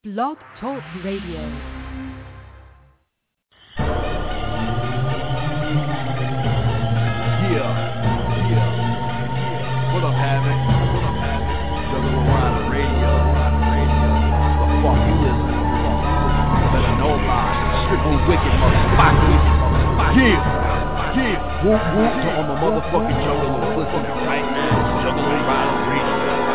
Blog Talk Radio. Yeah. What up, Havoc? Juggalo Rider Radio. What the fuck you listening to? Better know about it. Triple wicked motherfuckers. Yeah. Whoop whoop to all my motherfucking juggalos listening right now. Juggalo Rider Radio.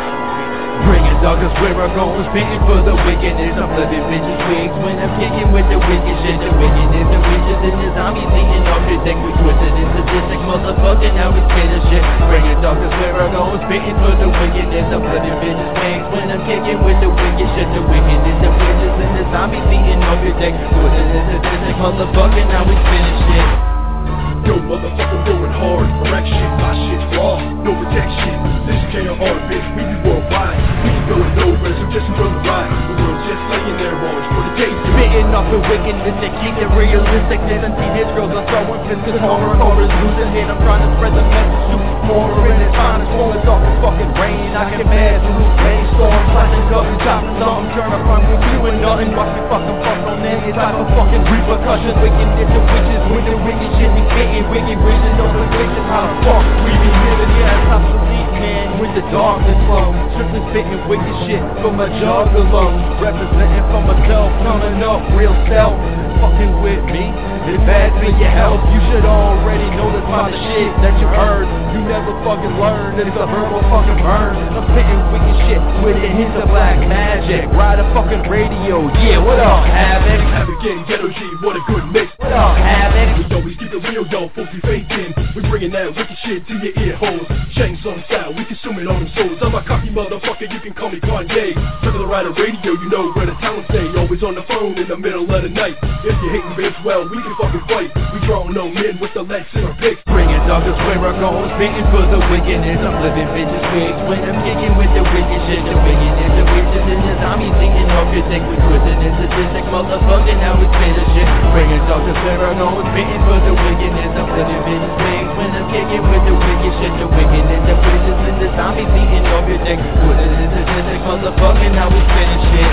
Bringing doggers where I go, spitting for the wickedness. I'm flipping bitches' wigs when I'm kicking with the wicked shit. The wickedness, the witches and the zombies eating off your dick. We twisted and sadistic, motherfucker, now we spit a shit. Bringing doggers where I go, spitting for the wickedness. I'm flipping bitches' wigs when I'm kicking with the wicked shit. The wickedness, the witches and the zombies eating off your dick. Twisted and sadistic, motherfucker, now we spit a shit. Yo, motherfucker, going hard, correction, my shit's raw, no protection. This KR bitch, we be worldwide. We can go nowhere, so just enjoy the ride. The world's just laying there, orange for the taste. Spitting off the wickedness and keep the realisticness. And see these girls are throwing pistols, horror and horrors losing hit. I'm trying to spread the message to more and it's time to storm. It's off the fucking rain, I can imagine who's rainstorm. Flashing guns and chopping something, turn up on me doing nothing. Watch me fucking fuck on any type of fucking repercussions. Wickedness and witches with the wicked shit we spitting. Wicked vision over visions, how the fuck we be living, yeah, it's obsolete, man, with the darkness flow. Strictly spitting wicked shit from a juggalo. Representing for myself, coming up real self. Fucking with me, it's bad for your health. You should already know this about the shit that you heard. You never fucking learned, it's a verbal fucking burn. I'm spitting wicked shit with a hint of black magic. Ride a fucking radio, yeah, what up, Havoc? Havoc and Ghetto G, what a good mix. What up, Havoc? We always keep it real, though, folks be faking. We bringing that wicked shit to your ear holes. Chains on style, we consuming on them souls. I'm a cocky motherfucker, you can call me Kanye. Juggalo Rider Radio, you know where the talent stay. Always on the phone in the middle of the night. If you hating bitch, well, we can fucking fight. We draw no men with the legs in our picks. Bringing doggers where I go, spitting for the wickedness. I'm flipping bitches' wigs when I'm kicking with the wicked shit. The wickedness, the witches and the zombies eating off your dick. We twisted and sadistic, motherfucker, now we spit a shit. Bringing doggers where I go, spitting for the wickedness. I'm flipping bitches' wigs when I'm kicking with the wicked shit. The wickedness, the witches and the zombies eating off your dick. Twisted and sadistic, motherfucker, now we spit a shit.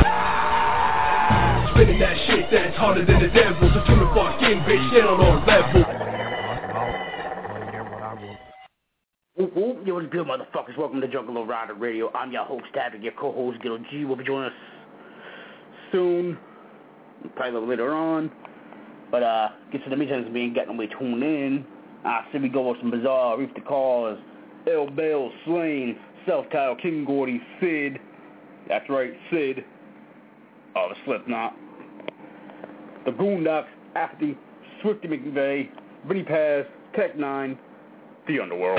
Spinning that shit that's harder than the devil. So tune the fuck in, bitch, get on our level. Yo, what's good, motherfuckers? Welcome to Juggalo Rider Radio. I'm your host, Havoc, your co-host, Ghetto G. Will be joining us soon, probably a little later on. But, get to the meantime, we ain't got nobody tuned in. I see we go with some bizarre reef the cause. El Bell Slain, self-titled King Gordy, Sid. That's right, Sid. Oh, the Slipknot. The Goondocks, Afty, Swifty McVeigh, Vinnie Paz, Tech 9, The Underworld.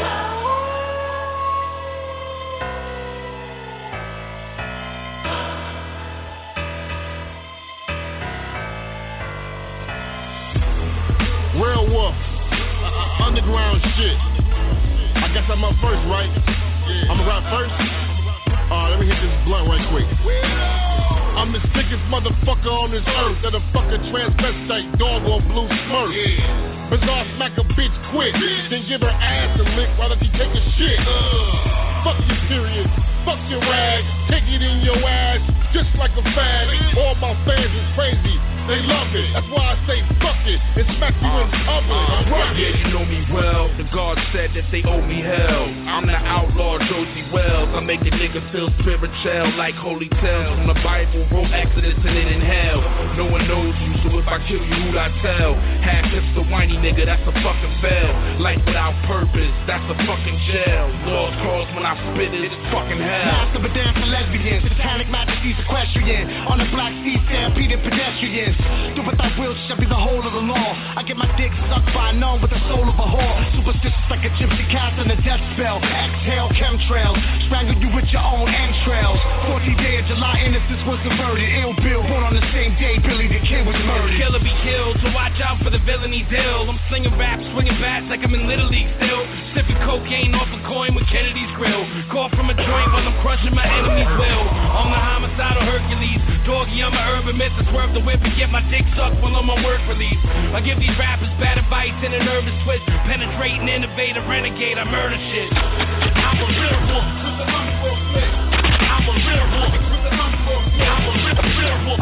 Werewolf, underground shit. I guess I'm up first, right? Yeah. I'ma rap first? Let me hit this blunt right quick. I'm the sickest motherfucker on this earth. That a fucking transvestite dog on blue smurf. Yeah. Bizarre smack a bitch quick, then give her ass a lick while she take a shit. Fuck your serious, fuck your rag, take it in your ass just like a fag. All my fans is crazy, they love it. That's why I say fuck it and smack you in public. Yeah, you know me well. The guard said that they owe me hell. I'm the outlaw Josie Wells. I make a nigga feel spiritual like holy tales from the Bible. Wrote Exodus and it in hell. No one knows you, so if I kill you, who'd I tell? Half hips the whiny nigga, that's a fucking fail. Life without purpose, that's a fucking jail. Lost cause when I spit it, it's fucking hell. Master of a dance for lesbians, satanic majesties equestrian. On the black sea, stampeding pedestrians. Do what I will, shall be the whole of the law. I get my dick sucked by none with the soul of a whore. Superstitious like a gypsy cast on a death spell. Exhale chemtrails, strangle you with your own entrails. 14th day of July, innocence was converted. Ill Bill, born on the same day Billy the Kid was murdered. Killer be killed, so watch out for the villain, he's ill. I'm slinging raps, swinging bats like I'm in Little League still. Sipping cocaine off a coin with Kennedy's grill. Call from a joint while I'm crushing my enemy's will. I'm the homicidal Hercules. Doggy, I'm an urban myth. I swerve the whip and get my dick sucked while I'm on work release. I give these rappers bad advice and a nervous twist. Penetrating, innovator, renegade, I murder shit. I'm a real wolf with the underworld split. I'm a real wolf with the underworld split. I'm a real wolf.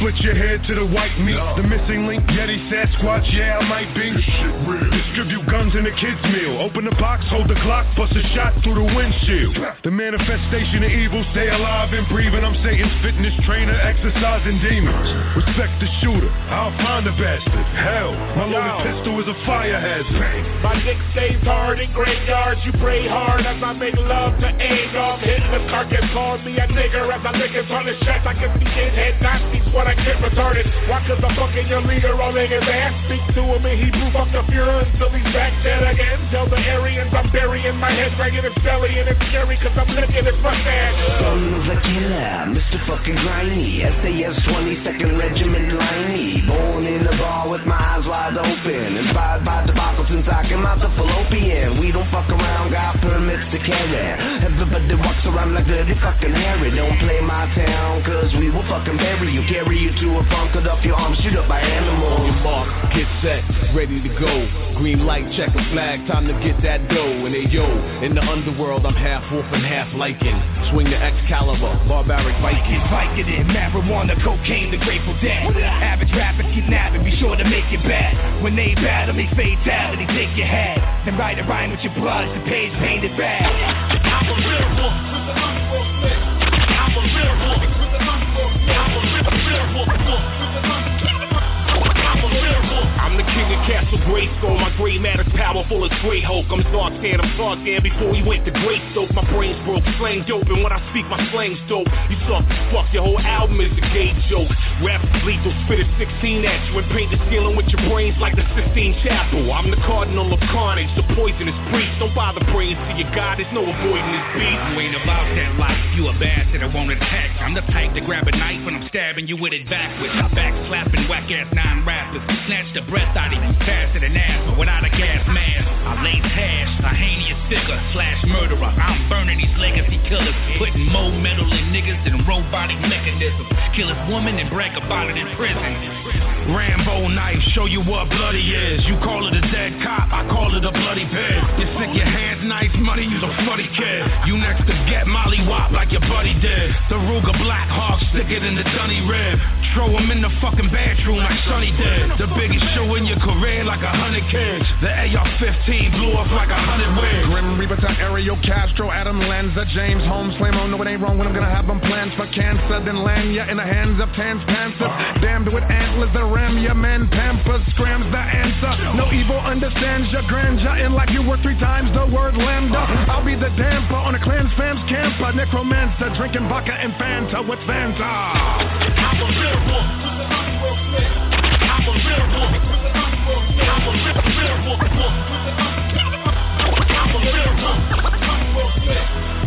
switch your head to the white meat. The missing link, Yeti, Sasquatch, yeah, I might be. Distribute guns in the kids' meal. Open the box, hold the Glock, bust a shot through the windshield. The manifestation of evil, stay alive and breathing. I'm Satan's fitness trainer, exercising demons. Respect the shooter, I'll find the bastard. Hell, my loaded pistol is a fire hazard. My dick stays hard in graveyards. You pray hard as I make love to A-Dog. Hitting the carcass, call me a nigger as I lick his on his chest. I can see his head Nazis when I get retarded. Why? Cause I'm fucking your leader rolling his ass. Speak to him in Hebrew, fuck the Fuhrer until he's back dead again. Tell the Aryans I'm burying my head right in his belly, and it's scary cause I'm licking his mustache. Son of a killer, Mr. fucking Grimy, SAS 22nd Regiment Liney. Born in the bar with my eyes wide open, inspired by tobacco since I came out the fallopian. We don't fuck around, got permits to carry. Everybody walks around like dirty fucking Harry. Don't play my town, cause we will fucking bury you. Carry you to a funk, cut off your arms, shoot up by animals. Your mark, get set, ready to go. Green light, check a flag, time to get that dough. And hey yo, in the underworld I'm half wolf and half lichen. Swing the Excalibur, barbaric Viking. Vicodin, marijuana, cocaine, the Grateful Dead. Average rappers kidnapping, be sure to make it bad. When they battle me, fatality, take your hat. Then write a rhyme with your blood, the page painted red. I'm a real wolf with the underworld flex. I'm a real wolf with the underworld flex. I'm a real wolf with the underworld flex. I'm the king of Castle Grayskull. My gray matter's powerful as Grey Hulk. I'm Zartan before he went to Greystoke. My brain's broke, slang dope, and when I speak my slang's dope. You soft as fuck, your whole album is a gay joke. Rap is lethal, spit a 16 at you and paint the ceiling with your brains like the Sistine Chapel. I'm the cardinal of carnage, the poisonous priest. Don't bother praying to your God, there's no avoiding this beast. You ain't about that life, you a bastard that won't attack. I'm the type to grab a knife and I'm stabbing you with it backwards. Back slapping whack ass non-rappers. Snatch the breath out of you faster than asthma without a gas mask. I lace hash, a heinous figure slash murderer. I'm burning these legacy killers, putting more metal in niggas than robotic mechanisms. Kill his woman and brag about it in prison. Rambo knife, show you what bloody is. You call it a dead cop, I call it a bloody pig. You stick your hands nice, money, you's a funny kid. You next to get Molly Wop like your buddy did. The Ruger Black Hawk, stick it in the dunny rib. Throw him in the fucking bathroom like Sonny did. The biggest show in your career like 100 kids. The AR-15 blew off like 100 wigs. Grim Reaper to Ariel Castro, Adam Lanza, James Holmes, Flamo. No, it ain't wrong when I'm gonna have them plans for cancer. Then land ya in the hands of Tans Panthers. Damned with antlers that ram your man Pampers. Scrams the answer. No evil understands your grandeur. And like you were 3 times the word lambda. I'll be the damper on a Klan's fam's camper. Necromancer, drinking vodka and Fanta with Fanta. I'm a real wolf with the underworld flex. I'm a real wolf with the underworld flex. I'm a real wolf with the underworld flex. I'm a real wolf with the underworld flex.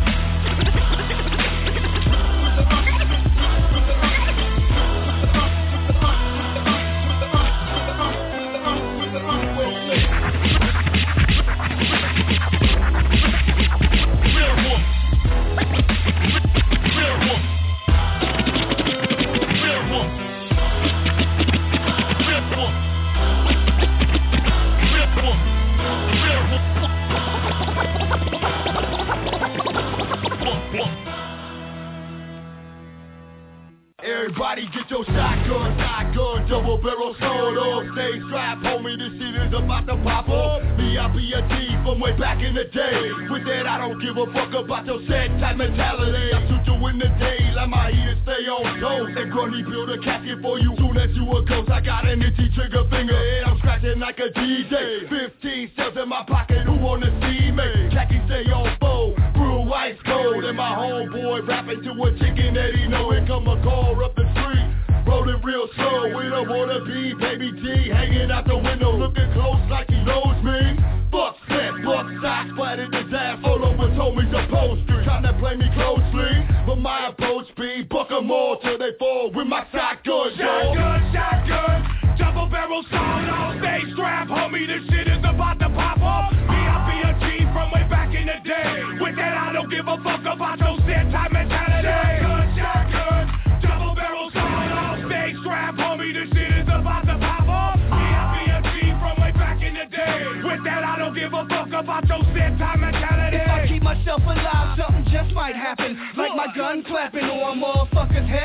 Everybody get your shotgun, double barrel sword off, stay strapped, homie, this shit is about to pop up. B.I.B.A.G. from way back in the day. With that, I don't give a fuck about your set type mentality. I shoot you in the day, like my heat stay on toes. And Grundy build a casket for you, soon as you a ghost. I got an itchy trigger finger, and I'm scratching like a DJ. 15 cells in my pocket, who wanna see me? Khaki stay on fold, brew ice cold. And my homeboy rapping to a chicken that he know. Here come a car up the street, rolling real slow. We don't wanna be Baby G, hanging out the window, looking close like he knows me. Fuck set, fuck socks, splattered his ass all over Tommy's upholstery. Tryna play me closely, but my approach be buck 'em all till they fall with my shotgun. Shotgun, double barrel sound on stage strap, homie, this shit is about to pop off. B.I.B.A.G. from way back in the day. With that, I don't give a fuck about your set type mentality. Shotgun, double barrel sound on stage strap, homie, this shit is about to pop off. B.I.B.A.G. from way back in the day. With that, I don't give a fuck about your set type mentality. If I keep myself alive, something just might happen. Like my gun clapping or a motherfucker's head cracking.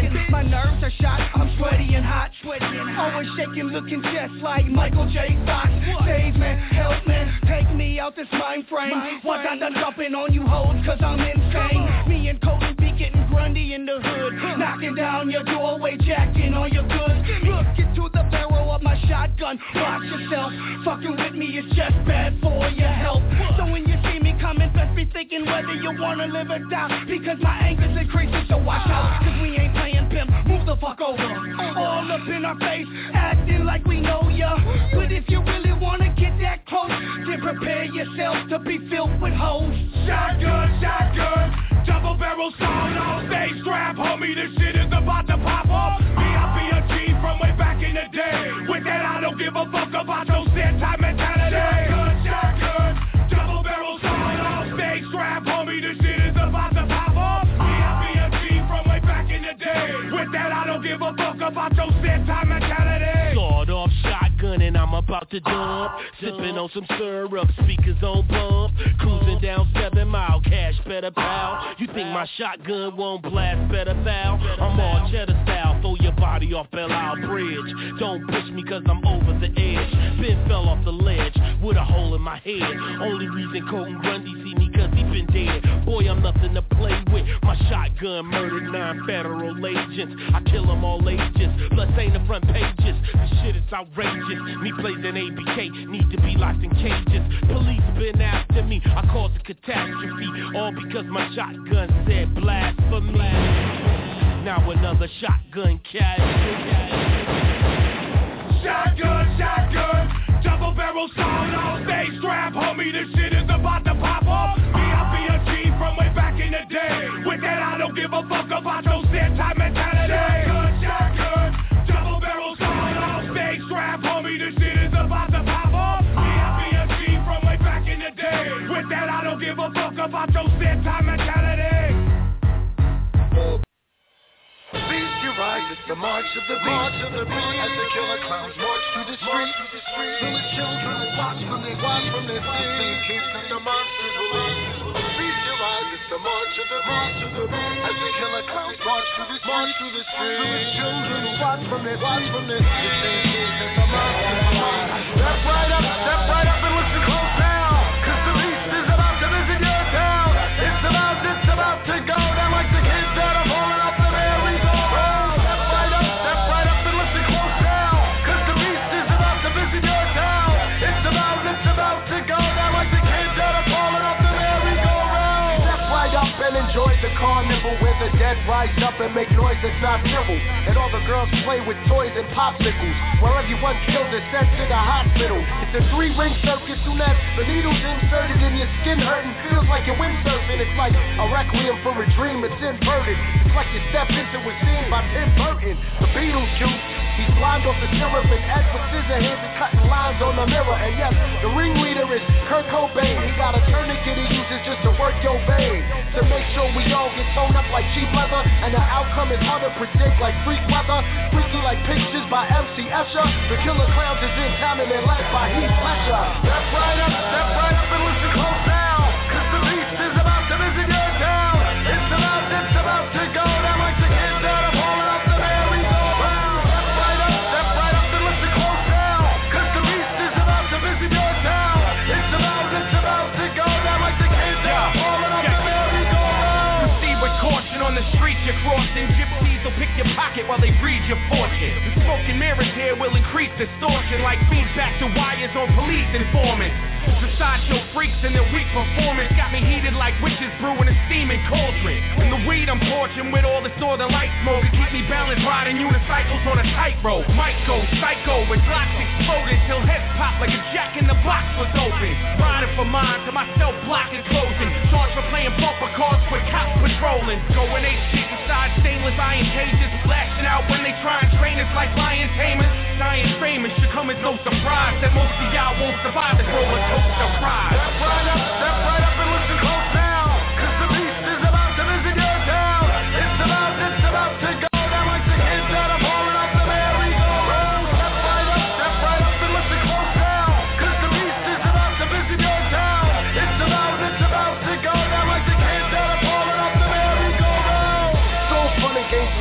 shaking. My nerves are shot, I'm sweaty and hot. Always shaking, looking just like Michael J. Fox. Save me, help me, take me out this mind frame. Once I'm done jumping on you hoes, cause I'm insane. Me and Cody be getting Grundy in the hood, knocking down your doorway, jacking on your goods. Look into the barrel of my shotgun, watch yourself. Fucking with me is just bad for your health. So when you see me coming, best be thinking whether you wanna live or die, because my anger's increasing, so watch out. Cause we ain't playing pimp, move the fuck over. All up in our face, acting like we know ya. But if you really wanna get that close, then prepare yourself to be filled with hoes. Shotgun, shotgun, double barrel solo, stay strapped, homie, this shit is about to pop off. B.I.B.A.G. from way back in the day. With that, I don't give a fuck about your set time mentality. Shotgun, shotgun, double barrel solo, stay strapped, homie, this shit is about to pop off. B.I.B.A.G. from way back in the day. With that, I don't give a fuck about your set time mentality. Sawed off shotgun and I'm about to dump. Sipping on some syrup, speakers on bump. Cruising down 7 Mile, cash better pal. You think my shotgun won't blast better foul? I'm all cheddar style, throw your body off Belle Isle Bridge. Don't push me cause I'm over the edge. Ben fell off the ledge with a hole in my head. Only reason Colton Grundy see me cause he been dead. Boy, I'm nothing to play with. My shotgun murdered 9 federal agents. I kill them all ages, plus ain't the front pages. This shit is outrageous. Me plays an ABK, need to be locked in cages. Police been after me, I caused a catastrophe. All because my shotgun said blasphemy. Now another shotgun casualty. Shotgun, shotgun, double barrel solo, stay strapped, homie, this shit is about to pop off. B.I.B.A.G. from way back in the day. With that, I don't give a fuck about your set time mentality. Shotgun, shotgun, double barrel solo, stay strapped, homie, this shit is about to pop off. B.I.B.A.G. from way back in the day. With that, I don't give a fuck about your set time mentality. Beast, you rise, it's the march of the beast. As the killer clowns march through the streets. Village children will watch from their seats in case that the monsters will leave. Beast, you rise, it's the march of the beast. As the killer clowns march through the streets. Village children will watch from their seats in case that the monsters will leave. Step right up and listen close now. Cause the beast is about to visit your town. It's about to go down like the kids that are falling off the merry-go-round. Step right up and listen close now. Cause the beast is about to visit your town. It's about to go down like the kids that are falling off the merry-go-round. Step right up and enjoy the carnival where the dead rise up and make noise that's not civil. And all the girls play with toys and popsicles. Where everyone killed is sent to the hospital. It's a 3-ring circus soon as the needle's inserted in your skin hurting. Feels like you're windsurfing. It's like a requiem for a dream. It's inverted. It's like you step into a scene by Tim Burton. The Beetlejuice. He's blind off the syrup and Ed with scissor hands and cutting lines on the mirror. And yes, the ringleader is Kurt Cobain. He got a tourniquet he uses just to work your vein. To make sure we all get sewn up like cheap leather. And the outcome is hard to predict like freak weather. Freaky like pictures by MC Escher. The killer clowns is in town and they're led by Heath Ledger. Step right up and listen close now. Cause the beast is about to visit your town. It's about to go down like the kids that are falling off the merry-go-round. Step right up and listen close now. Cause the beast is about to visit your town. It's about to go down like the kids that are falling off the merry-go-round. Proceed with caution on the streets you're crossing. Gypsies will pick your pocket while they read your fortune. The smoke and mirrors here will increase distortion like feedback to wires on police informants. The sideshow freaks and their weak performance got me heated like witches brewing a steaming cauldron. And the weed I'm torching with all this northern light smoke to keep me balanced riding unicycles on a tightrope. Might go psycho with blocks exploding till heads pop like a jack in the box was open. Riding for mine till my cell block is closing. Charged for playing bumper cars with cops patrolling. Going 8 shit inside stainless iron cages. Flashing out when they try and train us like lion tamers. Science famous should come as no surprise that most of y'all won't survive this roller coaster ride. Step right up and listen close now. Cause the beast is about to visit your town. It's about to go down like the kids that are falling off the merry-go-round. Step right up and listen close now. Cause the beast is about to visit your town. It's about to go down like the kids that are falling off the merry-go-round. So fun and games with somebody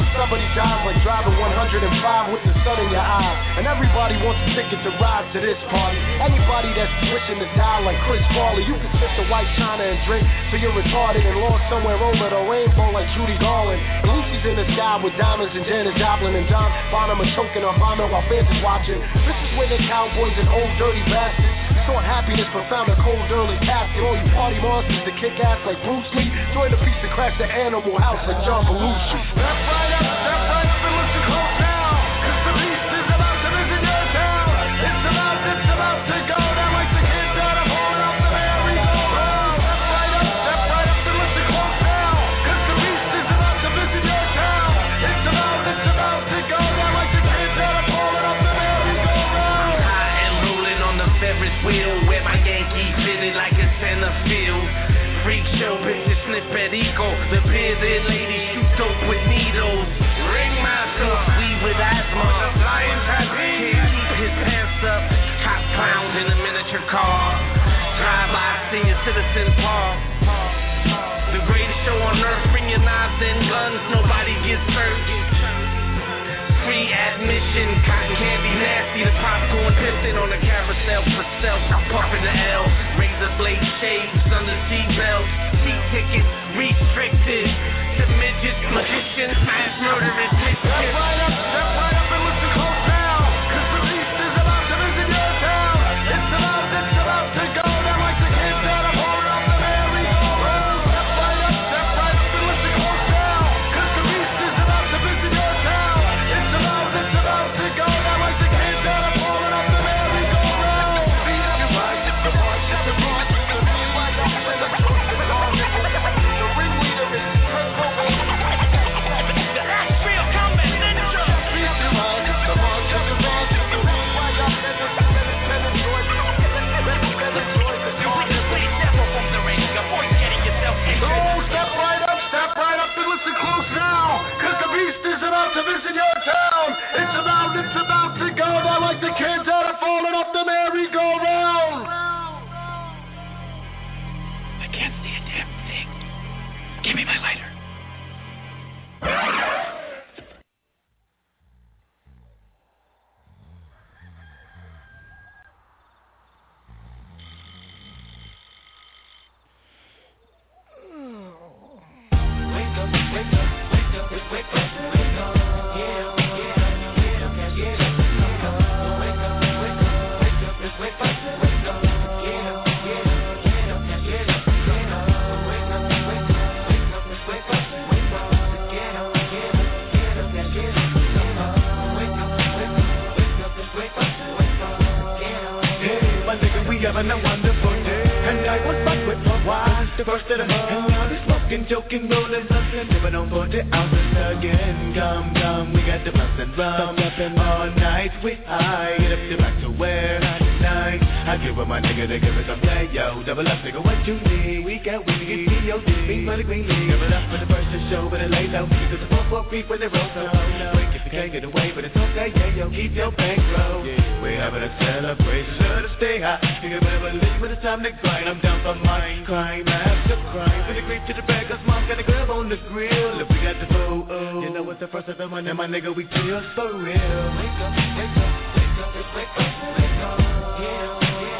jobs like driving 105 with the sun in your eye. And everybody wants a ticket to ride to this party. Anybody that's wishing to die like Chris Farley, you can sip the white china and drink till you're retarded and lost somewhere over the rainbow like Judy Garland. And Lucy's in the sky with diamonds and Janis Joplin and John Bonham are choking on Bono while fans is watching. This is where the cowboys and old dirty bastards sought happiness but found a cold early casket. All you party monsters that kick ass like Bruce Lee, join the piece to crash the Animal House like John Belushi. Step right up and listen close now, 'cause the beast is about to visit your town. It's about to go down like the kids that are pulling up the merry-go-round. Step right up and listen close now, 'cause the beast is about to visit your town. It's about to go down like the kids that are pulling up the merry-go-round. I'm high and rolling on the Ferris wheel, where my Yankees fitted like a center field. Freak show, bitches sniff at Eco. The bearded ladies shoot dope with needles. Ringmaster, weed with asthma. The flying trapeze, can't keep his pants up. Top clowns in a miniature car. Drive-by senior citizen park. The greatest show on earth, bring your knives and guns, nobody gets hurt. Free admission, cotton candy nasty, the popcorn piston on the carousel for self. I'm puffing the L, razor blade shades under seatbelts, seat tickets restricted. To midgets, magicians, mass murderers, mischief. Step right up and listen close now, 'cause the beast is about to visit your town. It's about to go down like the kids that are pulling up the merry-go-round. Step right up and listen close now, 'cause the beast is about to visit your town. It's about to go down like the kids that are pulling up the merry-go-round. Beast, you rise, it's the march, it's the beast. The ringleader is Kurt Cobain. That's real combat ninja. Beast, you rise, it's the march, it's the beast. The ringleader is Kurt Cobain. Step right up and listen close now, 'cause the beast is about to visit your town. It's about to go down like the kids that are falling off the merry-go-round. I can't see a damn thing. Give me my lighter. Having a wonderful day, and I was back with my wife, the first of the month, and now we smoking, joking, rolling, hustling, living on 40 ounces again. Come, we got the bus and rum, all night we high, get up to back to where, 99, I give up my nigga to give it some play, yo, double up, nigga, what you need, we got weed, get P.O.D., beat for the green league, double up for the first to show, but it lay low, because the 4-4 beat when they roll, so break if you can't get away, but it's okay, yeah, yo, keep your bankroll, we're having a celebration, should have stay high, you can better believe when it's time to grind, I'm down for mine, crime after crime, to the creep to the bag, cause mom got a grab on the grill, if we got the food, you know it's the first of the month, and my nigga, we kills for real, wake up, wake up, wake up, wake up, wake up, yeah.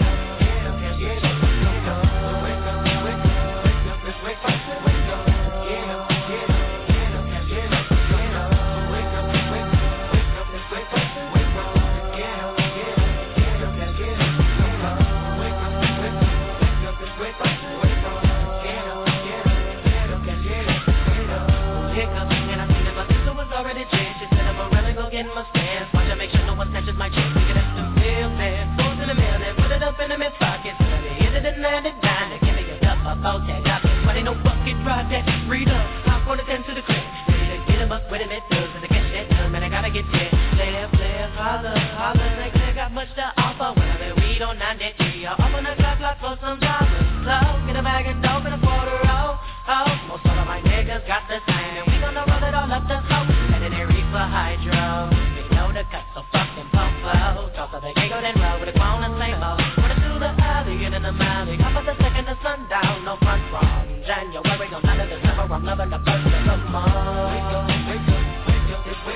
My stance, watch I make sure no one snatches my chance. We can have some real man, goes in the mail and put it up in the mid pockets. At the end of the night, it's dime. Give me your stuff, up, out there, got me. Money, no bucket, ride that, freedom. Hop on the 10 to the crib. Ready to get him up with him, it does. And to catch that done, man, I gotta get there. Player, holler, like they got much to offer. When I bet weed on 93, I'll open the block for some dollars. So, get a bag of dope and a quarter roll. Oh, most all of my niggas got the same. And we gonna roll it all up the smoke. And then they reefer hydro. The cut so fucking pump out. Toss of the giggle then roll with a grown and lame out. Run it through the alley, get in the alley. Up at the second of sundown, no front from January on 9th of December. I'm loving the first of the month. Wake up, wake up, wake up, wake up.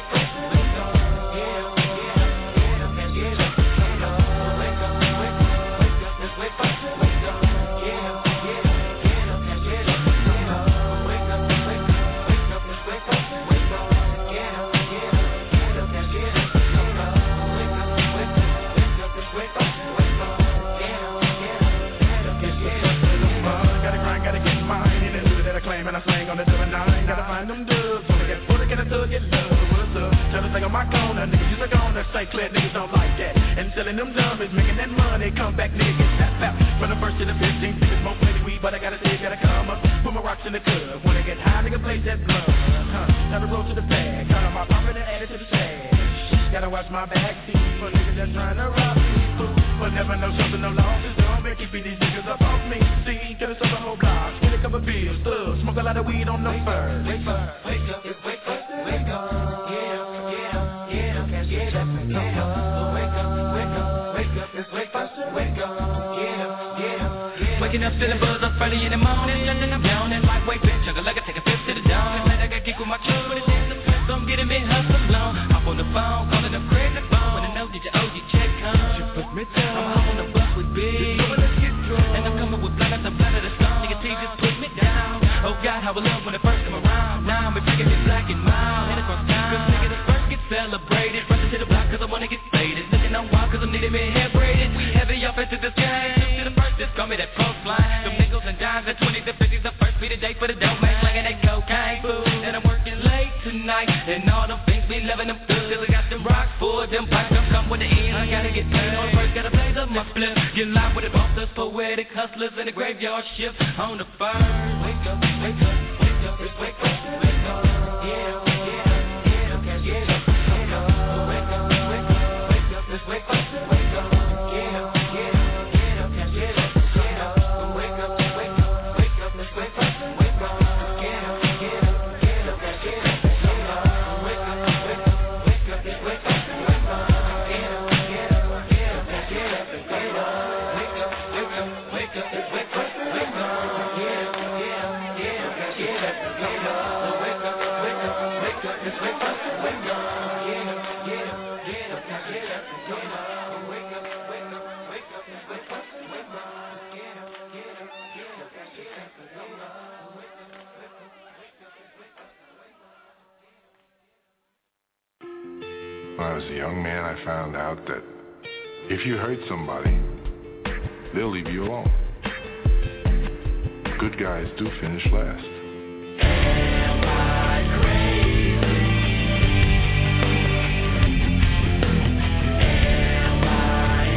I slang on the double nine. Gotta find them dubs. Wanna get full, get a thug, get love. What's up? Tell the thing on my corner. Niggas use a corner. St. Clair niggas don't like that. And selling them dummies, making that money. Come back, nigga, get tapped out. From the first to the 15th, niggas smoke plenty weed, but I gotta say, gotta come up. Put my rocks in the club. Wanna get high, nigga, blaze that blood. Time to roll to the bag. Got on my pocket and add it to the stash. Gotta watch my back seat for niggas that's trying to rob me. But never know something, no losses. Don't make you beat these niggas up off me. See, could've sold the whole block. Spend a couple bills, smoke a lot of weed on no fur. Wake up, wake up, wake up, wake up. Yeah, yeah, yeah, can't get up, yeah. Wake up, wake up, wake up, it's wake up, wake up. Yeah, yeah. Waking up, feeling buzz up early in the morning. London, I'm yawning like wait, bitch. Chugga like I take a fifth to the dawn. And I got kick with my truck with a dance. So I'm getting me hustle long. Hop on the phone, calling them crazy phone. When I know that your OG check comes, you put me down. I'm hop on the bus with big. And I'm coming with blood at the blood of the stone. Nigga T just put me down. Oh God, how I love when it first come around. Now I'm drinking it black and mild. And across town, cause nigga the first get celebrated. Rushing to the block cause I wanna get faded. Looking on wild cause I'm needing me hair braided. Heavy off into this game. To the first, just call me that post line. Some nickels and dimes, the 20s, the 50s, the first be the day for the dope man. Slanging that cocaine food. And I'm working late tonight. And all them things be loving them good. Cause I got them rocks for them pipes. Come with the end. I gotta get paid. On the first, gotta blaze up my flip. Get live with the bosses, poetic hustlers in the graveyard shift. On the first. Wake up, wake up, wake up, it's wake up, wake up. Yeah, yeah, yeah, can't get up. Wake up, wake up, wake up, wake up, it's wake up, wake up. Yeah, yeah, yeah, can't get up. Wake up, wake up, wake up, wake up, it's wake up, wake up. Yeah, yeah, yeah, can't get up. Wake up, wake up, wake up, it's wake up, wake up. Yeah, yeah, yeah, can't get up. Wake up, wake up, wake up, it's wake up, wake up. When I was a young man, I found out that if you hurt somebody, they'll leave you alone. Good guys do finish last. Am I crazy? Am I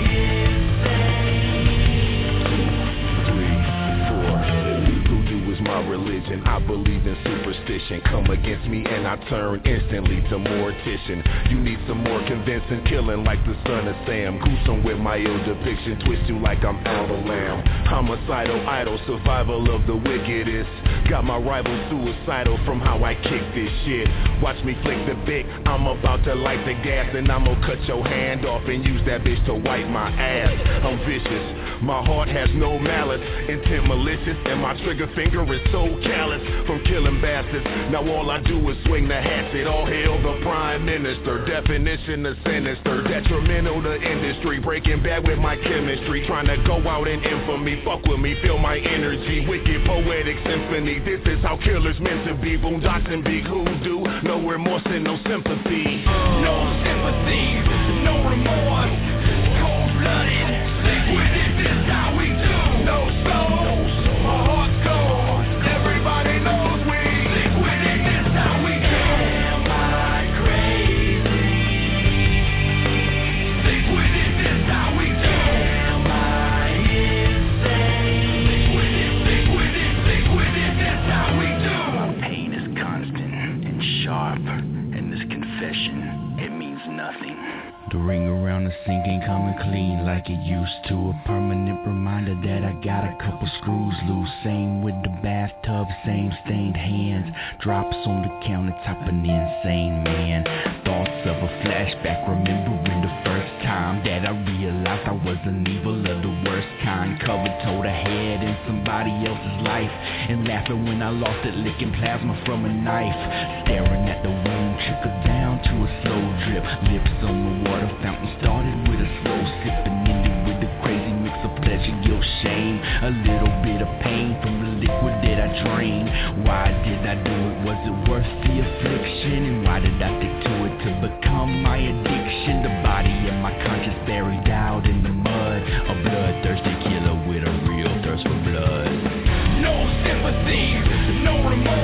insane? 3, 4. Voodoo is my religion. I believe in superstition. Come against me and I turn instantly to mortician. You need some more convincing. Killing like the son of Sam. Gruesome with my ill depiction. Twist you like I'm out of lamb. Homicidal idol. Survival of the wickedest. Got my rival suicidal from how I kick this shit. Watch me flick the Bic. I'm about to light the gas and I'm gonna cut your hand off and use that bitch to wipe my ass. I'm vicious. My heart has no malice. Intent malicious and my trigger finger is so callous from killing bastards. Now all I do is swing the hatchet. All hail the prime minister. Definition of sinister. Detrimental to industry. Breaking bad with my chemistry. Trying to go out in infamy. Fuck with me, feel my energy. Wicked poetic symphony. This is how killers meant to be. Boondocks and big hoodoo. No remorse and no sympathy. No sympathy, no remorse. Cold-blooded, with it, this how we do. No soul, my heart's cold. Everybody knows we liquid it, this how we do. Am I crazy? Liquid it, this how we do. Am I insane? Liquid it, this how we do. My pain is constant and sharp, and this confession, it means nothing. The ring around the sink ain't coming clean like it used to. A permanent reminder that I got a couple screws loose. Same with the bathtub, same stained hands. Drops on the countertop, an insane man. Thoughts of a flashback, remembering the first time that I realized I was an evil of the worst kind. Covered toe to head in somebody else's life, and laughing when I lost it, licking plasma from a knife. Staring at the wound, trickled down to a slow drip. Lips on the water fountain, started with a slow sip and ended with a crazy mix of pleasure, guilt, shame. A little bit of pain from the liquid that I drained. Why did I do it? Was it worth the affliction? And why did I stick to it to become my addiction? The body and my conscience buried out in the mud. A bloodthirsty killer with a real thirst for blood. No sympathy, no remorse.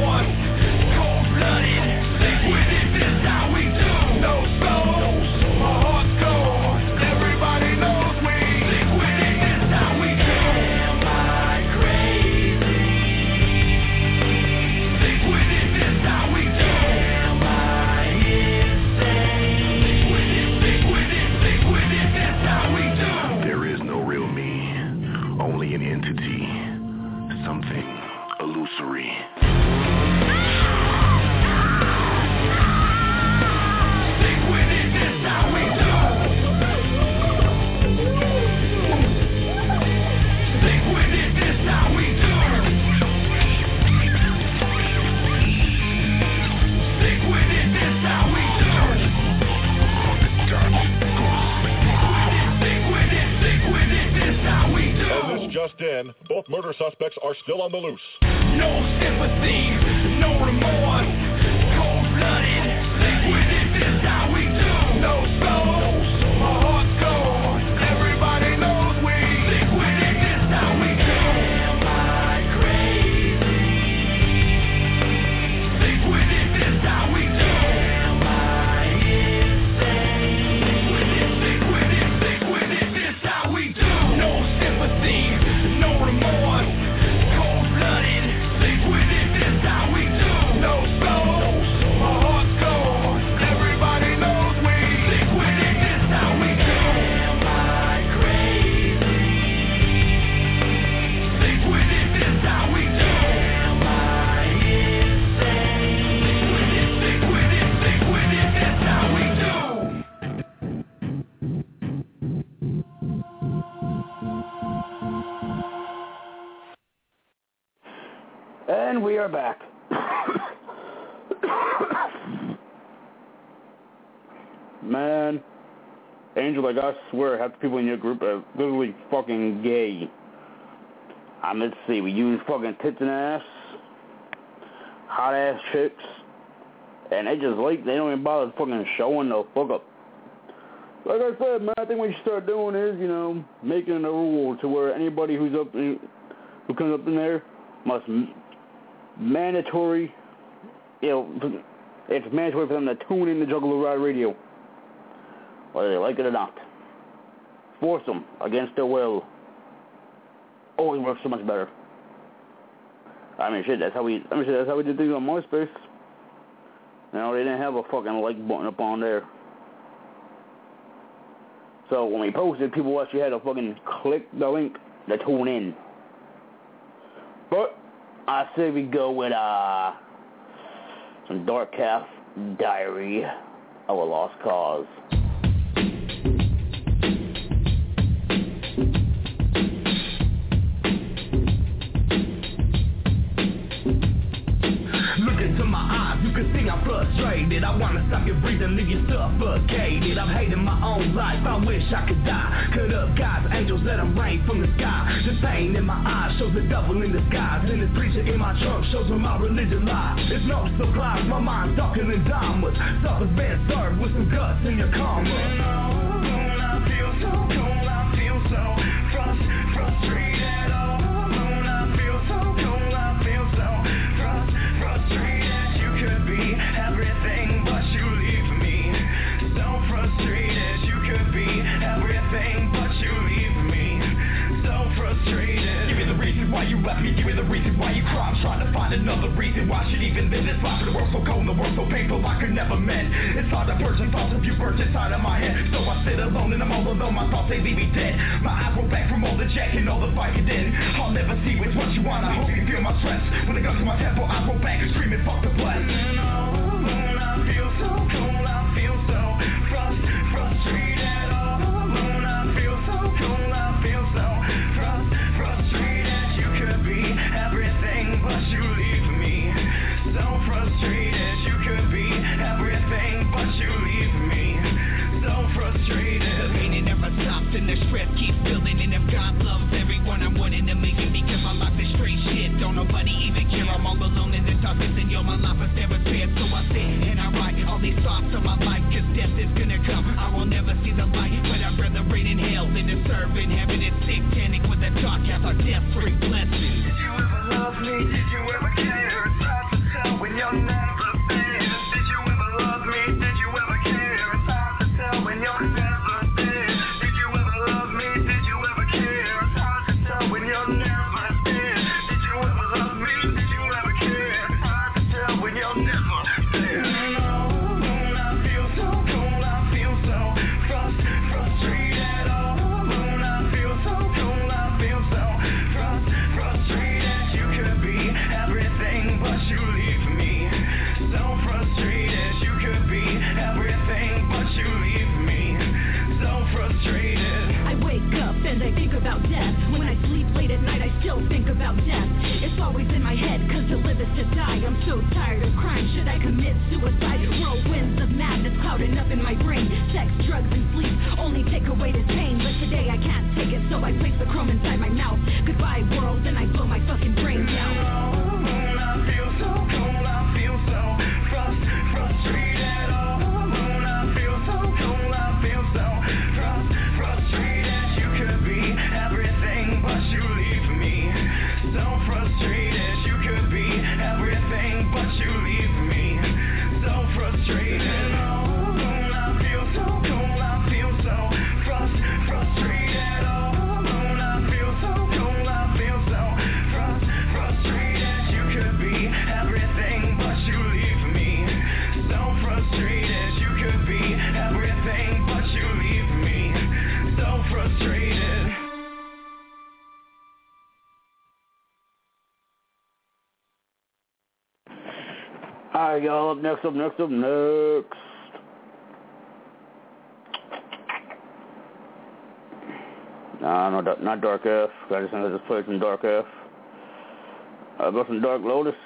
Both murder suspects are still on the loose. No sympathy, no remorse, cold-blooded, liquid, this is how we do. No soul, my heart's cold, everybody knows we liquid, this is how we do. Am I crazy? Liquid, this is how we do. Am I insane? Liquid, this is how we do. No sympathy, no remorse, cold-blooded, liquid, this is how we do. No soul, my heart's cold, everybody knows we liquid, this is how we do. Am I crazy? Liquid, this is how we do. Am I insane? Liquid, this is how we do. And we are back. Man, Angel, like I swear, half the people in your group are literally fucking gay. Let's see, we use fucking tits and ass, hot ass chicks, and they just like, they don't even bother fucking showing the fuck up. Like I said, man, I think what you start doing is, you know, making a rule to where anybody who comes up in there must mandatory, you know, it's mandatory for them to tune in to Juggalo Rod Radio, whether they like it or not. Force them against their will. Always works so much better. I mean, shit, that's how we did things on MySpace. You know, they didn't have a fucking like button up on there. So when we posted, people actually had to fucking click the link to tune in. But I say we go with some Dark Calf Diary of a Lost Cause. Look into my eyes, you can see I'm frustrated. I wanna stop your breathing, leave you suffocated. I'm hating my own life, I wish I could die. Cut up God's angels, let them rain from the sky. The pain in my eyes shows the devil in disguise. And this preacher in my trunk shows where my religion lies. It's no surprise, my mind's darker than diamonds. Supper's been served with some guts in your karma. I feel so cold, I feel so frustrated. I feel so cold, I feel so frustrated. You could be everything, but you leave me so frustrated. You could be everything, but you leave me so frustrated. Give me the reason why you left me. Give me the reason why you cry. I'm trying to find another reason why I should even live this life. The world so cold, the world so painful, I could never mend. It's hard to purge and thoughts of you burnt inside of my head. So I sit alone and I'm all alone. My thoughts, they leave me dead. My eyes roll back from all the jack and all the fight you did. I'll never see which what you want. I hope you feel my stress. When it comes to my tempo, I roll back and screaming, fuck the bless. I feel so cold, I feel so frustrated. All alone, I feel so cold, I feel so frustrated. You could be everything, but you leave me so frustrated. You could be everything, but you leave me so frustrated. The pain it never stops and the stress keeps building. And if God loves everyone, I'm one in a million because my life is straight shit. Don't nobody even care. I'm all alone in the darkness and yo, my life is never spared. So I sit and I write all these thoughts of my life, cause death is gonna come. I will never see the light, but I'd rather reign in hell than to serve in heaven. It's satanic with the dark as our death free blessings. Did you ever love me? Did you ever care? It's hard to tell when you're never there. Did you ever love me? Did you ever care? It's hard to tell when you're never there. Did you ever love me? Did you ever care? It's hard to tell when you're never there. Did you ever love me? Did you ever care? It's hard to tell when you're never there. I feel so cold, I feel so frustrated. All alone, I feel so cold, I feel so frustrated. You could be everything, but you leave me so frustrated. You could be everything, but you leave me so frustrated. I wake up and I think about death. When I sleep late at night, I still think about death. It's always in my head, cause to live is to die. I'm so tired of crime, should I commit suicide? Whirlwinds of madness clouding up in my brain. Sex, drugs, and sleep only take away this pain. But today I can't take it, so I place the chrome inside my mouth. Goodbye world, and I Alright, y'all, up next. Nah, not Dark F. I just played some Dark F. I got some Dark Lotus.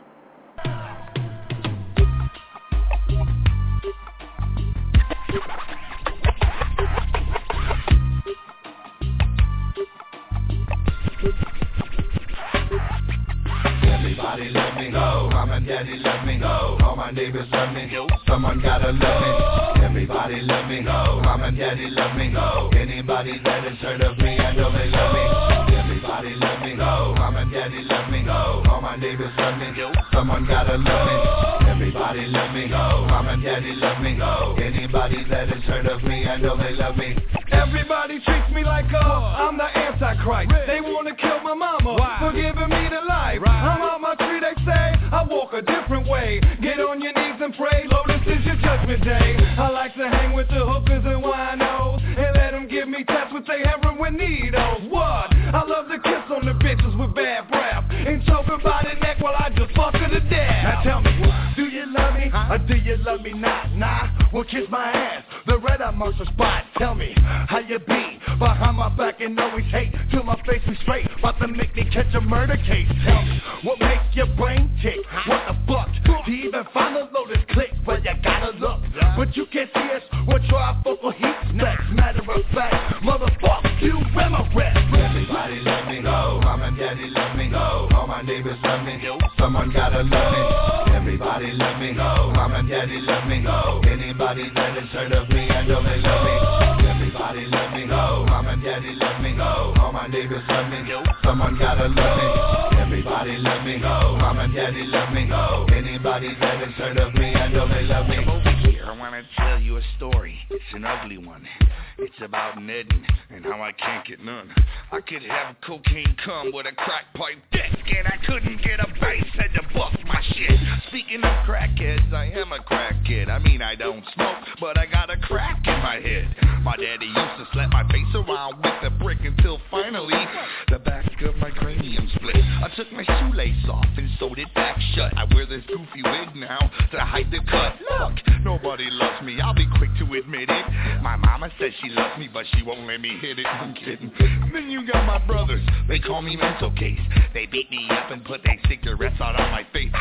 Everybody let me go, mom and daddy let me go, all my neighbors let me go, someone gotta let me. Everybody let me go, mom and daddy let me go, anybody that has heard of me, I know they love me. Everybody let me go, mom and daddy let me go, all my neighbors let me go, someone gotta love me. Everybody let me go, mom and daddy let me go, anybody that has heard of me, I know they love me. Everybody treats me like I'm the Antichrist. They wanna kill my mama for giving me the life. I'm out my tree, they say I walk a different way. Get on your knees and pray, Lord, this is your judgment day. I like to hang with the hookers and winos and let them give me tests with their heroin needles. What? I love to kiss on the bitches with bad breath and choke her by the neck while I just fuck her to death. Now tell me, do you love me or do you love me not? Nah, well kiss my ass, the red eye monster spot. Tell me, how you be? Behind my back and always hate till my face be straight. About to make me catch a murder case. Tell me, what makes your brain tick? What the fuck? To even find a Lotus click where you gotta look. But you can't see us with trifocal heat stacks. Matter of fact, motherfucker, you and my rest. Everybody let me go, mom and daddy let me go, all my neighbors let me go, someone gotta love me. Everybody let me go, mom and daddy let me go, anybody that has heard of me, I know they love me. Everybody let me go, mom and daddy let me go, all my neighbors let me go, someone gotta love me. Everybody let me go, mom and daddy let me go, anybody that has heard of me, I know they love me. Come over here, I wanna tell you a story. It's an ugly one. It's about Ned and how I can't get none. I could have cocaine come with a crack pipe dick, and I couldn't get a bass head to bust my shit. Speaking of crackheads, I am a crackhead. I mean, I don't smoke, but I got a crack in my head. My daddy used to slap my face around with a brick until finally the back of my cranium split. I took my shoelace off and sewed it back shut. I wear this goofy wig now to hide the cut. Look, nobody loves me, I'll be quick to admit it. My mama says she loves me, but she won't let me hit it. I'm kidding. Then you got my brothers, they call me mental case. They beat me up and put their cigarettes out on my face.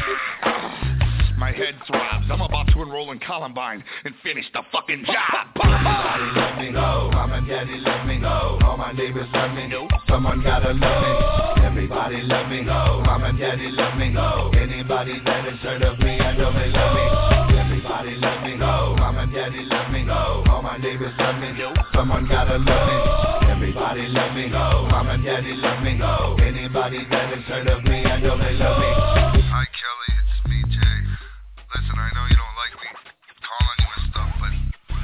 My head throbs, I'm about to enroll in Columbine and finish the fucking job. Everybody let me go, mom and daddy let me go, all my neighbors let me go, someone gotta love me. Everybody let me go, mom and daddy let me go, anybody that has heard of me, I know they love me. Everybody let me go, mom and daddy let me go, all my neighbors let me go, someone gotta love me. Everybody let me go, mom and daddy let me go, anybody that has heard of me, I know they love me. Hi Kelly, it's me, Jay. Listen, I know you don't like me calling you and stuff, but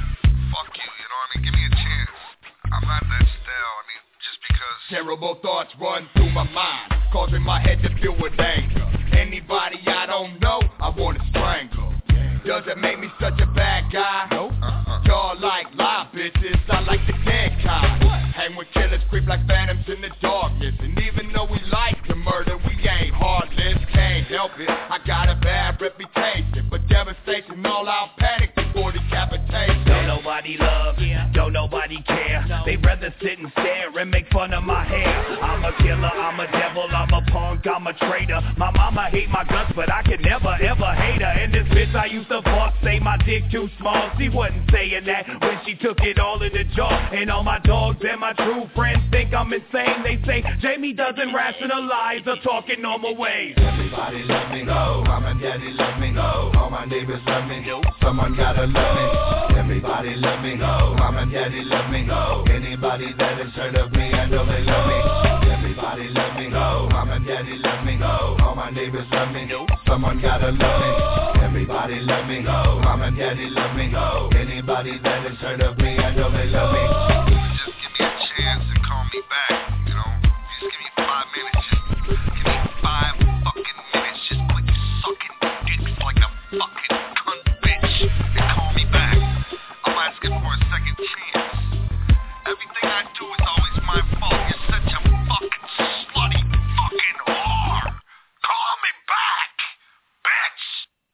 fuck you, you know what I mean? Give me a chance. I'm not that stale, I mean, just because... Terrible thoughts run through my mind, causing my head to fill with anger. Anybody I don't know, I wanna strangle. Does it make me such a bad guy? Nope. Y'all like live bitches, I like the dead kind. Hang with killers, creep like phantoms in the darkness. And even though we like to murder, we ain't heartless. Can't help it, I got a bad reputation. But devastation, all out panic before decapitation. Don't nobody love, don't nobody care. They'd rather sit and stare and make fun of my hair. I'm a killer, I'm a devil, I'm a punk, I'm a traitor. My mama hate my guts, but I could never ever hate her. And this bitch I used to fuck say my dick too small. She wasn't saying that when she took it all in the jaw. And all my dogs and my true friends think I'm insane. They say Jamie doesn't rationalize or talk in normal ways. Everybody let me go, mom and daddy let me go, all my neighbors let me go, someone gotta love me. Everybody let me go, mom and daddy let me go, anybody that has heard of me, I know they love me. Everybody let me go, mom and daddy let me go, all my neighbors let me go, someone gotta love me. Everybody let me go, mom and daddy let me go, anybody that has heard of me, I know they love me. Just give me a chance and call me back, you know? Just give me 5 minutes, just give me 5 fucking minutes, just quit sucking dicks like a fucking cunt bitch and call me back. I'm asking for a second chance. Everything I do is always my fault. You're such a fucking slutty fucking whore. Call me back, bitch.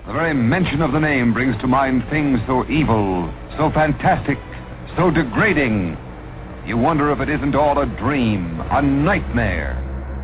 The very mention of the name brings to mind things so evil, so fantastic, so degrading. You wonder if it isn't all a dream, a nightmare.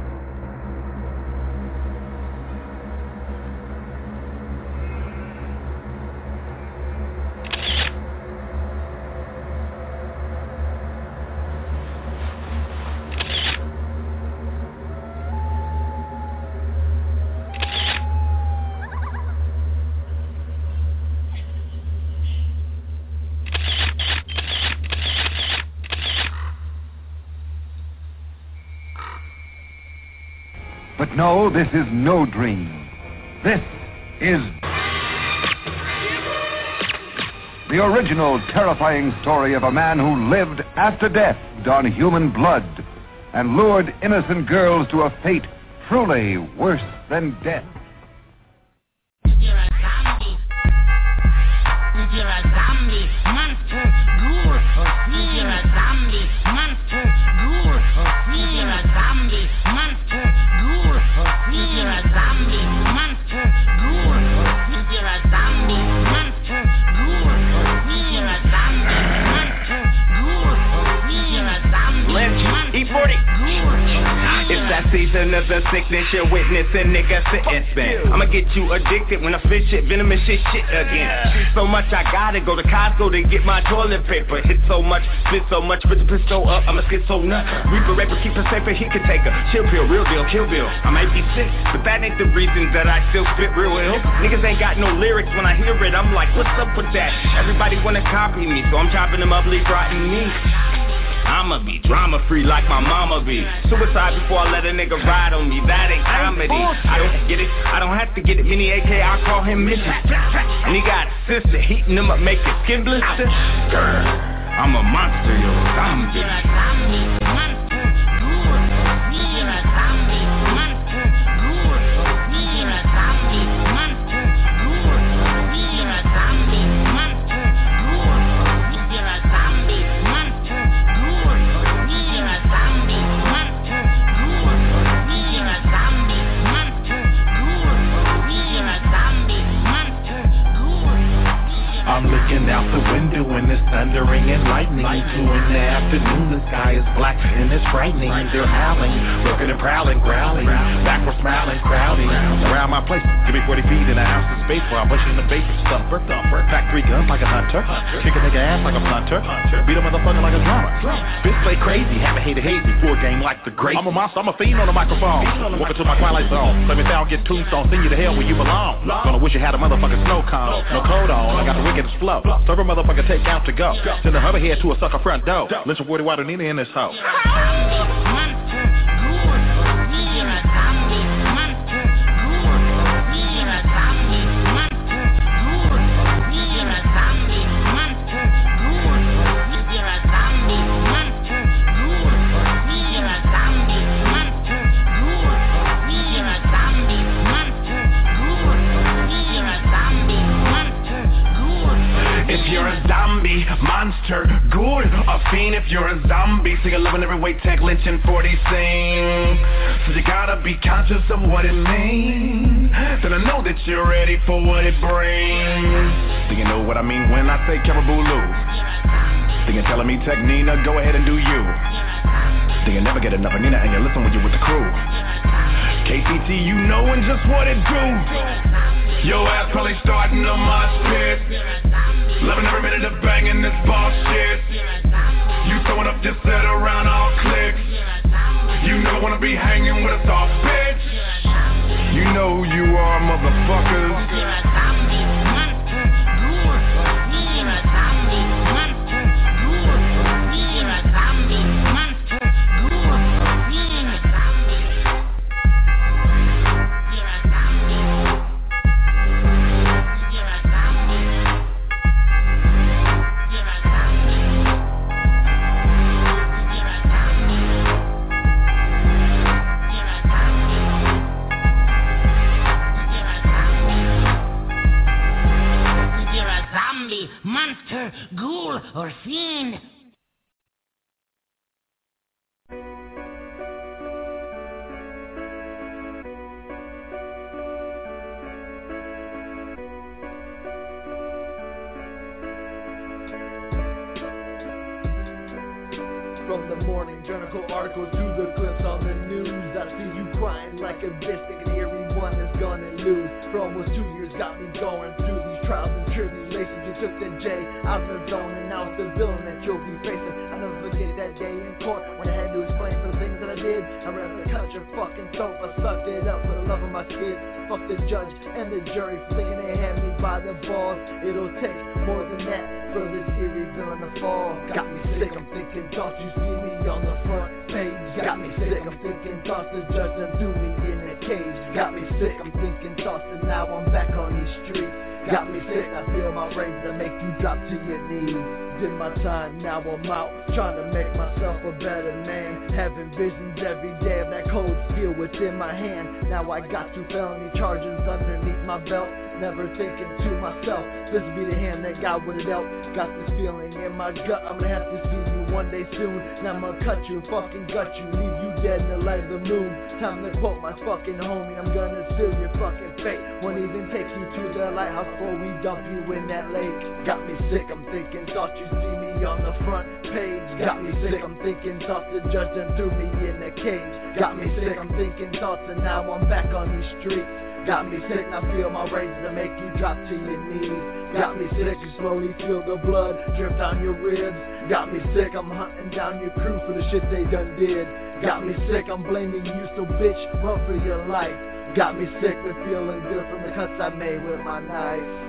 But no, this is no dream. This is the original terrifying story of a man who lived after death on human blood and lured innocent girls to a fate truly worse than death. You're a zombie. You're a zombie. Monster. Ghoul. You're a zombie. Monster. Ghoul. You're a zombie. Monster. Ghoul. You're a zombie. Monster. Ghoul. You're a zombie. Monster. Ghoul. You're a zombie. Monster. Ghoul. You're a zombie. Lynch. E40. It's that season of the sickness you're witnessing, nigga, sitting spin. I'ma get you addicted when I fish it, venomous shit again. So much I gotta go to Costco to get my toilet paper. Hit so much, spit so much, put the pistol up, I'ma skid so nut. Reaper, rapper, keep her safer, he could take her. Chill pill, real deal, kill bill. I might be sick, but that ain't the reason that I still spit real ill. Niggas ain't got no lyrics when I hear it, I'm like, what's up with that? Everybody wanna copy me, so I'm chopping them up, leaf rotten meat. I'ma be drama free like my mama be. Suicide before I let a nigga ride on me. That ain't comedy. I don't get it. I don't have to get it. Mini AK, I call him Mission. And he got a sister heating him up, make his skin blister. Girl, I'm a monster, yo, zombie. You're a zombie, monster, ghoul. You're a zombie, monster, ghoul. You're a zombie, monster, ghoul. You're a zombie, monster, ghoul. You're a zombie, monster. I'm looking out the window and it's thundering and lightning. 2 in the afternoon, the sky is black and it's frightening. They're howling, looking and prowling, growling, backward smiling, crowding around my place. Give me 40 feet in an ounce of space while I'm pushing the bass. Thumper, pack 3 guns like a hunter, kick a nigga ass like a punter, beat a motherfucker like a drummer. Bitch play crazy, have a hater hazy, full game like the great. I'm a monster, I'm a fiend on the microphone. Walking to my Twilight Zone, let me sound get tombstone, send you to hell where you belong. Gonna wish you had a motherfucking snow cone, no coat on, I got the wickedest flow. Serve a motherfucker take out to go. Send a hover head to a sucker front door. Lynch a 40 water Nina in this hoe. If you're a zombie, monster, ghoul, a fiend. If you're a zombie, sing a love in every way, tech, Lynch and 40 sing. So you gotta be conscious of what it means. Then I know that you're ready for what it brings. Do you know what I mean when I say Caribou Lou? Then you're telling me, Tech Nina, go ahead and do you. Then you never get enough of Nina and you listen when you're with the crew. KCT, you knowin' just what it do. Your ass probably starting a mosh pit. Loving every minute of banging this bullshit. You throwing up just set around all clicks. You never wanna be hanging with a soft bitch. You know who you are, motherfuckers. Monster, ghoul, or fiend. From the morning journal articles to the clips on the news, I see you crying like a bitch, thinking everyone is gonna lose. For almost 2 years got me going through these trials and tribulations. You took the J out of the zone and now it's the villain that you'll be facing. I never forget that day in court when I had to explain for the things that I did. I'd rather cut your fucking throat, I sucked it up for the love of my kids. Fuck the judge and the jury for thinking they had me by the balls. It'll take more than that for this eerie villain to fall. Got me sick, I'm thinking, thought you see me on the front page. Got me sick, I'm thinking, thoughts the judge done threw me in a cage. Got me sick, I'm thinking, thoughts and now I'm back on these streets. Got me sick, I feel my rage to make you drop to your knees. Did my time, now I'm out, trying to make myself a better man. Having visions every day of that cold steel within my hand. Now I got 2 felony charges underneath my belt. Never thinking to myself, this be the hand that God would have dealt. Got this feeling in my gut, I'm gonna have to see you one day soon. Now I'm gonna cut you, fucking gut you, leave you dead in the light of the moon. Time to quote my fucking homie, I'm gonna seal your fucking fate. Won't even take you to the lighthouse before we dump you in that lake. Got me sick, I'm thinking, thought you see me on the front page. Got me sick, I'm thinking, thought the judge done threw me in a cage. Got me sick, I'm thinking, thoughts and now I'm back on these streets. Got me sick, I feel my rage to make you drop to your knees. Got me sick, you slowly feel the blood drip down your ribs. Got me sick, I'm hunting down your crew for the shit they done did. Got me sick, I'm blaming you, so bitch, run for your life. Got me sick with feeling good from the cuts I made with my knife.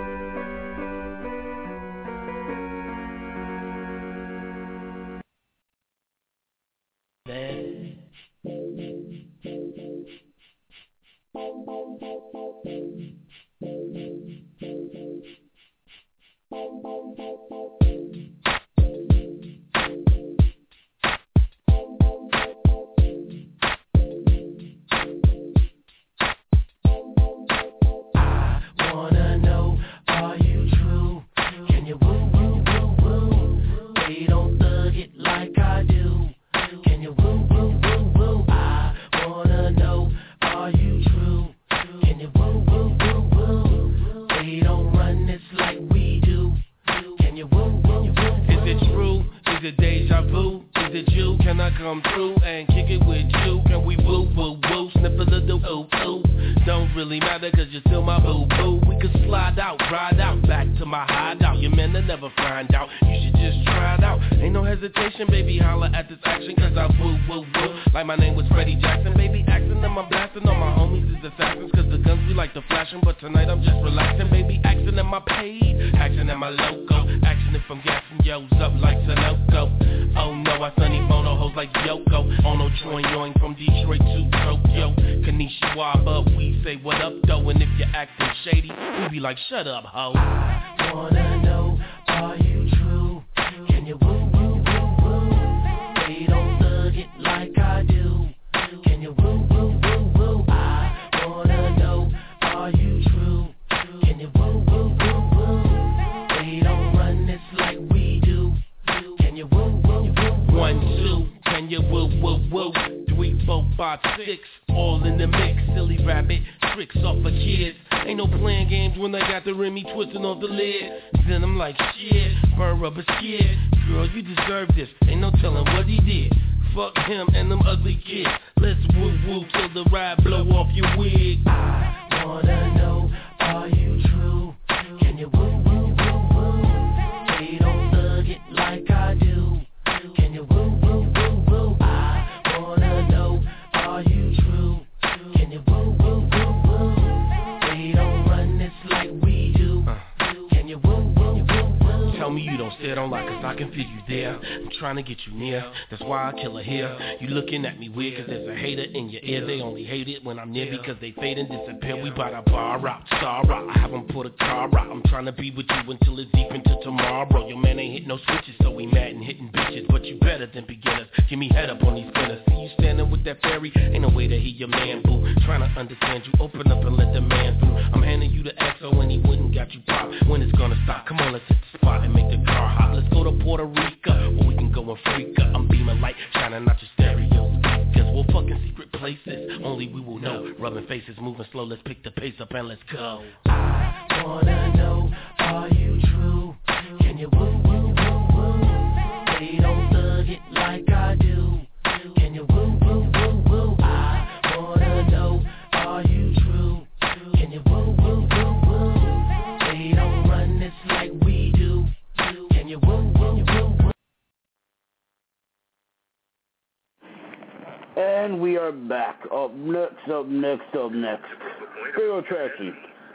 Shut up, ho. I wanna know, are you true? Can you woo, woo, woo, woo? They don't thug it like I do. Can you woo, woo, woo, woo? I wanna know, are you true? Can you woo, woo, woo, woo? They don't run this like we do. Can you woo, woo, woo, woo? 1, 2, can you woo, woo, woo? 3, 4, 5, 6, all in the mix. Silly rabbit, tricks off of kids. Ain't no playing games when I got the Remy twisting off the lid. Then I'm like, shit, burn rubber skid. Girl, you deserve this, ain't no telling what he did. Fuck him and them ugly kids. Let's woo woo till the ride blow off your wig. I wanna know, are you true? Can you woo woo woo woo? They don't thug it like I do. Can you woo woo woo woo? I wanna know, are you true? Can you woo woo woo woo? They don't run this like we do. Can you woo woo woo woo? Tell me you don't stare, don't lie, cause I can feel you there. I'm trying to get you near, that's why I kill her here. You looking at me weird, cause there's a hater in your ear. They only hate it when I'm near, because they fade and disappear. We bout to bar out, star out, I have them put a car out. I'm trying to be with you until it's deep into tomorrow. Your man ain't hit no switches, so we mad and hitting bitches. But you better than beginners, give me head up on these spinners. See you standing with that fairy, ain't no way that he your man, boo. Trying to understand you, open up and let the man through. I'm handing you the XO and he wouldn't got you pop. When it's gonna stop? Come on, let's hit the spot and make the car hot. Let's go to Puerto Rico, or we can go and freak up. I'm beaming light, shining out your stereo speakers. We'll fucking secret places, only we will know. Rubbing faces, moving slow, let's pick the pace up and let's go. I wanna know, are you true? Can you woo woo woo woo? They don't thug it like back. Up next. Big attraction.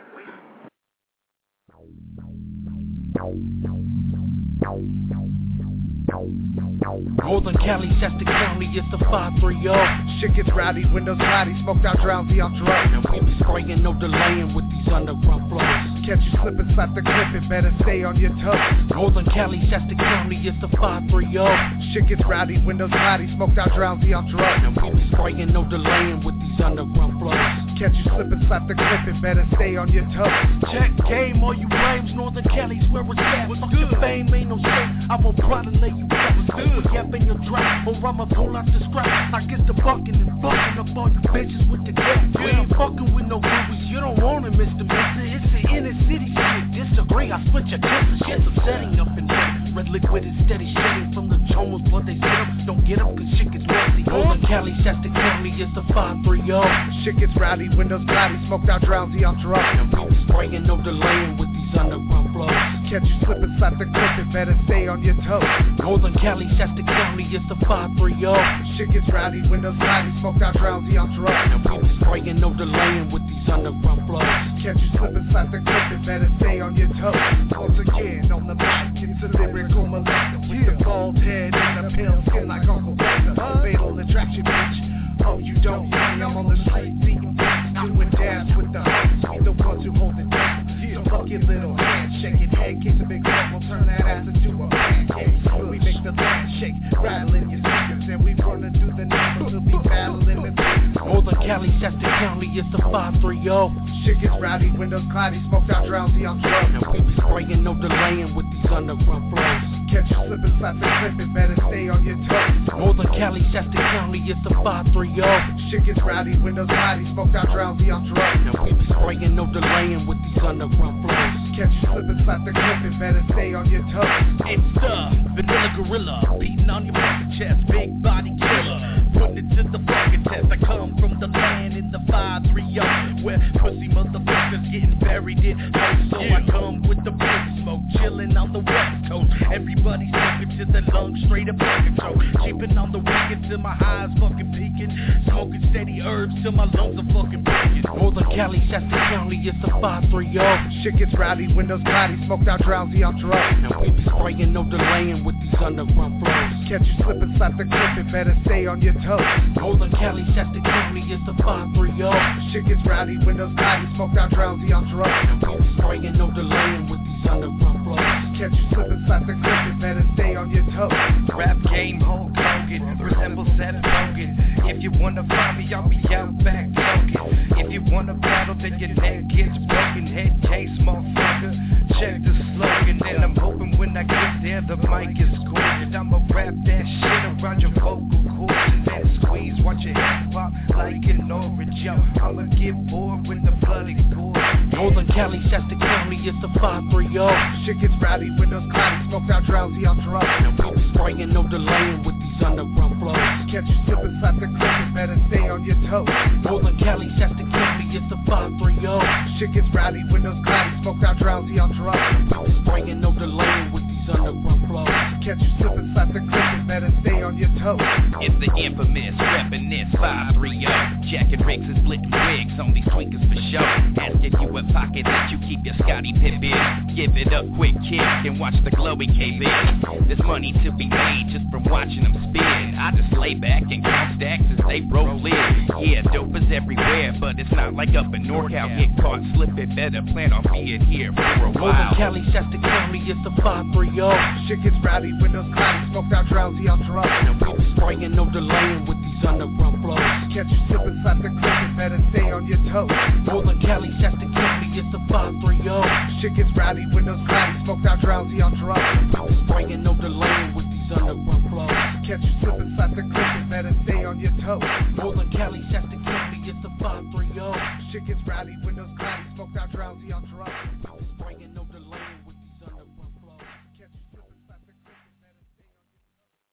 Northern Cali, Shasta County, it's the 530. Shit gets rowdy, windows cloudy, smoked out, drowsy, I'm drunk. And we be spraying, no delaying with these underground flows. Catch you slipping, slap the clip, it better stay on your toes. Northern Cali, Shasta County, it's the 530. Shit gets rowdy, windows cloudy, smoked out, drowsy, I'm drunk. And we be spraying, no delaying with these underground flows. Catch you slipping, slap the clip, it better stay on your toes. Check game, all you flames, Northern Cali's where it's at. Fuck your fame, ain't no shit, I won't probably lay you back. Yep in your trap, or I'ma pull out the scrap. I get the bucking and fucking up all you bitches with the gas. We ain't fucking with no movies, you don't want it, Mr. Mister. It's the inner city shit. Disagree, I switch your kisses. Shit, I'm setting up in there. Red liquid is steady shitting from the chomas, but they sit up. Don't get up, cause shit gets messy. Northern Cali, Shasta County, it's the 530. Shit gets rowdy, windows cloudy, smoked out, drowsy, I'm drunk. And we be spraying, no delaying with these underground flows. Catch you slipping, slap the clip, it better stay on your toes. Northern Cali, Shasta County, it's the 530. Shit gets rowdy, windows cloudy, smoked out, drowsy, I'm drunk. And we be spraying, no delaying with these underground flows. Catch you slipping, slap the clip, it better stay on your toes. Once again, on the mic, it's a lyrical molester with the bald head and the pale skin like Uncle Buster. Fatal attraction, bitch. Oh, you don't see me, I'm on the street, beating beats, doing dabs with the homies. We the ones who hold it down. So fuck your little hand, shake it, head, kiss a big bubble, turn that ass into a pancake. We make the land shake, rattling your speakers, and we running through the numbers, we'll be battling the beats. Northern Cali, Shasta County, it's the 530. Shit gets rowdy, windows cloudy, smoked out, drowsy, I'm drunk. And we be spraying, no delaying with these underground flows. Catch you slipping, slap the clip, it better stay on your toes. Northern Cali, Shasta County, it's the 530. Shit gets rowdy, windows cloudy, smoked out, drowsy, I'm drunk. And we be spraying, no delaying with these underground flows. Catch you slipping, slap the clip, it better stay on your toes. It's the vanilla gorilla, beating on your fucking chest, big body killer. Putting it to the fucking test. I come from the land in the 530, where pussy motherfuckers getting buried in hoes. So I come with the big smoke, chilling on the west coast. Everybody smoking to the lungs, straight up fucking choke. Cheaping on the weekend till my highs fucking peaking. Smoking steady herbs till my lungs are fucking breaking. Northern Cali, Shasta County, it's the 530. Shit gets rowdy, windows cloudy, smoked out, drowsy, I'm drunk. And we be spraying, no delaying with these underground flows. Catch you slipping, slap the clip, it better stay on your toes. Northern Cali, Shasta County, it's the 530. Shit gets rowdy, windows cloudy, smoked out, drowsy, I'm drunk. And we be spraying, no delaying with these underground flows. Catch you slipping, slap the clip, it better stay on your toes. Rap game, Hulk Hogan, resembles Seth Rogen. If you wanna find me, I'll be out back talking. If you wanna battle, then your neck gets broken. Head case, motherfucker. Check the slogan, and I'm hoping when I get there, the mic is gorgeous. I'ma rap that shit around your vocal cords and then squeeze. Watch your head pop like an orange, yo. I'ma get bored when the blood is gory. Northern Cali, Shasta County, it's the 530. Shit gets rowdy, windows cloudy, smoked out, drowsy, I'm drunk. And we be spraying, no delaying with these underground flows. Catch you slipping, slap the clip, it better stay on your toes. Northern Cali, Shasta County, it's the 530. Shit gets rowdy, windows cloudy, smoked out, drowsy, I'm drunk. And we be spraying, no delaying with these underground flows. Catch you slipping, slap the clip, it better stay on your toes. It's the infamous, reppin' this 530. Jack and Riggs is splitting wigs on these tweakers for show. Asking you what pocket that you keep your Scotty Pippen. Give it up quick, kick, and watch the glowing cave in. There's money to be made just from watching them spin. I just lay back and count stacks as they roll in. Yeah, dope is everywhere, but it's not like up in NorCal. Get caught slipping, better plan on being here for a while. Northern Cali, Shasta County, it's the 530. Shit gets rowdy, windows cloudy, smoked out, drowsy, I'm drunk. And we be spraying, no delaying with these underground flows. Catch you slipping, slap the clip, it better stay on your toes. Northern Cali, Shasta County, it's the 530. Shit gets rowdy, windows cloudy, smoked out, drowsy, I'm drunk. And we be spraying, no delaying with these underground flows. Catch you slipping, slap the clip, it better stay on your toes. Northern Cali, Shasta County, it's the 530. Shit gets rowdy, windows cloudy, smoked out, drowsy, I'm drunk. And we be spraying, no delaying with these underground flows. Catch you slipping, slap the clip, it better stay on your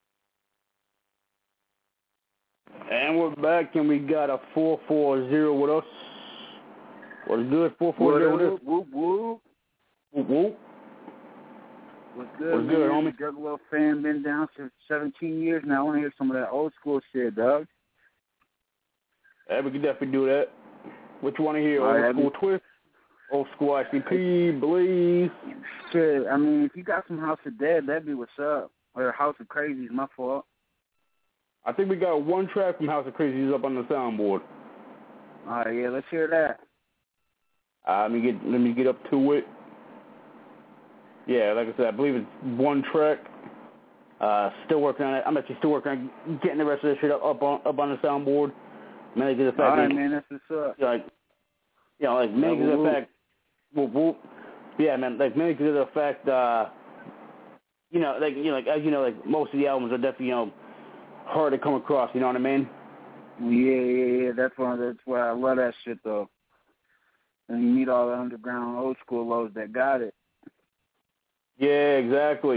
toes. And we're back, and we got a 440 with us. What's good, 440 with us? Whoop, whoop. Whoop, whoop. What's good, What's good, homie? Juggalo fan, been down for 17 years now. I want to hear some of that old school shit, dog. Yeah, we can definitely do that. What you want to hear? Old school twist? Old school ICP, Belize? Shit, I mean, if you got some House of Dead, that'd be what's up. Or House of Crazy is my fault. I think we got one track from House of Crazies up on the soundboard. All right, yeah, let's hear that. Let me get up to it. Yeah, like I said, I believe it's one track. Still working on it. I'm actually still working on getting the rest of this shit up on the soundboard. Mainly because the fact all right, man, that's what's up. Mainly because of the fact, whoop. Yeah, man, like mainly because of the fact, most of the albums are definitely, hard to come across. You know what I mean? Yeah. That's why I love that shit though. And you meet all the underground old school lows that got it. Yeah, exactly.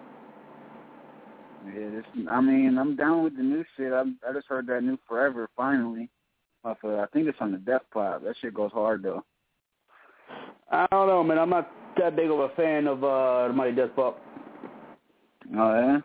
Yeah, I'm down with the new shit. I just heard that new Forever finally. I think it's on the Death Pop. That shit goes hard though. I don't know, man. I'm not that big of a fan of the Mighty Death Pop. Oh yeah.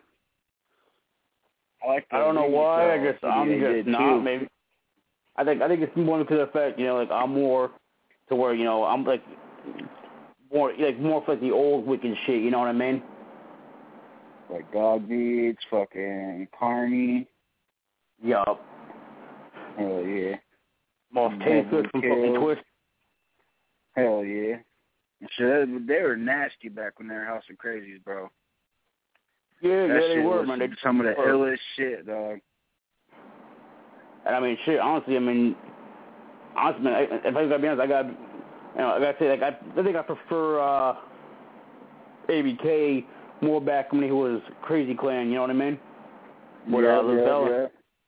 I don't know why. I guess I'm just not. Maybe. I think it's more because of the fact, I'm more to where I'm more for the old wicked shit. You know what I mean? Like Dog Beats, fucking Carney. Yup. Hell yeah. Most tasteless from fucking Twist. Hell yeah. Shit, they were nasty back when they were House of Crazies, bro. Yeah, they were, man. They some of the illest shit, dog. And I mean, shit. Honestly, man, if I gotta be honest, I gotta say, I think I prefer ABK more back when he was Crazy Clan. You know what I mean? With yeah.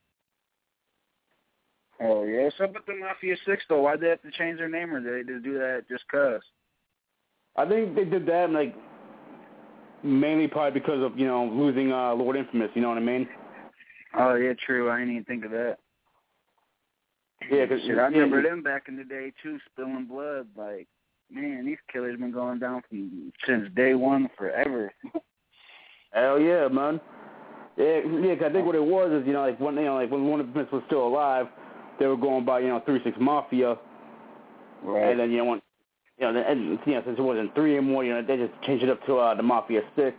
Oh yeah. What's up with the Mafia 6 though? Why'd they have to change their name, or did they just do that just cause? I think they did that, mainly probably because of, losing Lord Infamous, you know what I mean? Oh, yeah, true. I didn't even think of that. Yeah, because I remember them back in the day, too, spilling blood. Like, man, these killers been going down since day one forever. Hell yeah, man. Yeah, cause I think what it was is, when Lord Infamous was still alive, they were going by, 3-6 Mafia. Right. And then, since it wasn't 3 anymore, they just changed it up to the Mafia 6.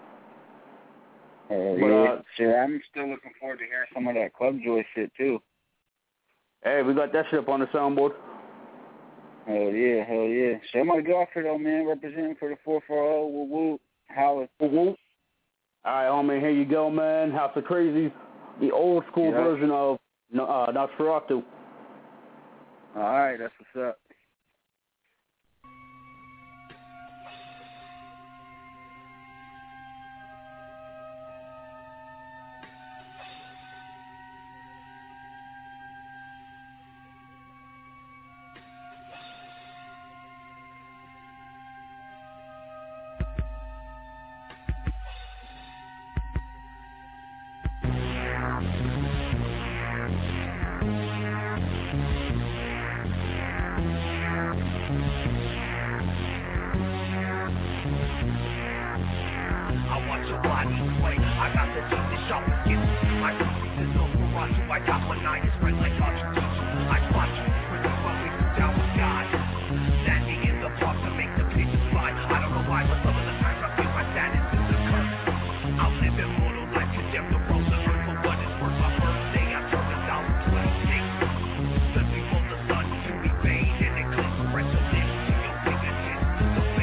Shit, I'm still looking forward to hearing some of that Club Joy shit, too. Hey, we got that shit up on the soundboard. Hell yeah. So I'm going to go off here, though, man, representing for the 440. Woo-woo. Holla. Woo-woo. All right, homie, here you go, man. House of Crazies, the old school version of Nosferatu. All right, that's what's up.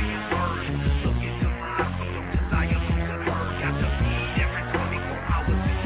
Got to be every 24 hours.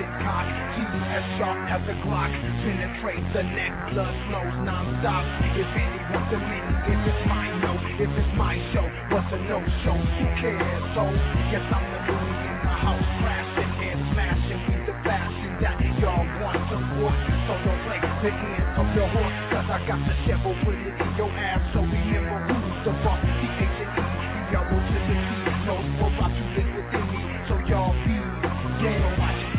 shit cock. Teeth as sharp as a Glock. Penetrate the neck, blood flows non-stop. If anyone's a mini, if it's my no, if it's my show, what's a no-show? Who cares? So, yes, I'm the loony in the house, crashing, head smashing, be the fashion that y'all want to support. So don't play the end of your horse, cause I got the shovel, put it in your ass. So remember who's the boss, the H&E, the yellow to the T, knows more about you than within me. So y'all be, yeah, watch it.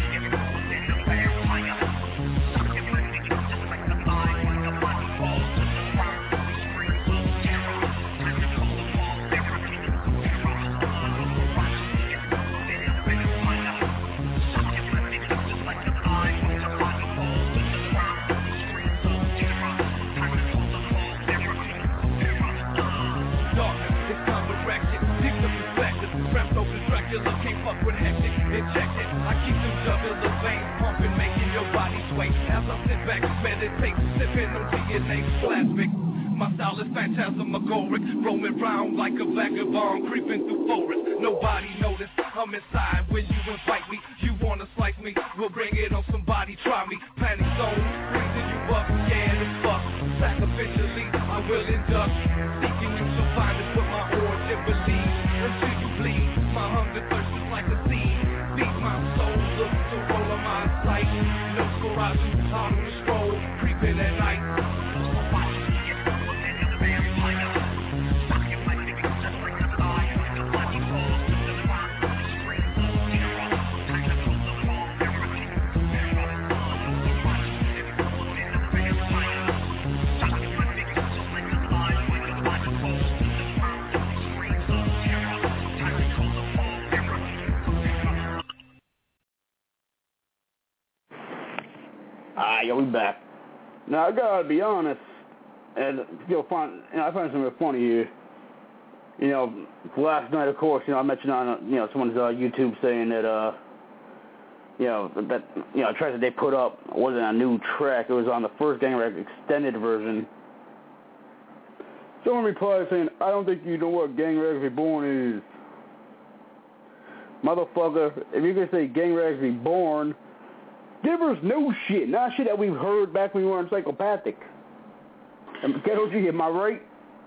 Can't fuck with hectic, injected. I keep them jugular veins pumping, making your body sway. As I sit back, meditate, sipping on DNA plastic. My style is phantasmagoric, roaming round like a vagabond, creeping through forests. Nobody noticed, I'm inside when you invite me. You wanna slice me, we'll bring it on somebody, try me. Panic zone, freezing you up, yeah, it's fuck. Sacrificially, I will induct. Seeking you shall find it with my origin believe. Until you bleed, my hunger thirst is like a seed. Beat my soul, look to roll on my sight. No horizon, on the stroll, creeping at night. Yo, we back. Now, I gotta be honest, and I find something funny here. You know, last night, of course, I mentioned on, someone's YouTube saying that, that track that they put up wasn't a new track. It was on the first Gang Rag extended version. Someone replied saying, I don't think you know what Gang Rags Reborn is. Motherfucker, if you're gonna say Gang Rags Reborn, give us new shit, not shit that we've heard back when we were encyclopathic. Ghetto G, am I right?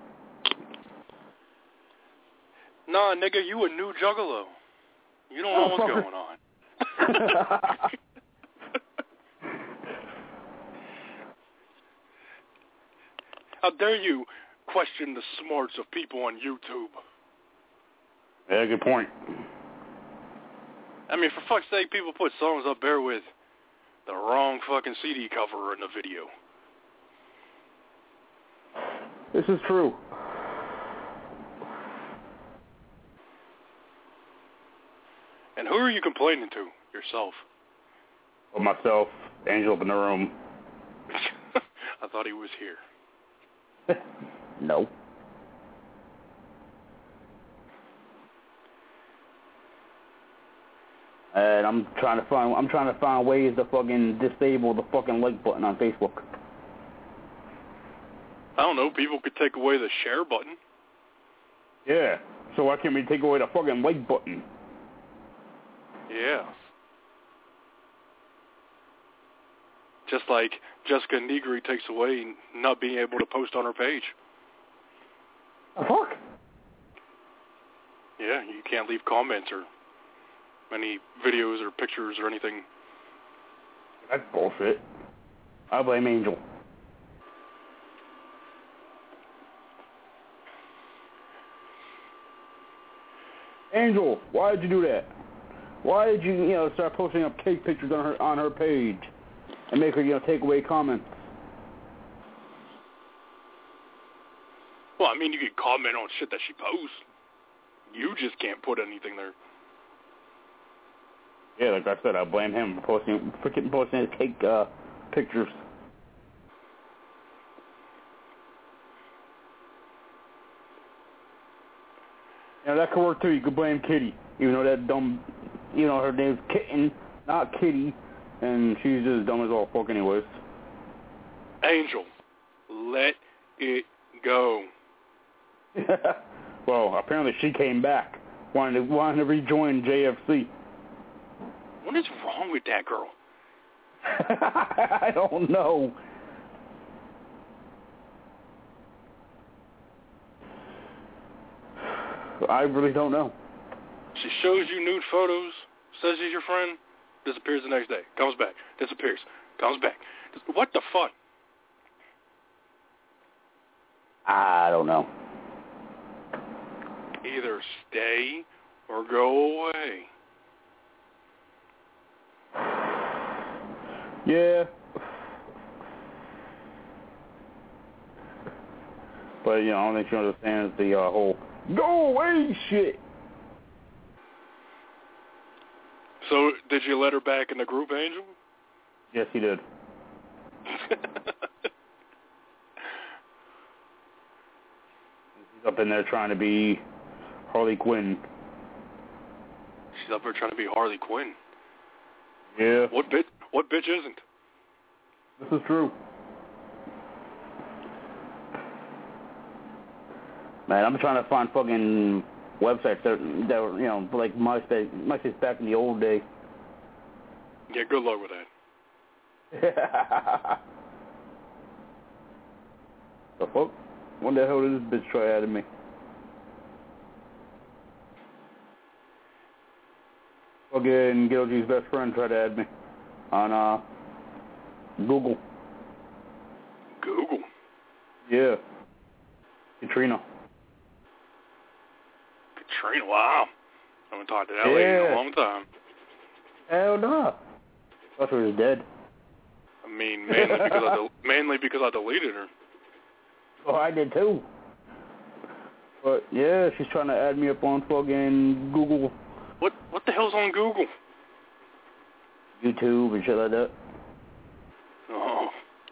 Nah, nigga, you a new juggalo. You don't know what's going on. How dare you question the smarts of people on YouTube? Yeah, good point. I mean, for fuck's sake, people put songs up there with the wrong fucking CD cover in the video. This is true. And who are you complaining to? Yourself. Well, myself, Angel up in the room. I thought he was here. No. And I'm trying to find ways to fucking disable the fucking like button on Facebook. I don't know, people could take away the share button. Yeah. So why can't we take away the fucking like button? Yeah. Just like Jessica Negri takes away not being able to post on her page. The fuck? Yeah, you can't leave comments or any videos or pictures or anything. That's bullshit. I blame Angel. Angel, why did you do that? Why did you, start posting up cake pictures on her page and make her, take away comments? Well, I mean, you can comment on shit that she posts. You just can't put anything there. Yeah, like I said, I blame him for posting his cake pictures. That could work too. You could blame Kitty, even though that dumb, her name's Kitten, not Kitty, and she's just dumb as all fuck anyways. Angel, let it go. Well, apparently she came back, wanted to rejoin JFC. What is wrong with that girl? I don't know. I really don't know. She shows you nude photos, says she's your friend, disappears the next day, comes back, disappears, comes back. What the fuck? I don't know. Either stay or go away. Yeah. But, you know, I don't think she understands the whole go away shit. So, did you let her back in the group, Angel? Yes, he did. He's up in there trying to be Harley Quinn. She's up there trying to be Harley Quinn. Yeah. What bitch isn't? This is true. Man, I'm trying to find fucking websites that were, you know, like MySpace back in the old day. Yeah, good luck with that. The fuck? When the hell did this bitch try adding me? Fucking Gil G's best friend tried to add me on Google. Google? Yeah. Katrina. Katrina, wow. I haven't talked to that lady in a long time. Hell no. I thought she was dead. I mean, mainly because I deleted her. Oh, I did too. But yeah, she's trying to add me up on fucking Google. What the hell's on Google? YouTube and shit like that. Oh.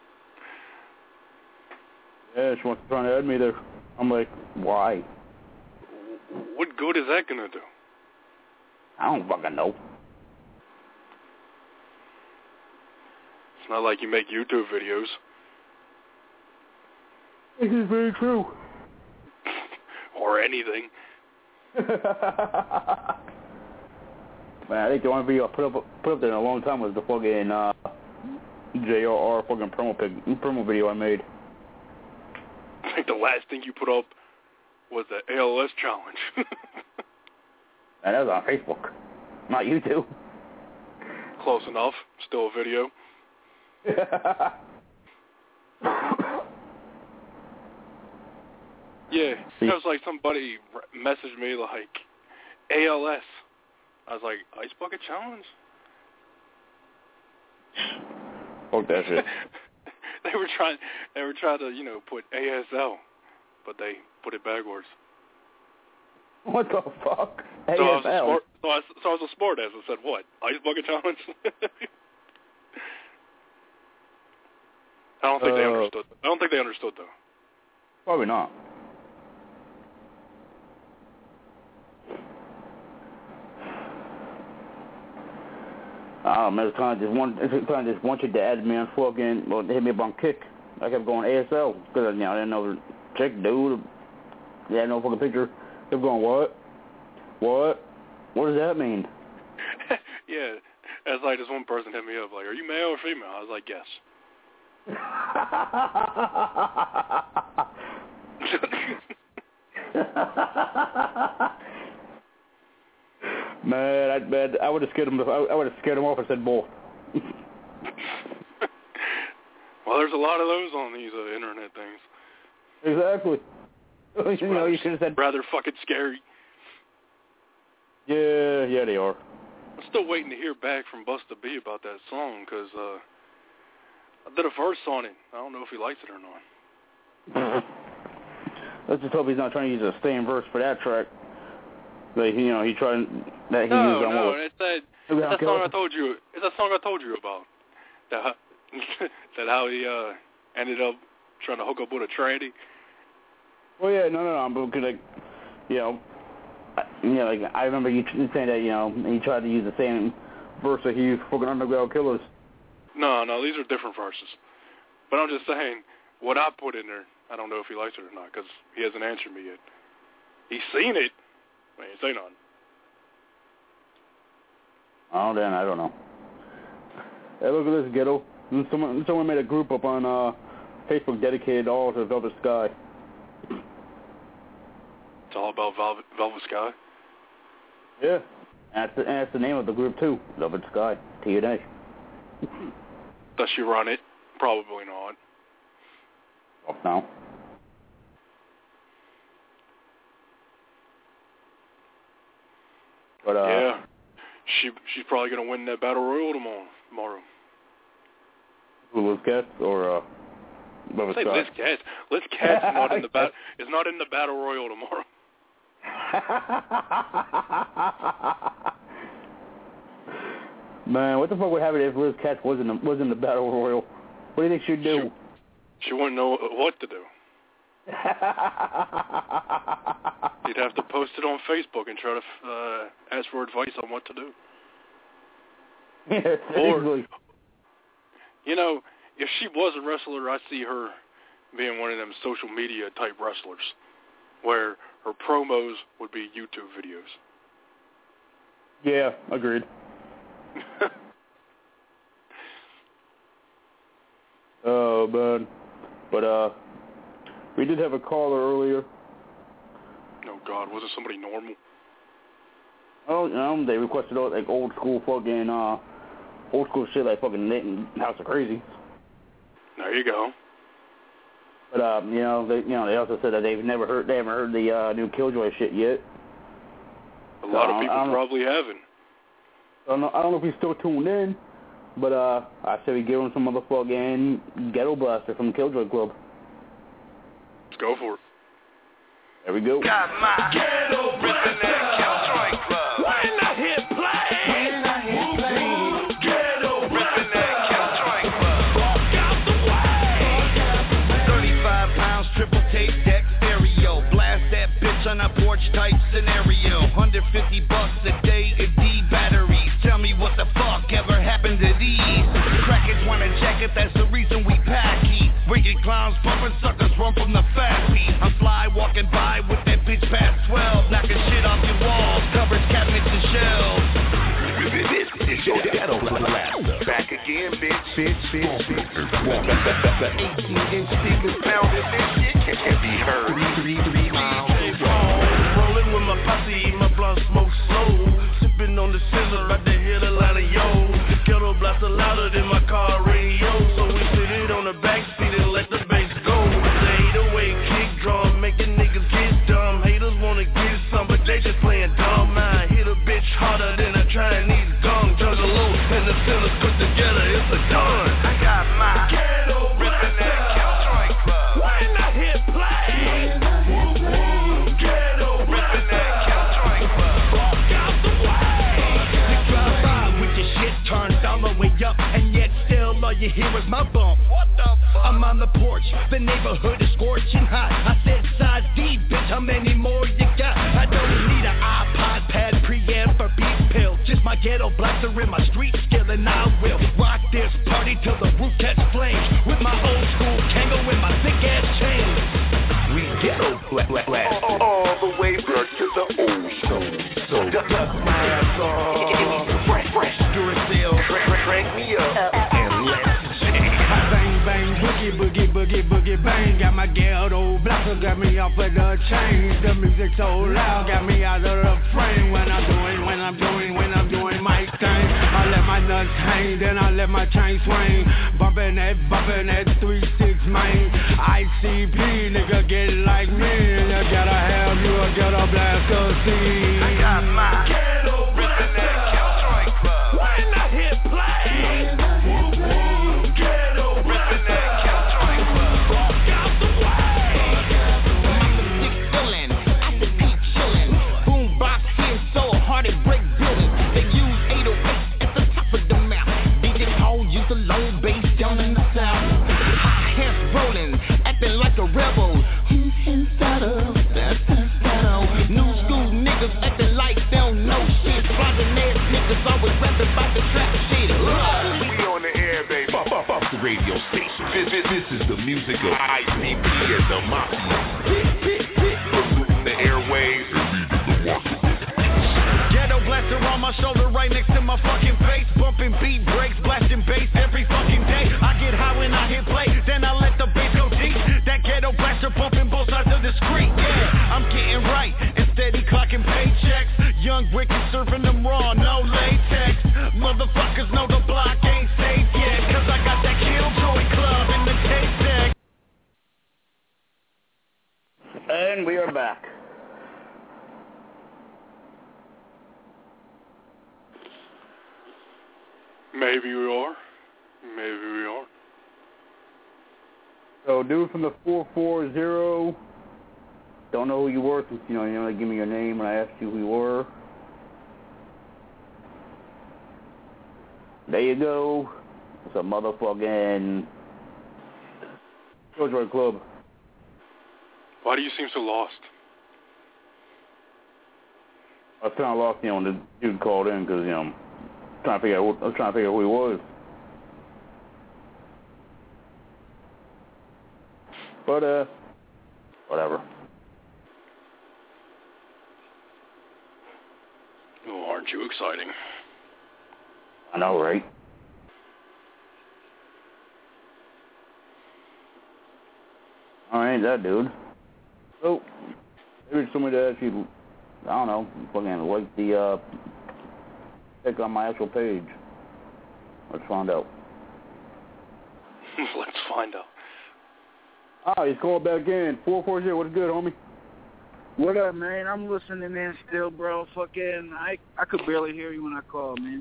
Yeah, she wants to try to add me there. I'm like, why? What good is that gonna do? I don't fucking know. It's not like you make YouTube videos. This is very true. Or anything. Man, I think the only video I put up there in a long time was the fucking JRR fucking promo video I made. I think the last thing you put up was the ALS challenge. And that was on Facebook, not YouTube. Close enough. Still a video. Yeah, it was like somebody messaged me like, ALS. I was like, Ice Bucket Challenge? Fuck that shit. They were trying to, you know, put ASL, but they put it backwards. What the fuck? So I was a sport ass and said, what? Ice Bucket Challenge? I don't think they understood. I don't think they understood though. Probably not. Man, it's kind of just want you to add me on fucking, well, hit me up on Kick. I kept going ASL because, you know, I didn't know the chick, dude. They had no fucking picture. Kept going, what? What does that mean? Yeah, it's like this one person hit me up, like, are you male or female? I was like, yes. Man, I would have scared him. I would have scared him off and said both. Well, there's a lot of those on these internet things. Exactly. You know, you should have said rather fucking scary. Yeah, they are. I'm still waiting to hear back from Busta B about that song because I did a verse on it. I don't know if he likes it or not. Let's just hope he's not trying to use the same verse for that track. Like, you know, he tried that he used on No, it's that song I told you. It's that song I told you about. That how he ended up trying to hook up with a tranny. Well, yeah, no, because like, you know, like I remember you saying that, you know, he tried to use the same verse that he used for fucking Underground Killers. No, these are different verses. But I'm just saying, what I put in there, I don't know if he likes it or not, because he hasn't answered me yet. He's seen it, but he ain't say nothing. Oh, then I don't know. Hey, look at this, Ghetto. Someone made a group up on Facebook dedicated all to Velvet Sky. It's all about Velvet Sky? Yeah. And that's the name of the group, too. Velvet Sky. TNA. Does she run it? Probably not. Oh, no. But, yeah. She's probably going to win that Battle Royal tomorrow. Who, Liz Katz or Velvet Sky? Liz Katz. Liz Katz is not in the Battle Royal tomorrow. Man, what the fuck would happen if Liz Katz was in the Battle Royal? What do you think she'd do? She wouldn't know what to do. You'd have to post it on Facebook and try to ask for advice on what to do. Yeah, or, you know, if she was a wrestler, I see her being one of them social media type wrestlers, where her promos would be YouTube videos. Yeah, agreed. Oh, man. But, we did have a caller earlier. Oh, God. Was it somebody normal? Oh, they requested, like, old school shit, like fucking House of Crazy. There you go. But, they also said that they haven't heard the new Killjoy shit yet. A lot of people probably haven't. I don't know if he's still tuned in, but I said we give him some motherfucking Ghetto Blaster from the Killjoy Club. Let's go for it. There we go. Got my Ghetto Blaster Killjoy Club. When I hit play. Ghetto Blaster Killjoy Club. Walk out the way. 35 pounds, triple tape deck stereo. Blast that bitch on a porch type scenario. $150 a day in D batteries. Tell me what the fuck ever happened to these? Crackers want a jacket, that's the reason we pack heat. Wicked clowns pumping suckers run from the fast beat. I'm fly walking by with that bitch past 12, knocking shit off your walls, covers cabinets and shelves. This is your Ghetto Blaster. Back again, bitch. The 18-inch speakers pounding this shit can't be heard. 3 miles. Rolling with my posse, my blunt smoke slow. Sipping on the scissor, about to hit a line of yo. The Ghetto Blaster louder than my car radio, so we put it on the backseat and let the bass go. The 808 kick drum, making niggas get dumb. Haters wanna get some, but they just playing dumb. I hit a bitch harder than a Chinese gong. Juggalo and the sinners put together, it's a done. I got my Ghetto Blaster Killjoy Club. When I hit play. Ghetto Blaster Killjoy Club. Walk out the way. You drive by with your shit turned all the way up, and yet still all you hear is my bump. What the fuck? I'm on the porch, the neighborhood is scorching hot. I said size D, bitch, how many more you got? I don't need an iPod pad, preamp for beat pill. Just my Ghetto Blaster and my street skill, and I will rock this party till the roof catch flames. With my old school Kango and my thick ass chains. We Ghetto Blaster all the way back to the old school. So dust my ass off. Fresh Duracell, crank me up and let's bang, bang, boogie, bang. Got my Ghetto Blaster, got me off of the chain. The music so loud, got me out of the frame. When I'm doing my thing, I let my nuts hang, then I let my chain swing. Bumping that 3-6 main. ICP, nigga, get like me. You gotta have you a Ghetto Blaster scene. I got my Ghetto Blaster Killjoy Club. When I hit play. Ghetto Blaster Killjoy Club. Walk out the way. I'm the stick fillin', at the peak chillin'. Boombox here so hard it break building. They use 808 at the top of the map. DJ Paul use the low bass down in the south. High hands rollin', acting like a rebel. New school niggas acting like they don't know shit. Flogging ass niggas always rapping about the trap shit. We on the air, baby. Fuck the radio station. This is the music of ICP and the Mafia. The airwaves. Ghetto Blaster on my shoulder right next to my fucking face. Bumping beat breaks, blasting bass every fucking day. I get high when I hit play, then I let the bass go deep. That ghetto blaster bumping both sides of the street. Yeah, I'm getting right and steady clocking paychecks. Young wicked surfing them raw, no latex. Motherfuckers know the block ain't safe yet, cause I got that Killjoy Club in the tape deck. And we are back. Maybe we are. Maybe we are. So, dude from the 440, don't know who you were, since, you know, give me your name when I asked you who you were. There you go. It's a motherfucking Killjoy Club. Why do you seem so lost? I was kind of lost, when the dude called in, because, I was trying to figure out who he was. But, whatever. Oh, aren't you exciting? I know, right? Alright, that dude. So, maybe somebody that actually, I don't know, fucking like the, pick on my actual page. Let's find out. Let's find out. Oh, he's calling back in. 440, what's good, homie? What up, man? I'm listening in still, bro. Fucking, I could barely hear you when I called, man.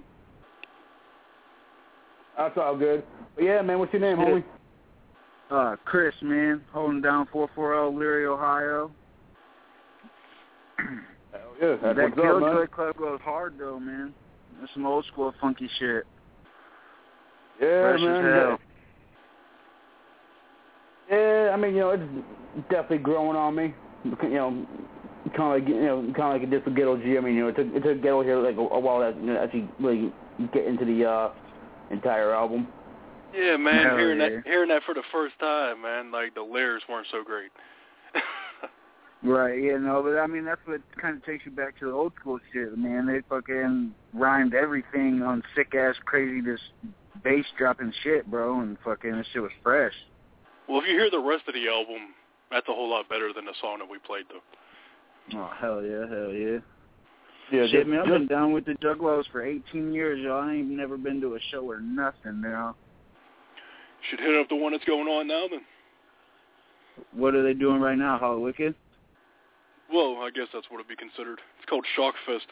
That's all good. But yeah, man, what's your name, homie? Chris, man. Holding down 440 Leary, Ohio. Hell yeah, that's that what's up, man. Killjoy Club goes hard, though, man. That's some old school funky shit. Yeah, Fresh man. as hell. Yeah, I mean, it's definitely growing on me. Kind of like it did for Ghetto G. I mean, it took Ghetto here like a while to actually really get into the entire album. Yeah, man, Hell hearing yeah. that for the first time, man, like the lyrics weren't so great. Right, yeah, no, but I mean, that's what kind of takes you back to the old school shit, man. They fucking rhymed everything on sick-ass, crazy, just bass-dropping shit, bro, and fucking this shit was fresh. Well, if you hear the rest of the album, that's a whole lot better than the song that we played, though. Oh, hell yeah, hell yeah. Yeah, shit, man, I've been down with the Juggalos for 18 years, y'all. I ain't never been to a show or nothing, now. Should hit up the one that's going on now, then. What are they doing right now, Hollow Wicked? Well, I guess that's what it'd be considered. It's called Shockfest.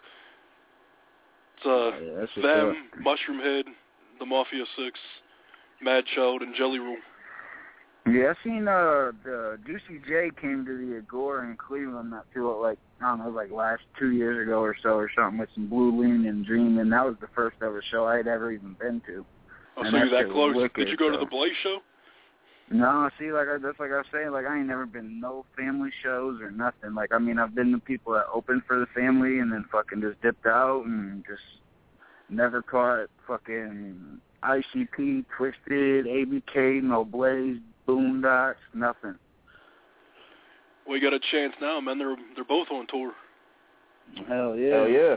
It's them, Mushroomhead, the Mafia 6, Mad Child, and Jelly Roll. Yeah, I seen the Juicy J came to the Agora in Cleveland not too last 2 years ago or so or something with some Blue Lean and Dream, and that was the first ever show I had ever even been to. Oh, so you're that close. Did you go to the Blaze show? No, see, that's like I was saying, I ain't never been to no family shows or nothing. Like, I mean, I've been to people that opened for the family and then fucking just dipped out and just never caught fucking ICP, Twisted, ABK, no Blaze, Boondocks, nothing. Well, you got a chance now, man. They're both on tour. Hell yeah. Hell yeah.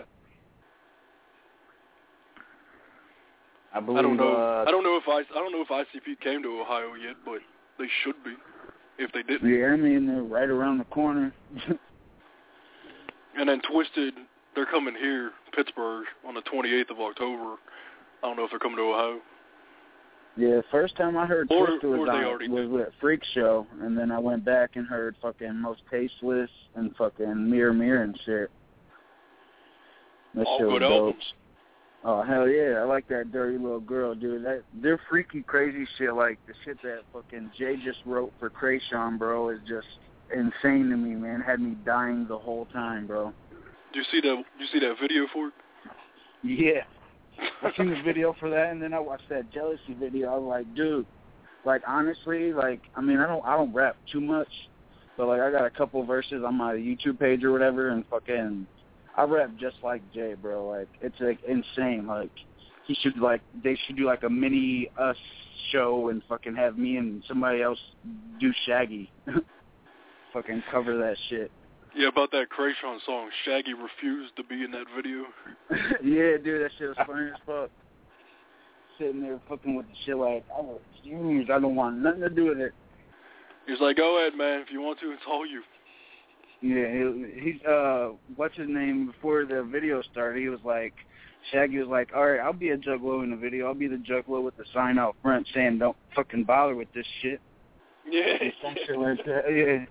I don't know. I don't know if ICP came to Ohio yet, but they should be if they didn't. Yeah, I mean they're right around the corner. And then Twisted, they're coming here, Pittsburgh, on the 28th of October. I don't know if they're coming to Ohio. Yeah, first time I heard Twisted was with at Freak Show, and then I went back and heard fucking Most Tasteless and fucking Mirror and shit. That all shit good was dope. albums. Oh, hell yeah. I like that Dirty Little Girl, dude. Their freaky, crazy shit, like the shit that fucking Jay just wrote for Krayshawn, bro, is just insane to me, man. Had me dying the whole time, bro. Do you see that video for it? Yeah. I seen the video for that, and then I watched that Jealousy video. I was like, dude, like, honestly, like, I mean, I don't rap too much, but, like, I got a couple verses on my YouTube page or whatever, and fucking, I rap just like Jay, bro. Like, it's, like, insane. Like, they should do, like, a mini Us show and fucking have me and somebody else do Shaggy. Fucking cover that shit. Yeah, about that Krayshawn song, Shaggy refused to be in that video. Yeah, dude, that shit was funny as fuck. Sitting there fucking with the shit like, I don't want nothing to do with it. He's like, go ahead, man. If you want to, it's all you. Yeah, he's what's his name? Before the video started, he was like, Shaggy was like, all right, I'll be a juggalo in the video. I'll be the juggalo with the sign out front saying, don't fucking bother with this shit. Yeah. Some shit like that. Yeah.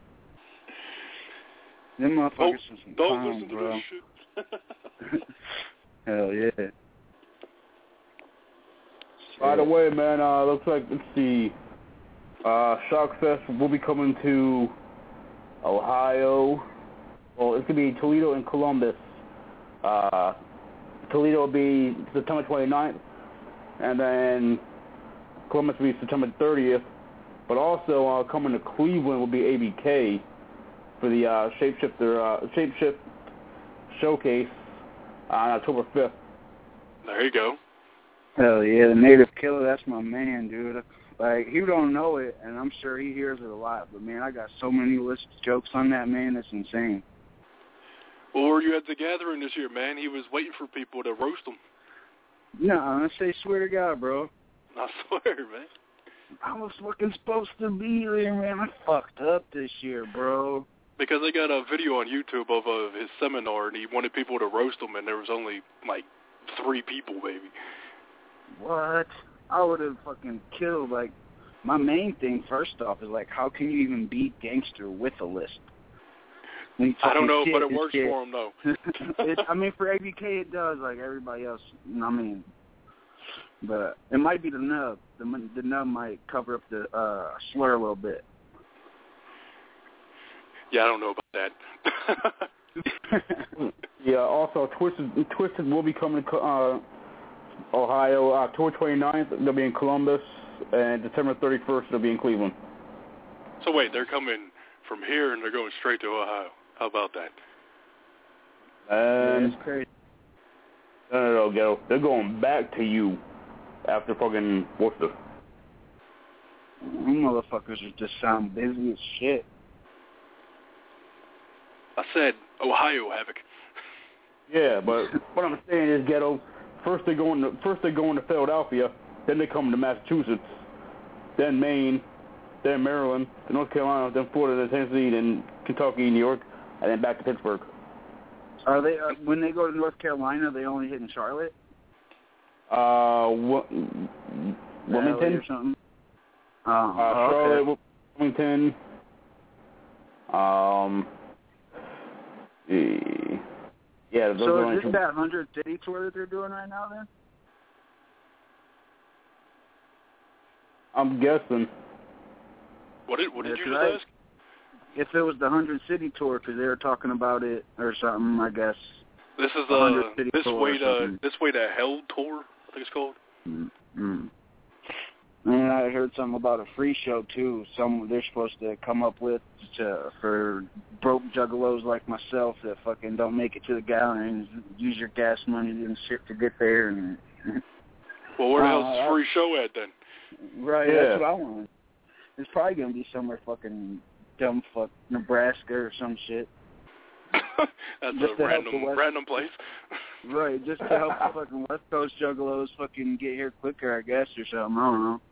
Them motherfuckers are some don't clowns, listen to bro. this shit. Hell yeah. By the way, man, looks like, let's see, Shockfest will be coming to Ohio. Well, it's going to be Toledo and Columbus. Toledo will be September 29th, and then Columbus will be September 30th. But also coming to Cleveland will be ABK for the Shapeshift Showcase on October 5th. There you go. Hell yeah, the Native Killer, that's my man, dude. Like, he don't know it, and I'm sure he hears it a lot, but man, I got so many list jokes on that man, it's insane. Well, were you at the gathering this year, man? He was waiting for people to roast him. No, I say swear to God, bro. I swear, man. I was fucking supposed to be there, man. I fucked up this year, bro. Because they got a video on YouTube of his seminar, and he wanted people to roast him, and there was only, like, 3 people, maybe. What? I would have fucking killed, like, my main thing, first off, is, like, how can you even beat Gangster with a list? I don't know, but it works for him, though. I mean, for ABK it does, like everybody else, you know what I mean? But it might be the nub. The nub might cover up the slur a little bit. Yeah, I don't know about that. Yeah, also, Twisted will be coming to Ohio October 29th. They'll be in Columbus, and December 31st they'll be in Cleveland. So wait, they're coming from here and they're going straight to Ohio. How about that? That's crazy. No, Ghetto. They're going back to you after fucking Worcester. Them motherfuckers just sound busy as shit. I said Ohio Havoc. Yeah, but what I'm saying is, Ghetto, first they're going to Philadelphia, then they come to Massachusetts, then Maine, then Maryland, then North Carolina, then Florida, then Tennessee, then Kentucky, New York, and then back to Pittsburgh. Are they when they go to North Carolina, are they only hitting Charlotte? Wilmington or something. Charlotte, okay. Wilmington. Yeah. So is this that 100 city tour that they're doing right now, then? I'm guessing. What did you just ask? If it was the 100 city tour, because they were talking about it or something, I guess. This is this way to hell tour, I think it's called. Mm-hmm. And I heard something about a free show too. They're supposed to come up with for broke juggalos like myself that fucking don't make it to the gala and use your gas money and shit to get there. And well, where the hell's this free show at then? Right, yeah. That's what I want. It's probably gonna be somewhere fucking dumb fuck Nebraska or some shit. That's just a random place. Right, just to help the fucking West Coast juggalos fucking get here quicker, I guess, or something. I don't know.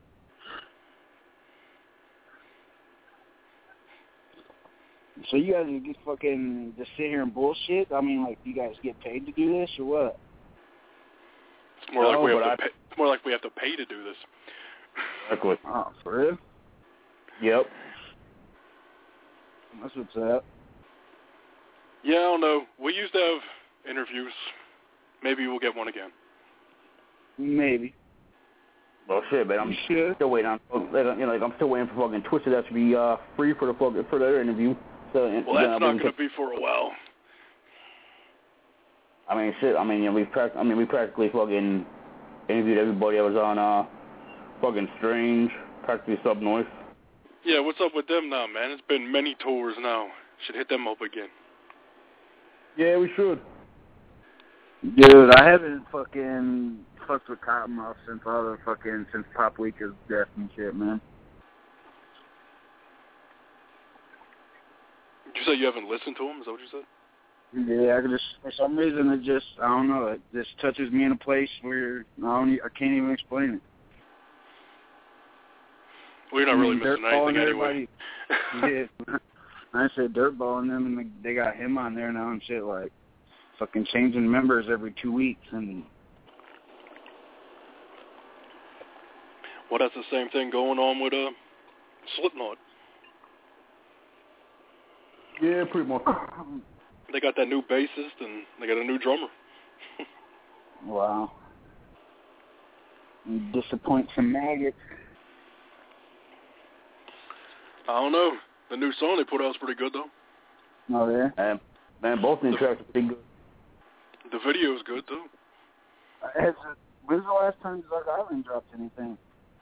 So you guys get fucking just sit here and bullshit? I mean, like, you guys get paid to do this or what? It's more like we have to pay to do this. Exactly. Oh, for real? Yep. That's what's up. Yeah, I don't know. We used to have interviews. Maybe we'll get one again. Maybe. Well, shit, man. I'm still waiting on. I'm still waiting for fucking Twisted that to be free for their interview. So, well, that's not going to be for a while. I mean, shit. I mean, we practically fucking interviewed everybody that was on fucking Strange, practically Sub-North. Yeah, what's up with them now, man? It's been many tours now. Should hit them up again. Yeah, we should. Dude, I haven't fucking fucked with Cottonmouth since Pop Leaker's death and shit, man. Did you say you haven't listened to him? Is that what you said? Yeah, for some reason I don't know, it just touches me in a place where I can't even explain it. Well, you're not really missing anything anyway. Yeah, I said Dirtball and them, and they got him on there now and shit, like fucking changing members every 2 weeks, and well, that's the same thing going on with Slipknot. Yeah, pretty much. They got that new bassist and they got a new drummer. Wow. You disappoint some maggots. I don't know. The new song they put out is pretty good, though. Oh, yeah? Man, both of the tracks are pretty good. The video is good, too. When's the last time Dark Island dropped anything?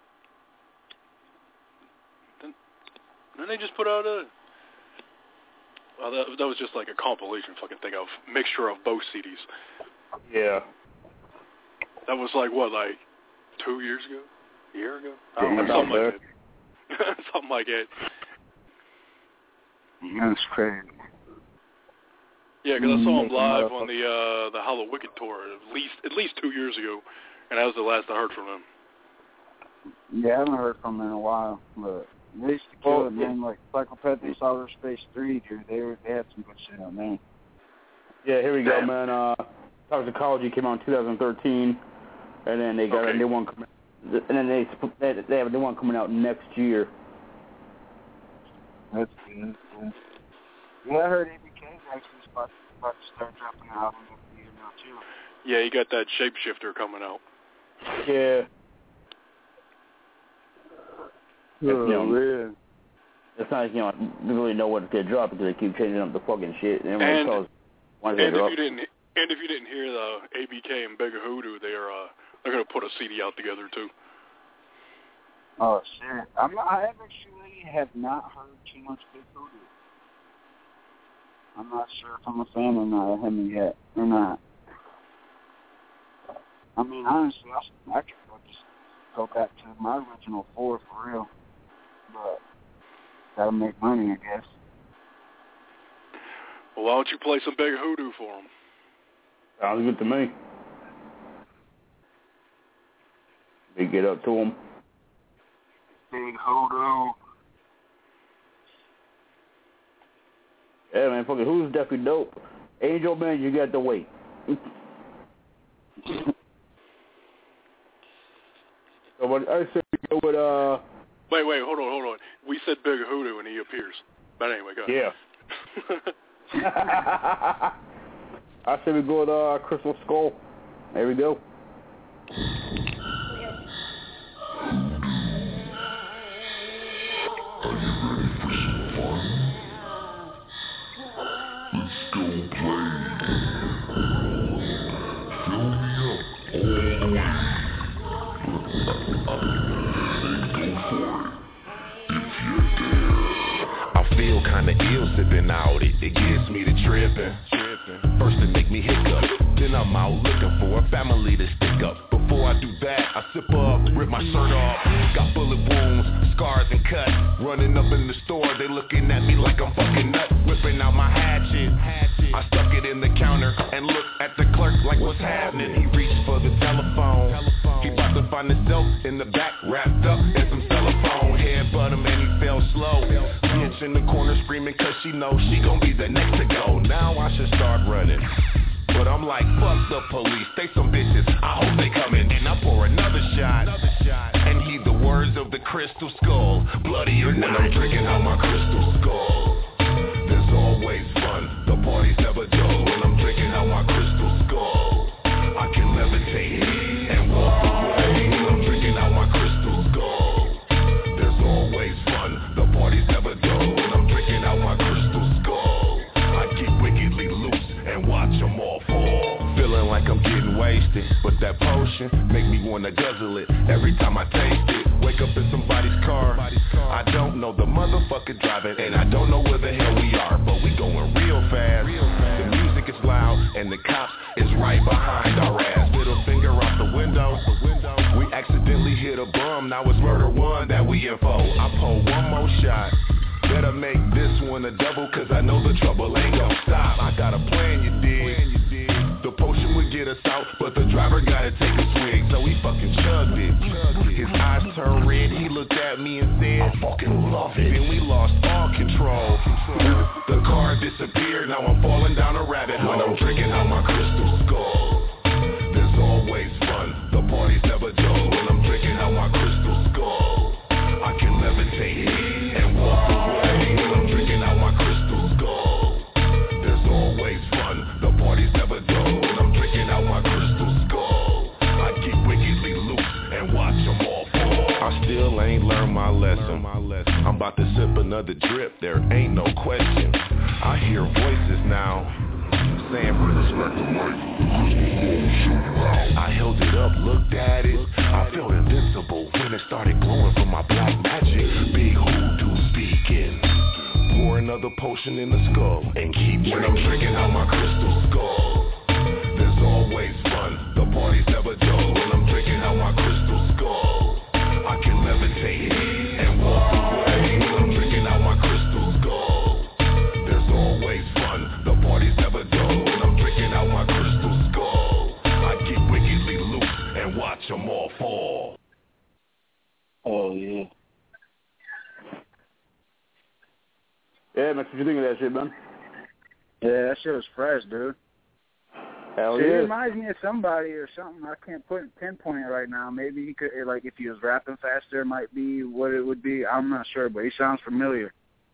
Then they just put out that was just like a compilation fucking thing of mixture of both CDs. Yeah. That was like 2 years ago? A year ago? I don't know, something like that. Something like that. That's crazy. Yeah, because I saw him live on the Hollow Wicked tour at least 2 years ago, and that was the last I heard from him. Yeah, I haven't heard from him in a while, but they used to kill it, man. Like Psychopathic, Outer Space 3, dude, they had some good shit on there. Yeah, here we go, man. Toxicology came out in 2013, and then they got a new one coming. And then they have a new one coming out next year. That's good. Yeah, I heard ABK's actually about to start dropping an album this year now too. Yeah, he got that Shapeshifter coming out. Yeah. Man. It's not, you really know what to drop because they keep changing up the fucking shit. And if you didn't hear the ABK and Bigger Hoodoo, they're gonna put a CD out together too. Oh shit! I actually have not heard too much Big Hoodoo. I'm not sure if I'm a fan or not of him yet or not. I mean, honestly, I could just go back to my original 4 for real, but gotta make money, I guess. Well, why don't you play some Big Hoodoo for him? Sounds good to me. We get up to him. Big Hoodoo. Yeah, man, fucking who's definitely dope. Angel, man, you got to wait. So what I said we go with Wait, hold on. We said Big Hoodoo and he appears. But anyway, go ahead. Yeah. I said we go with Crystal Skull. There we go. Feel kinda ill sipping out it gets me to tripping. First it make me hiccup, then I'm out looking for a family to stick up. Before I do that, I sip up, rip my shirt off. Got bullet wounds, scars and cuts. Running up in the store, they looking at me like I'm fucking nuts. Whipping out my hatchet, I stuck it in the counter and looked at the clerk like what's happening. He reached for the telephone. He about to find himself in the back, wrapped up in some telephone. Headbutt him and he fell slow. Bitch in the corner screaming cause she knows she gon' be the next to go. Now I should start running, but I'm like, fuck the police, they some bitches, I hope they coming. And I pour another shot, and heed the words of the Crystal Skull. Bloody or not, I'm drinking out my Crystal Skull. There's always fun, the party's never dull. When I'm drinking out my Crystal Skull, I can levitate and walk away. When I'm drinking out my Crystal Skull, there's always fun, the party's never dull. When I'm drinking out my Crystal Skull, I get wickedly loose and watch them all fall. Feeling like I'm getting wasted, but that potion make me wanna guzzle it every time I taste it. Wake up in somebody's car, I don't know the motherfucker driving, and I don't know where the hell we are, but we going real fast. The music is loud, and the cops is right behind our ass. Middle finger out the window, we accidentally hit a bum, now it's murder one that we info. I pull one more shot, Better make this one a double, cause I know the trouble ain't gon' stop. I got a plan, you dig. The potion would get us out, but the driver gotta take a swig, so he fucking chugged it. His eyes turned red, he looked at me and said, I fucking love it. Then we lost all control. The car disappeared, now I'm falling down a rabbit hole. When I'm drinking out my crystal skull, there's always fun, the party's never dull. When I'm drinking out my crystal skull, I can levitate and walk away. When I'm drinking out my crystal skull, there's always fun, the party's never dull. When I'm drinking out my crystal skull, I get wickedly loose and watch them all fall. I still ain't learned my lesson. I'm about to sip another drip, there ain't no question. I hear voices now saying, brothers, let the mic. I held it up, looked at it, I felt invincible when it started glowing from my black magic. Big hoodoo speaking. Pour another potion in the skull and keep drinking. When I'm drinking out my crystal skull, there's always fun, the party's never dull. When I'm drinking out my crystal skull, I can levitate and walk away. When I'm drinking out my crystal skull, there's always fun, the party's never dull. When I'm drinking out my crystal skull, I get wickedly loose and watch them all fall. Oh, yeah. Yeah, man, what you think of that shit, man? Yeah, that shit was fresh, dude. Hell It yeah. reminds me of somebody or something. I can't pinpoint it right now. Maybe he could, like, if he was rapping faster, it might be what it would be. I'm not sure, but he sounds familiar.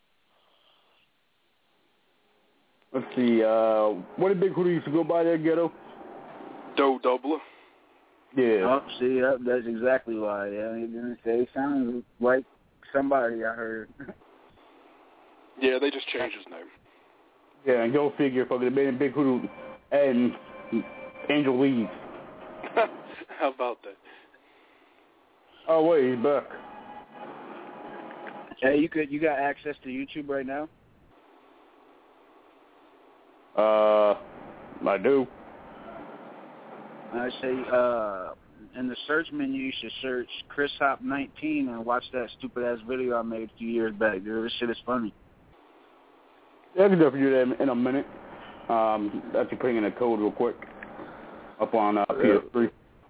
Let's see, what did Big Hoodoo used to go by there, Ghetto? Doe Doubler. Yeah. Oh, see, that's exactly why. Yeah, he didn't say he sounded like somebody I heard. Yeah, they just changed his name. Yeah, and go figure, fucking made Big Hoodoo and Angel leaves. How about that? Oh wait, he's back. Hey, you got access to YouTube right now? I do. I say, in the search menu, you should search Chris Hop 19 and watch that stupid ass video I made a few years back, dude. This shit is funny. Yeah, I can definitely do that in a minute. Actually putting in a code real quick up on PS3.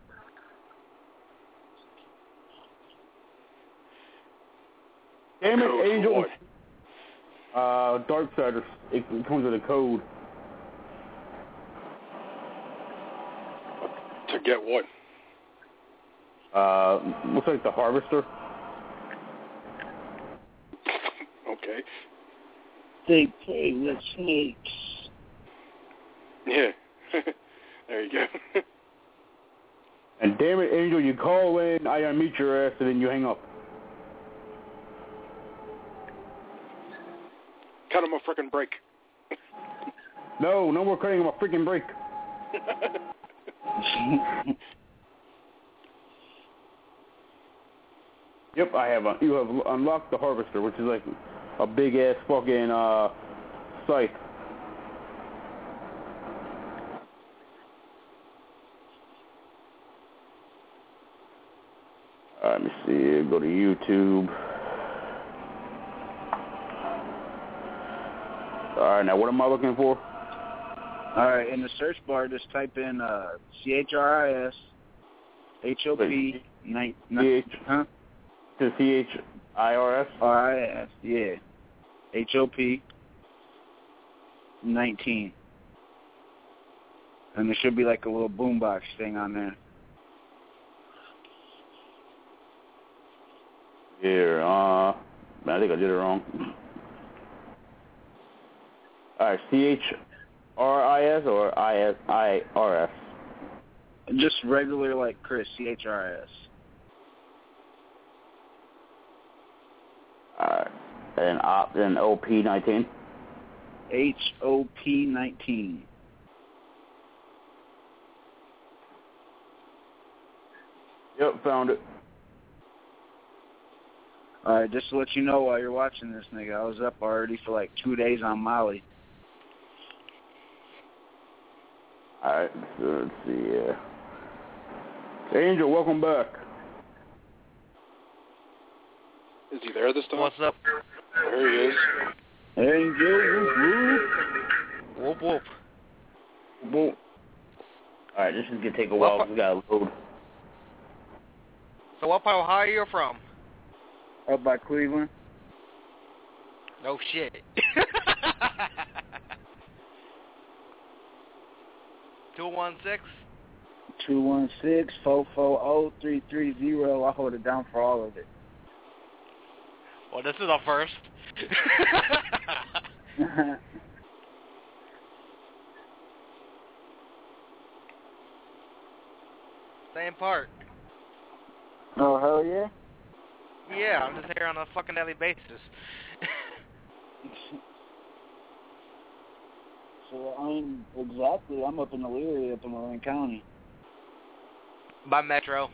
Damn it, Code Angel. Darksiders. It comes with a code. To get what? Looks like the Harvester. Okay. They play with snakes. Yeah. There you go. And damn it, Angel, you call in, I unmute your ass, and then you hang up. Cut him a frickin' break. No more cutting him a freaking break. Yep, you have unlocked the Harvester, which is like a big ass fucking scythe. Let me see. Go to YouTube. All right, now what am I looking for? All right, in the search bar, just type in CHRIS HOP huh? To CHIRS? RIS, yeah. HOP 19. And there should be like a little boombox thing on there. Here, I think I did it wrong. All right, CHRIS or IRS? Just regular like Chris, CHRIS. All right, and OP19? HOP 19. Yep, found it. All right, just to let you know while you're watching this, nigga, I was up already for like 2 days on Molly. All right, so let's see. Angel, welcome back. Is he there this time? What's up? There he is. Angel, Whoop, whoop. Boom. Alright, this is going to take a while. We got to load. So what part of Ohio are you from? up by Cleveland. No shit. 216? 216-440-330. I hold it down for all of it. Well, this is a first. Same part. Oh, hell yeah? Yeah, I'm just here on a fucking daily basis. So, I'm up in the Leary, up in Lorraine County. By Metro.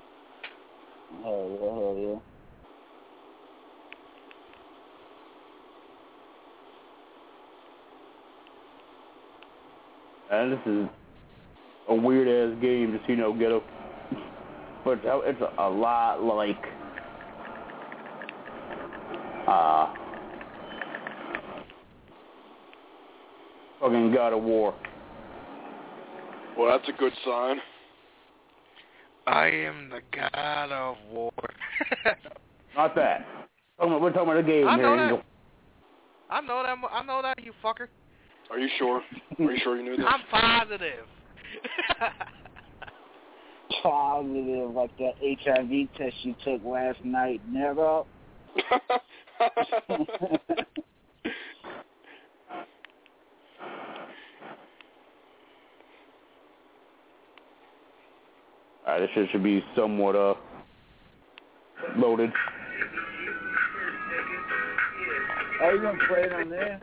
Hell yeah. And this is a weird ass game, just get a. But it's a lot like fucking God of War. Well, that's a good sign. I am the God of War. Not that. We're talking about the game. I know here, that. Angel. I know that, you fucker. Are you sure? Are you sure you knew this? I'm positive. Positive, like that HIV test you took last night. Never. Alright, this shit should be somewhat loaded. Are you gonna play it on there?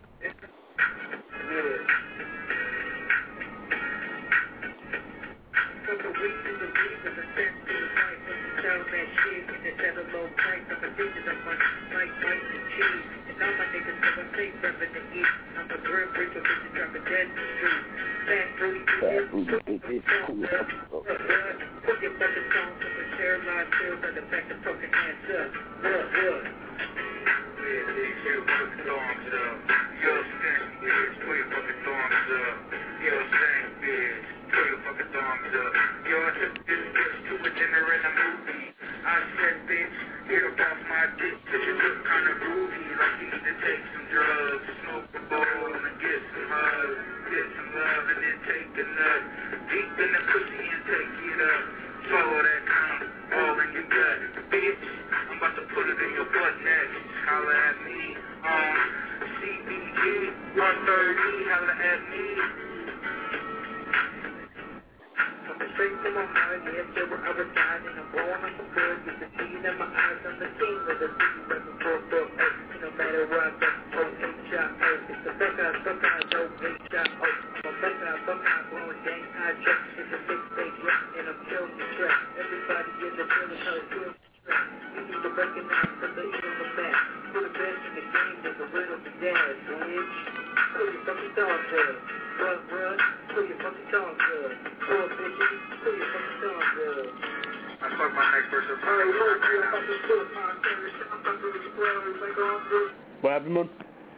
What happened, man?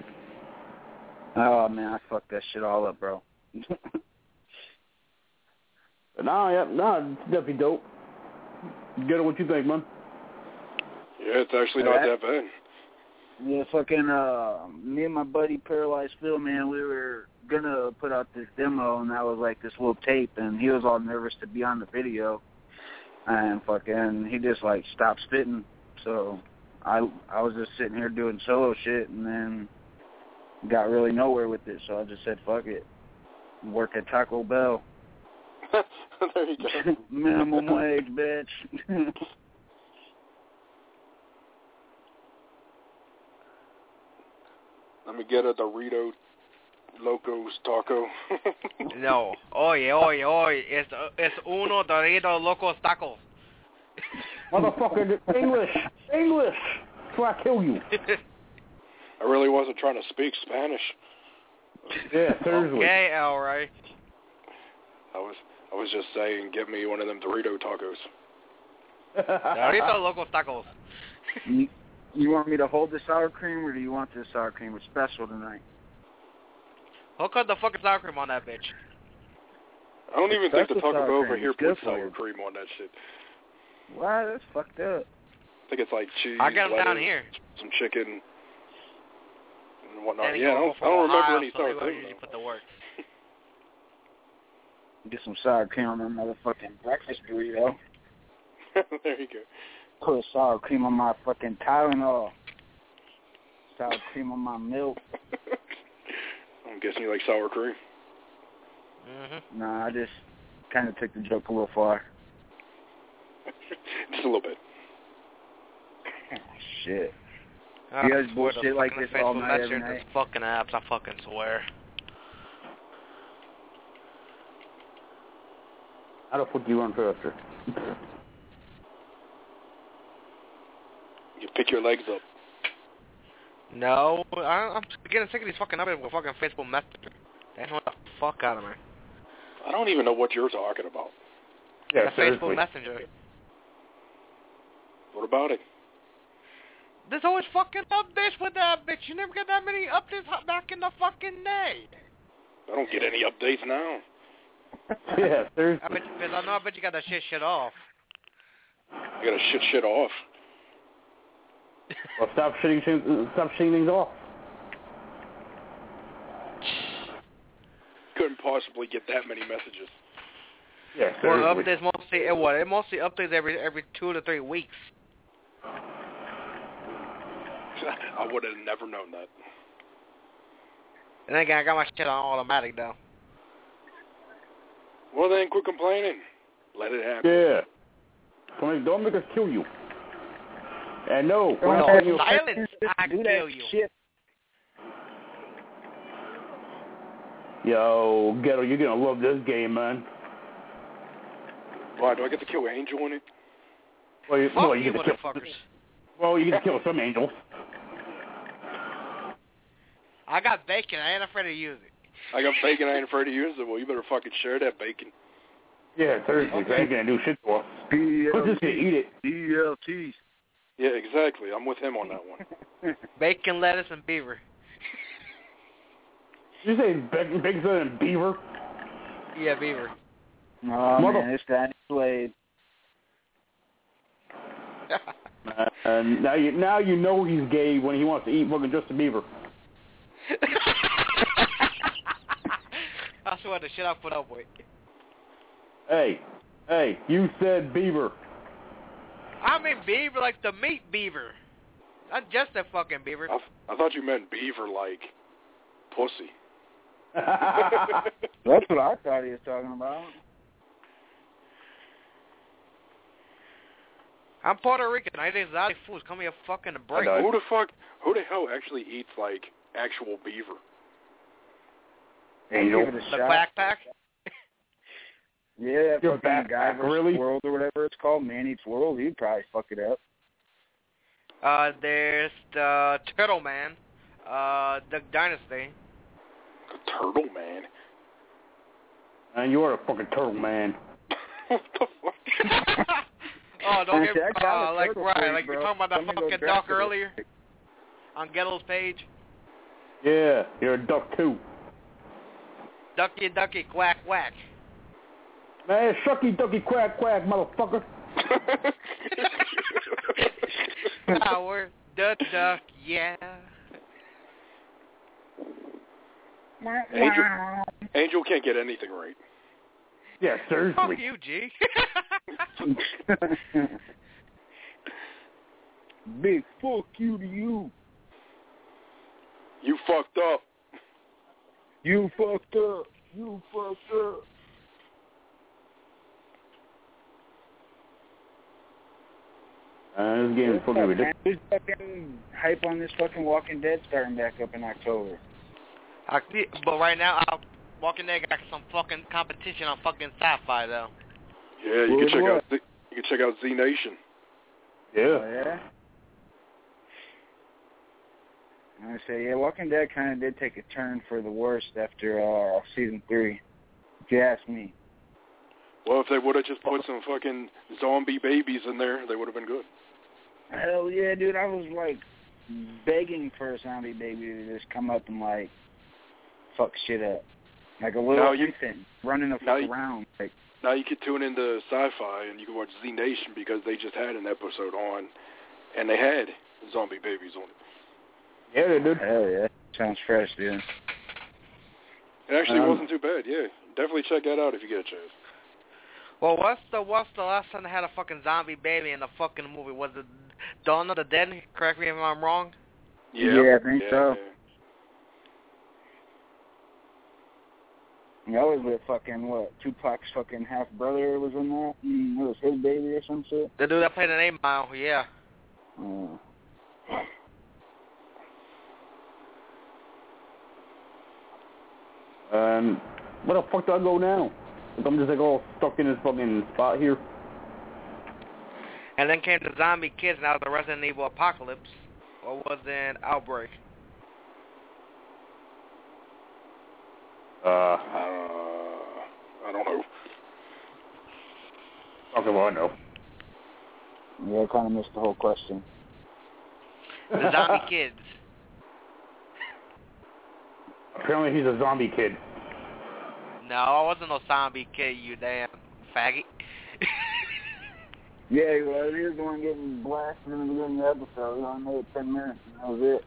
Oh man, I fucked that shit all up, bro. No, it's definitely dope. Get it what you think, man. Yeah, it's actually not that bad. Yeah, fucking, me and my buddy Paralyzed Phil, man, we were gonna put out this demo, and that was like this little tape, and he was all nervous to be on the video, and fucking, he just like stopped spitting, so I was just sitting here doing solo shit, and then got really nowhere with it, so I just said, fuck it, work at Taco Bell. There you go. Minimum wage, bitch. Let me get a Dorito Locos Taco. No. Oye. Es uno Dorito Locos Tacos. Motherfucker, English. Before I kill you. I really wasn't trying to speak Spanish. Yeah, seriously. Okay, all right. I was just saying, get me one of them Dorito tacos. Dorito Locos Tacos. You want me to hold the sour cream, or do you want the sour cream? It's special tonight. Hook up the fucking sour cream on that bitch. I don't even think the Special Taco sour Bell over cream. here It's good puts for sour you. cream on that shit. Wow, that's fucked up. I think it's like cheese, I got them down lettuce, here. some chicken, and whatnot. And Yeah, I don't remember any sour cream. usually put the work. Get some sour cream on my motherfucking breakfast burrito. There you go. Put sour cream on my fucking Tylenol. Sour cream on my milk. I'm guessing you like sour cream. Mm-hmm. Nah, I just kind of took the joke a little far. Just a little bit. Shit. I You guys swear to bullshit like fucking this all Facebook night, Messenger every and night? this fucking apps, I fucking swear. How the fuck do you run faster? You pick your legs up. No, I'm getting sick of these fucking updates with fucking Facebook Messenger. They know the fuck out of me. I don't even know what you're talking about. Yeah, The Facebook Messenger. What about it? There's always fucking updates with that bitch. You never get that many updates back in the fucking day. I don't get any updates now. Yeah, seriously. I bet you got that shit off. I gotta shit off. Well, stop shitting things off. Couldn't possibly get that many messages. Yeah, Well, seriously. updates mostly it mostly updates every 2 to 3 weeks. I would have never known that. And again, I got my shit on automatic though. Well then, quit complaining. Let it happen. Yeah. Don't make us kill you. And no, we're No, not letting you. silence, I kill you. Shit. Yo, Ghetto, you're gonna love this game, man. Why, do I get to kill Angel in it? Well, you Fuck get you, to kill. motherfuckers. Well, you get to kill some angels. I got bacon. I ain't afraid to use it. I got bacon, I ain't afraid to use it. Well, you better fucking share that bacon. Yeah, seriously, I ain't gonna do shit to us. We're just gonna eat it. DLTs. Yeah, exactly. I'm with him on that one. Bacon, lettuce, and beaver. Did you say bacon and beaver? Yeah, beaver. Oh, man, it's that Slade. And now you know he's gay when he wants to eat fucking just a beaver. I swear the shit I put up with. Hey, you said beaver. I mean beaver like the meat beaver. Not just a fucking beaver. I thought you meant beaver like pussy. That's what I thought he was talking about. I'm Puerto Rican. I eat exotic foods. Call me a fucking break. Who the hell actually eats like actual beaver? Angel. Give it a The shot. backpack? Yeah, Your fucking Guy backpack, vs. really? World or whatever it's called. Man Eats World. He'd probably fuck it up. There's the Turtle Man. The Dynasty. The Turtle Man? And you are a fucking turtle, man. What the fuck? Oh, don't get I got a like turtle right, for you, like bro. you're talking about that Somebody go fucking draft duck it. earlier on Ghetto's page. Yeah, you're a duck too. Ducky, ducky, quack, whack. Man, shucky ducky quack quack, motherfucker. Power the duck, yeah. Angel can't get anything right. Yeah, seriously. Fuck you, G. Big fuck you to you. You fucked up. You fucked up. You fucked up. This game is fucking ridiculous. There's fucking hype on this fucking Walking Dead starting back up in October. But right now, Walking Dead got some fucking competition on fucking sci-fi though. Yeah, you can check out Z Nation. Yeah. Oh, yeah? I say, yeah, Walking Dead kind of did take a turn for the worst after season 3, if you ask me. Well, if they would have just put some fucking zombie babies in there, they would have been good. Hell yeah, dude. I was, like, begging for a zombie baby to just come up and, like, fuck shit up. Like a little infant running the fuck around. Like, now you can tune into Sci-Fi and you can watch Z Nation because they just had an episode on, and they had zombie babies on it. Yeah, they did. Hell yeah. Sounds fresh, dude. It actually wasn't too bad, yeah. Definitely check that out if you get a chance. Well, what's the last time they had a fucking zombie baby in the fucking movie? Was it Dawn of the Dead? Correct me if I'm wrong. Yeah, I think so. Yeah. That was with fucking, Tupac's fucking half-brother was in that? It was his baby or some shit? The dude that played an 8 Mile, yeah. Where the fuck do I go now? I'm just like all stuck in this fucking spot here. And then came the Zombie Kids, now the Resident Evil Apocalypse. Or was it Outbreak? I don't know. Okay, well, I know. Yeah, I kind of missed the whole question. The Zombie Kids. Apparently he's a zombie kid. No, I wasn't no zombie kid, you damn faggot. Yeah, well, he was the one getting blasted in the beginning of the episode. He only made it 10 minutes, and that was it.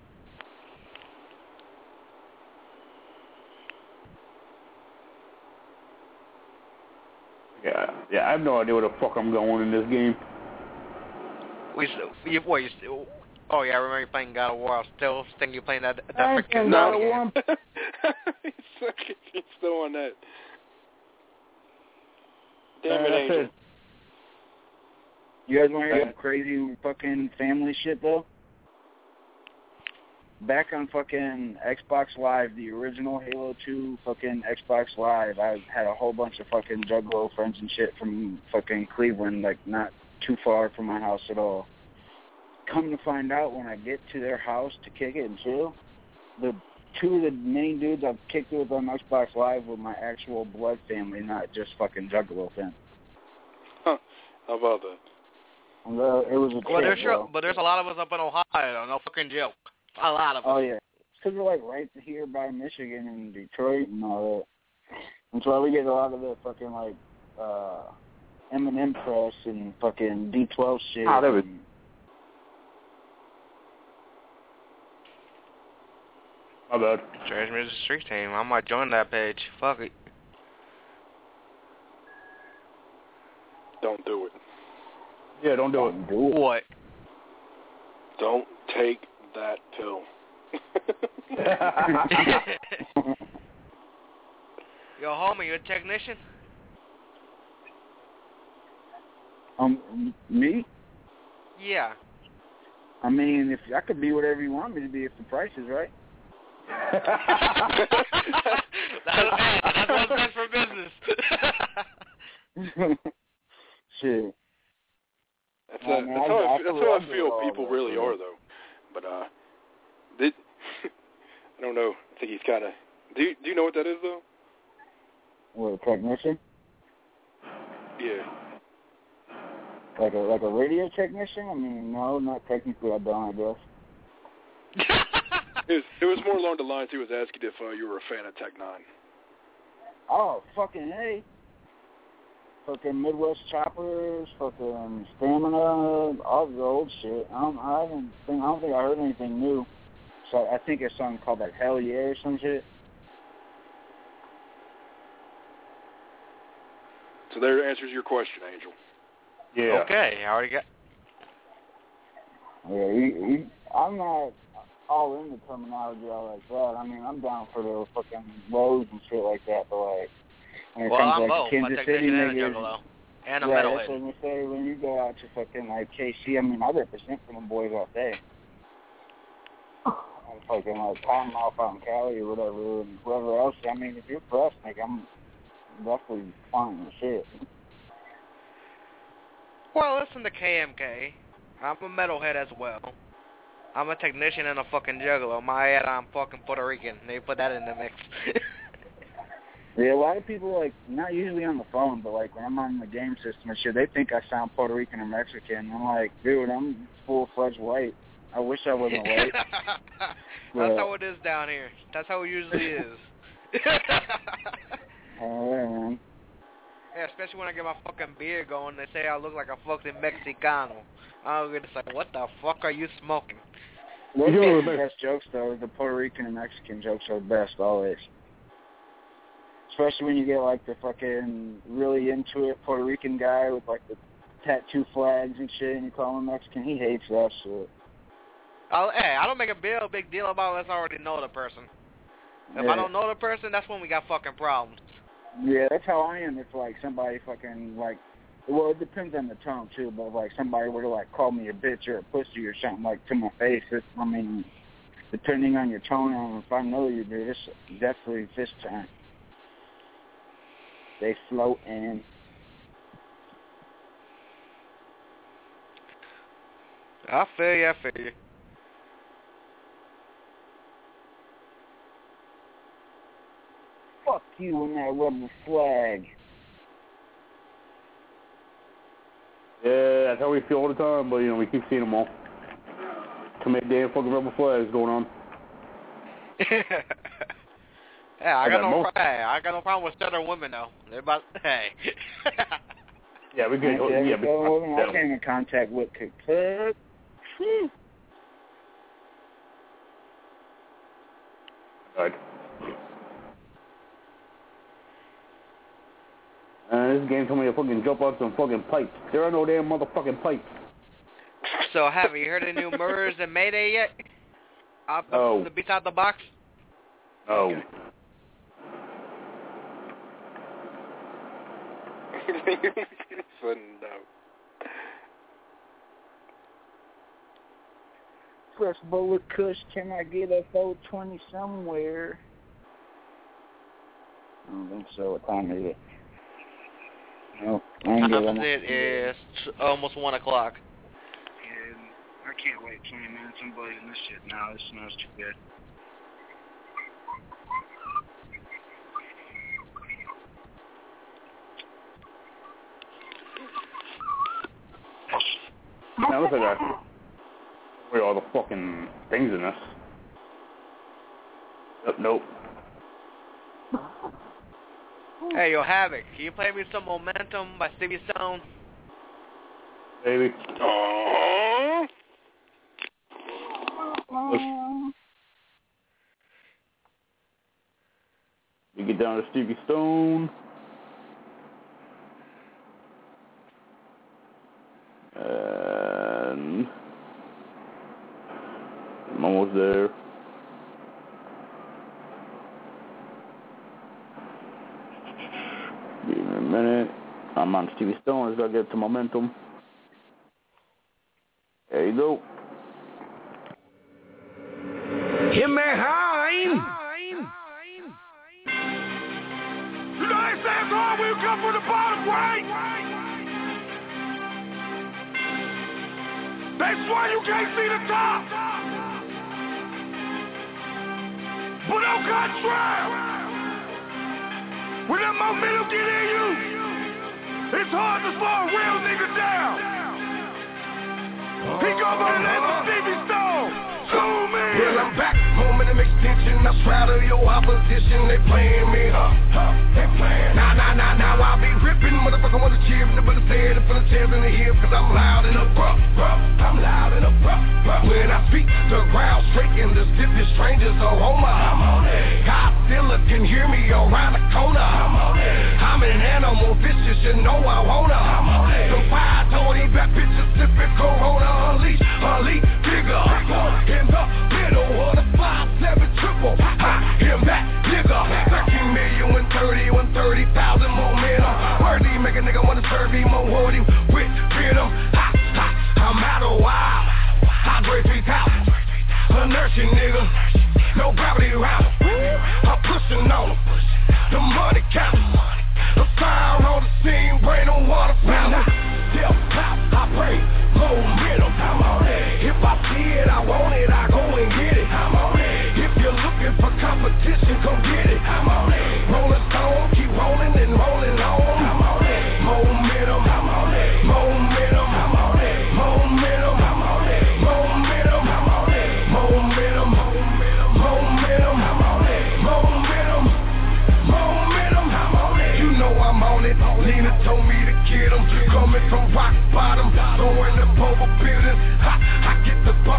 Yeah, I have no idea where the fuck I'm going in this game. Oh yeah, I remember you playing God of War. I still think you're playing that freaking God of War. He's still on that. Damn it, Angel. You guys want to hear some crazy fucking family shit, though? Back on fucking Xbox Live, the original Halo 2 fucking Xbox Live, I had a whole bunch of fucking Juggalo friends and shit from fucking Cleveland, like not too far from my house at all. Come to find out, when I get to their house to kick it and chill, the two of the main dudes I've kicked it with on Xbox Live were my actual blood family, not just fucking Juggalo fans. Huh. How about that? It was a but there's a lot of us up in Ohio, no fucking joke. A lot of us. Oh, yeah. Because we're, like, right here by Michigan and Detroit and all that. And so we get a lot of the fucking, like, M&M press and fucking D12 shit. Ah, there was... My bad. Transmission Street Team. I might join that page. Fuck it. Don't do it. Yeah, don't do it. What? Don't take that pill. Yo, homie, you a technician? Me? Yeah. I mean, if I could be whatever you want me to be if the price is right. That's what's good for business. Shit. That's how I feel people really are, though. But, I don't know. I think he's kind of... Do you know what that is, though? What, a technician? Yeah. Like a radio technician? I mean, no, not technically. I don't, I guess. It was more along the lines he was asking if you were a fan of Tech 9. Oh, fucking hey. Fucking Midwest Choppers, fucking Stamina, all the old shit. I don't think I heard anything new. So I think it's something called like Hell Yeah or some shit. So there answers your question, Angel. Yeah. Okay, I already got... Yeah, I'm not all in the terminology all like that. I mean, I'm down for the fucking lows and shit like that, but like... When it comes I'm to both. Kansas I'm City, and a niggas, Juggalo. And a yeah, metalhead. that's what I'm say. When you go out to fucking like KC, I mean, I represent for them boys all day. I'm fucking like Cottonmouth out in Cali or whatever, and whoever else. I mean, if you're pressed, like I'm definitely fine with shit. Well, listen to KMK. I'm a metalhead as well. I'm a technician and a fucking Juggalo. My head, I'm fucking Puerto Rican. They put that in the mix. Yeah, a lot of people, like, not usually on the phone, but, like, when I'm on the game system and shit, they think I sound Puerto Rican or Mexican. I'm like, dude, I'm full-fledged white. I wish I wasn't white. That's how it is down here. That's how it usually is. Oh, yeah, man. Yeah, especially when I get my fucking beard going, they say I look like a fucking Mexicano. I'm just like, what the fuck are you smoking? Those are the best jokes, though. The Puerto Rican and Mexican jokes are the best, always. Especially when you get, like, the fucking really into it Puerto Rican guy with, like, the tattoo flags and shit, and you call him Mexican. He hates that shit. Hey, I don't make a big deal about it unless I already know the person. If I don't know the person, that's when we got fucking problems. Yeah, that's how I am. If, like, somebody fucking, like, well, it depends on the tone, too, but if, like, somebody were to, like, call me a bitch or a pussy or something, like, to my face, I mean, depending on your tone, and if I know you, dude, it's definitely fist time. They float in. I feel you. Fuck you and that rubber flag. Yeah, that's how we feel all the time, but, you know, we keep seeing them all. Too many damn fucking rubber flags going on. Yeah, I got no problem with Southern women, though. They're about, hey. Yeah, we good. I came in contact with Cook. All right. This game told me to fucking jump on some fucking pipes. There are no damn motherfucking pipes. So, have you heard of the new Murders and Mayday yet? The beats out the box? Oh. Okay. No. Fresh bowl of Kush, can I get a 420 somewhere? I don't think so. What time is it? No, I ain't getting it. It is almost 1 o'clock. Yeah, I can't wait 20 minutes. I'm blazing this shit now. This smells too good. Now look at that. Where are all the fucking things in this? Nope. Hey, yo, Havoc, can you play me some Momentum by Stevie Stone? Baby. We get down to Stevie Stone. And I'm almost there. Give me a minute. I'm on Stevie Stone. I just gotta get to Momentum. There you go. Himmel. You know they say it's hard when you come from the bottom, right? They swear you can't see the top. But on contrary, when that momentum get in you, it's hard to slow a real nigga down. He go by the name of Stevie Stone. Zoom in. Well, I'm back, momentum extension. I straddle your opposition. They playing me, they playing. Now I be ripping. Motherfucker wanna cheer, but the head and for the chairs in the hips, cause I'm loud and abrupt. I'm loud and abrupt. When I speak, the ground shaking. The stiffest strangers aroma. I'm on it. Godzilla can hear me around the corner. I'm on it. I'm an animal vicious, you know I wanna. I'm on it. The 520 back bitches sipping Corona. Unleash, bigger. In the middle of the 5-7 triple. Him that nigga. 13 million, 130,000 momentum. Worthy, make a nigga wanna serve him or hold him with venom. I'm out of wild. I grade 3,000. Inertia, nigga. No gravity around him. I'm pushing on him. The money count. The fire on the scene, brain on water fountain. Death pop, I bring momentum. I'm on it. If I see it, I want it, I go and get it. I'm on it. If you're looking for competition, come get it. I'm on it. Rolling Stone,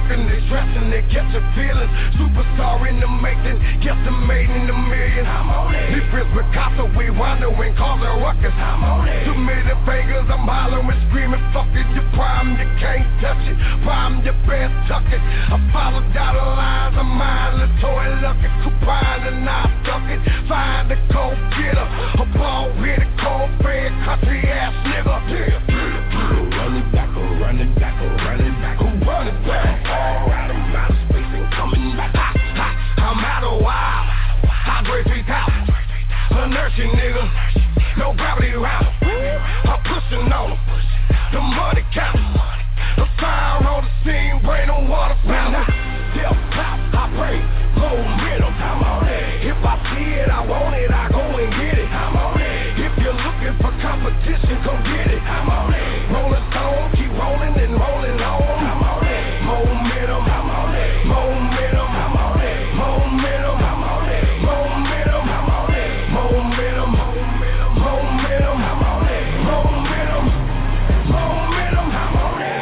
talking, they stressing, they catching feelings. Superstar in the making, guesstimating the millions. I'm on it. This is Picasso, we wandering, causing ruckus. I'm on it. Too many fingers, I'm hollering, screaming, fuck it, you prime, you can't touch it. Prime, you best tuck it. I follow dollar lines, I'm mindless, toy lucky, coupon, and I stuck it. Find the cold getter, a ball with a cold fed country ass nigga. Running back, running back, running back, running back. All out of outer space and coming back. I'm out of wild. High grade 3,000. Inertia, nigga. No gravity around. I'm pushing on them. The money count. The fire on the scene, brain on water fountain. Death pop, I pray. Momentum, I'm on it. If I see it, I want it, I go and get it. I'm on it. If you're looking for competition, come get it. I'm on it. Rolling stone, keep rolling and rolling on. I'm on it. Momentum, I'm on it. Momentum, I'm on it. Momentum, I'm on it. Momentum, I'm on it. Momentum, momentum, I'm on it. Momentum, I'm on it.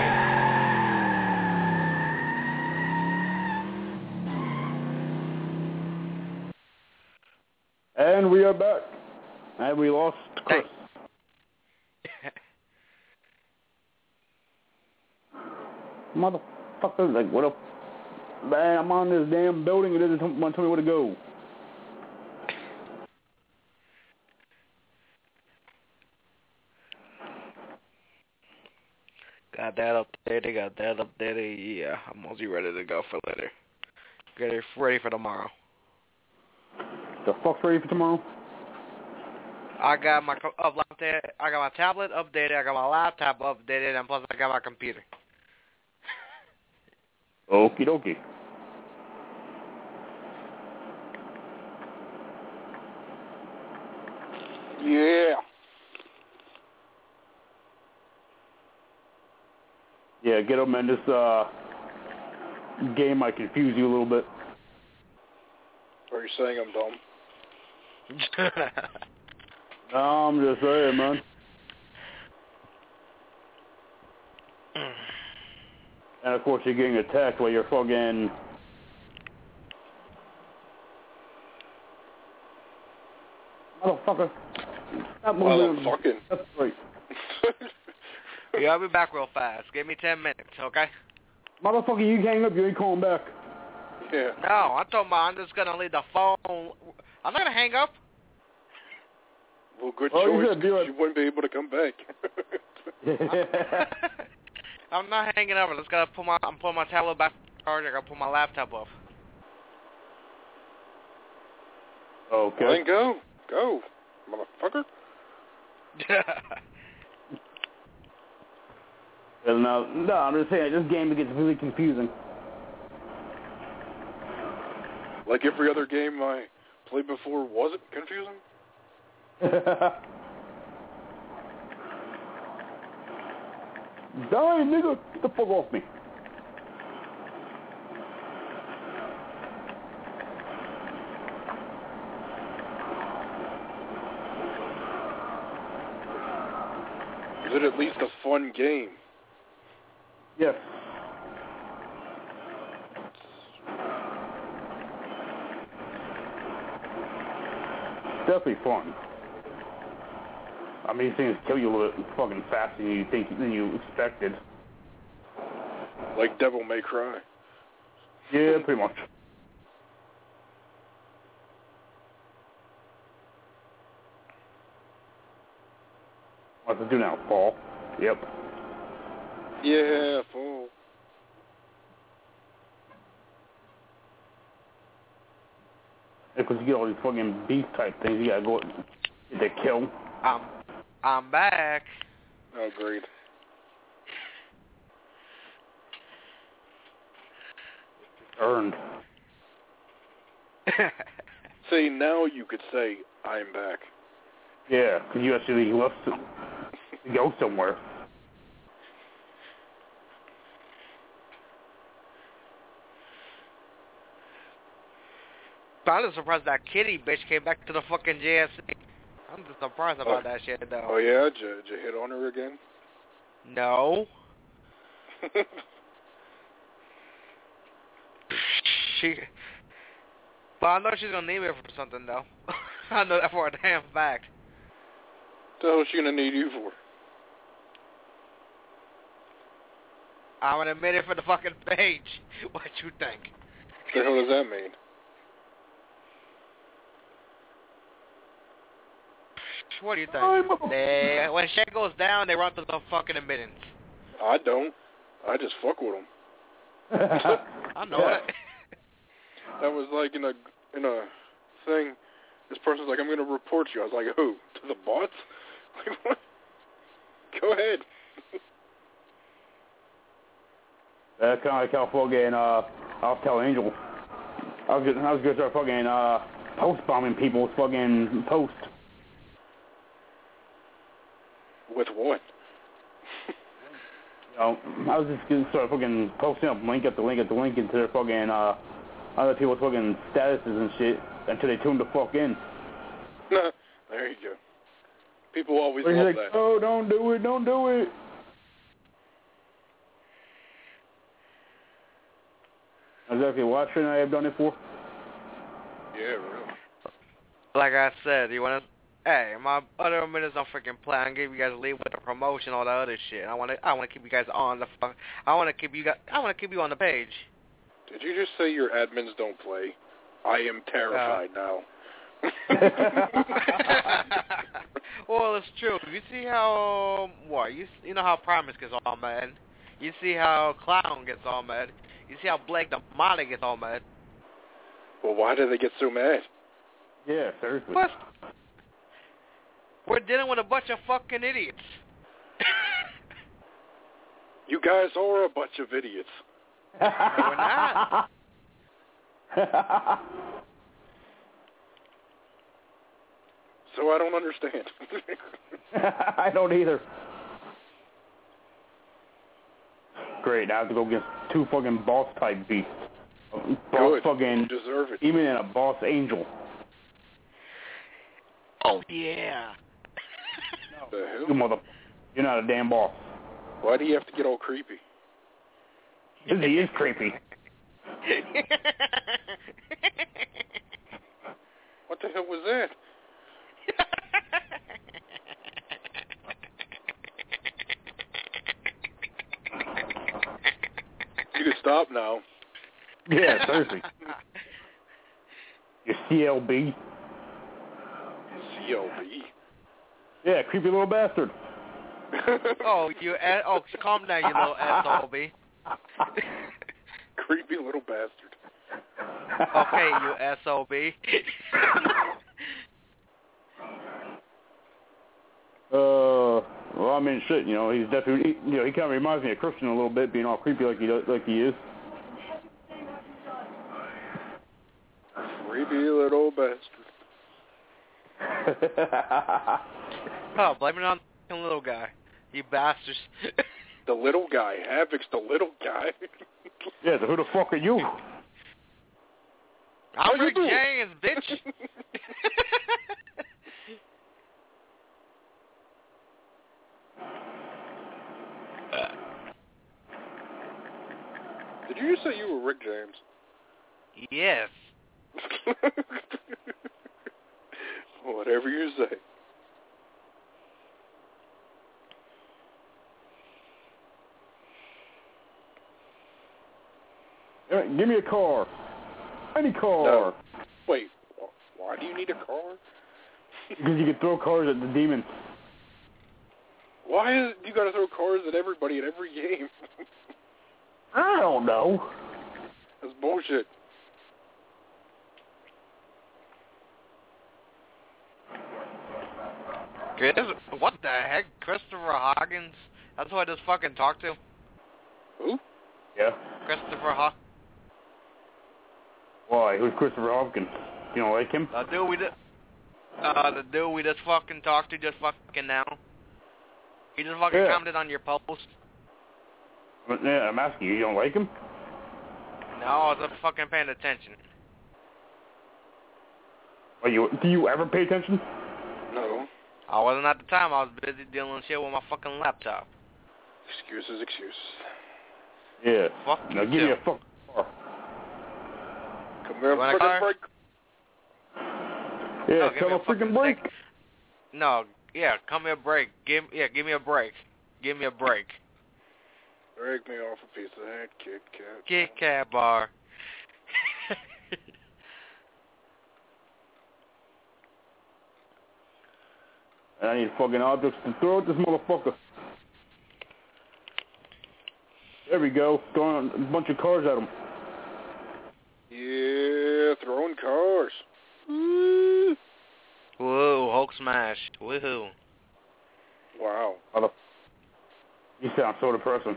And we are back. And we lost Chris. Motherfucker, like, what up? Man, I'm on this damn building and it doesn't want to tell me where to go. Got that updated. Yeah, I'm mostly ready to go for later. Get it ready for tomorrow. The fuck's ready for tomorrow? I got my I got my tablet updated, I got my laptop updated, and plus I got my computer. Okie dokie. Yeah. Yeah, get up, man. This game might confuse you a little bit. Are you saying I'm dumb? No, I'm just saying, man. And of course, you're getting attacked while you're fucking. Motherfucker. Stop moving. Motherfucking. That's right. Yeah, I'll be back real fast. Give me 10 minutes, okay? Motherfucker, you hang up, you ain't calling back. Yeah. No, I'm talking about I'm just going to leave the phone. I'm not going to hang up. Well, good choice, because you wouldn't be able to come back. I'm not hanging up. I'm just going to I'm putting my tablet back in the charger. I got to put my laptop off. Okay. Then go. Go, motherfucker. No, I'm just saying, this game gets really confusing. Like every other game I played before, was it confusing? Die, nigga! Get the fuck off me. Is it at least a fun game? Yes. Definitely fun. I mean, these things kill you a little bit fucking faster than you expected. Like Devil May Cry. Yeah, pretty much. What's it do now? Fall? Yep. Yeah, fall. Because you get all these fucking beast type things, you gotta go get that kill. I'm back. Oh, great. Earned. See, now you could say, I'm back. Yeah, because you actually left to go somewhere. I'm just surprised that kitty bitch came back to the fucking JSC. I'm just surprised about that shit, though. Oh, yeah? Did you hit on her again? No. But I know she's gonna need me for something though. I know that for a damn fact. What the hell is she gonna need you for? I'm gonna admit it for the fucking page. What you think? What the hell does that mean? What do you think? When shit goes down, they run to the fucking admittance. I don't. I just fuck with them. I know it. That was like in a thing. This person's like, I'm gonna report you. I was like, who? To the bots? Like, what? Go ahead. That's kind of like how fucking I'll tell Angel. I was gonna start fucking post bombing people's fucking posts. With what? I was just gonna start fucking posting up link after link after link into their fucking other people's fucking statuses and shit until they tune the fuck in. There you go. People always love like, that. oh, don't do it, don't do it. Exactly what shouldn't I have done it for? Yeah, really. Like I said, you wanna? Hey, my other minutes don't freaking play. I'm gonna give you guys a lead with the promotion, all that other shit. I wanna keep you guys on the fuck. I wanna keep you on the page. Did you just say your admins don't play? I am terrified now. Well, it's true. You see how you know how Primus gets all mad. You see how Clown gets all mad. You see how Blake the Molly gets all mad. Well, why do they get so mad? Yeah, seriously. What? We're dealing with a bunch of fucking idiots. You guys are a bunch of idiots. No, we're not. So I don't understand. I don't either. Great, I have to go get 2 fucking boss type beasts. Boss Good. fucking You deserve it. Even in a boss angel. Oh yeah. The hell? You mother, you're not a damn boss. Why do you have to get all creepy? Because he is creepy. What the hell was that? You can stop now. Yeah, seriously. Your CLB. CLB? Yeah, creepy little bastard. Calm down, you little SOB. Creepy little bastard. Okay, you SOB. Well, I mean, shit, you know, he's definitely, you know, he kind of reminds me of Christian a little bit, being all creepy like he is. Creepy little bastard. Oh, blame it on the little guy. You bastards. The little guy. Havoc's the little guy. Yeah, so who the fuck are you? I'm Rick James, bitch. Did you just say you were Rick James? Yes. Whatever you say. Give me a car. Any car. No. Wait, why do you need a car? Because you can throw cars at the demon. Why is you gotta throw cars at everybody at every game? I don't know. That's bullshit. What the heck? Christopher Hawkins? That's who I just fucking talked to. Who? Yeah. Christopher Hawkins. Why? Who's Christopher Hawkins? You don't like him? The dude we just fucking talked to just fucking now. He just fucking commented on your post. But, yeah, I'm asking you, you don't like him? No, I was fucking paying attention. Do you ever pay attention? No. I wasn't at the time. I was busy dealing with shit with my fucking laptop. Excuses. Yeah. Fuck now you give too. me a fucking car. You want a car? Break? Yeah, no, come a freaking break. No, yeah, come me a break. Give me a break. Give me a break. Break me off a piece of that Kit Kat. Kit Kat bar. And I need fucking objects to throw at this motherfucker. There we go. Throwing a bunch of cars at him. Yeah, throwing cars. Woo! Whoa, Hulk smash. Woohoo. Wow. You sound so depressing.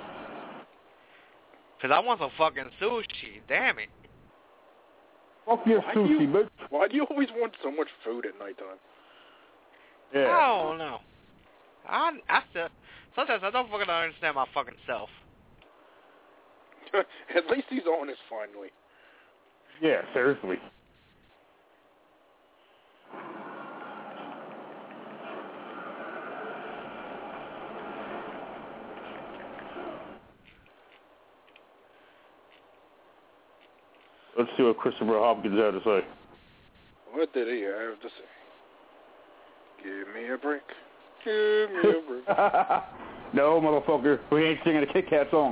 Cause I want some fucking sushi. Damn it. Fuck your sushi, bitch. Why do you always want so much food at nighttime? Yeah. I don't know. I still sometimes I don't fucking understand my fucking self. At least he's honest finally. Yeah, seriously. Let's see what Christopher Hopkins had to say. What did he have to say? Give me a break. Give me a break. No, motherfucker. We ain't singing a Kit Kat song.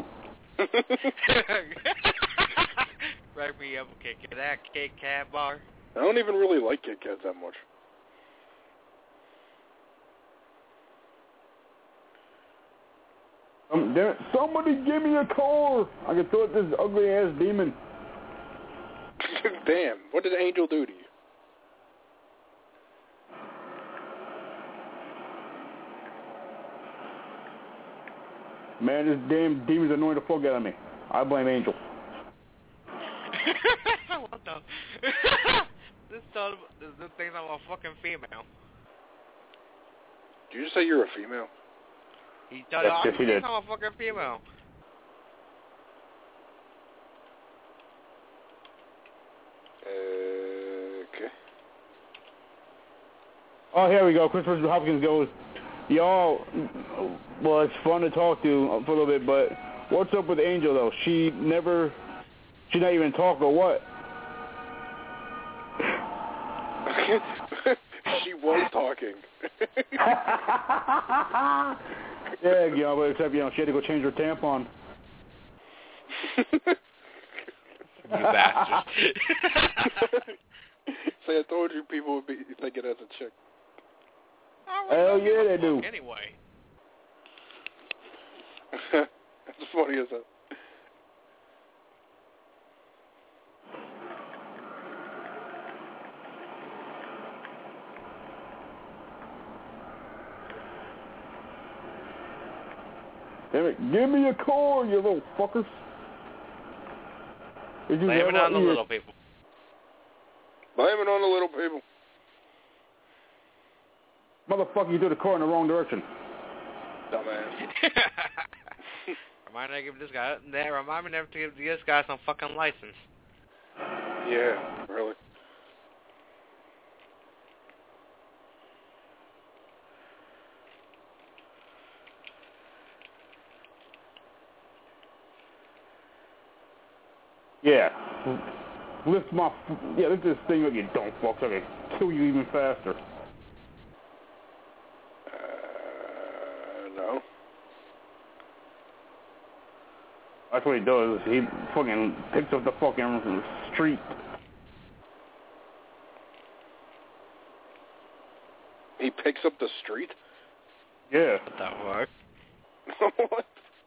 Break me up, Kit Kat. That Kit Kat bar. I don't even really like Kit Kats that much. Damn it. Somebody give me a car. I can throw at this ugly ass demon. Damn, what did Angel do to you? Man, this damn demon's annoying the fuck out of me. I blame Angel. What the? This thinks I'm a fucking female. Did you just say you're a female? He thought I think I'm a fucking female. Okay. Oh, here we go. Christopher Hopkins goes, y'all, well, it's fun to talk to for a little bit, but what's up with Angel, though? She not even talk or what? She was talking. Yeah, you know, but except, you know, she had to go change her tampon. You bastard. See, I told you people would be thinking as a chick. Hell yeah, they do. Anyway. That's funny as that. Damn it, give me a car, you little fuckers. Blame it on the little people. Blame it on the little people. Motherfucker, you threw the car in the wrong direction. Dumbass. Remind me to give this guy some fucking license. Yeah, really. Yeah. Lift this thing up, you dumb fuck, so I can kill you even faster. No. That's what he does. He fucking picks up the fucking street. He picks up the street? Yeah. What the fuck? What?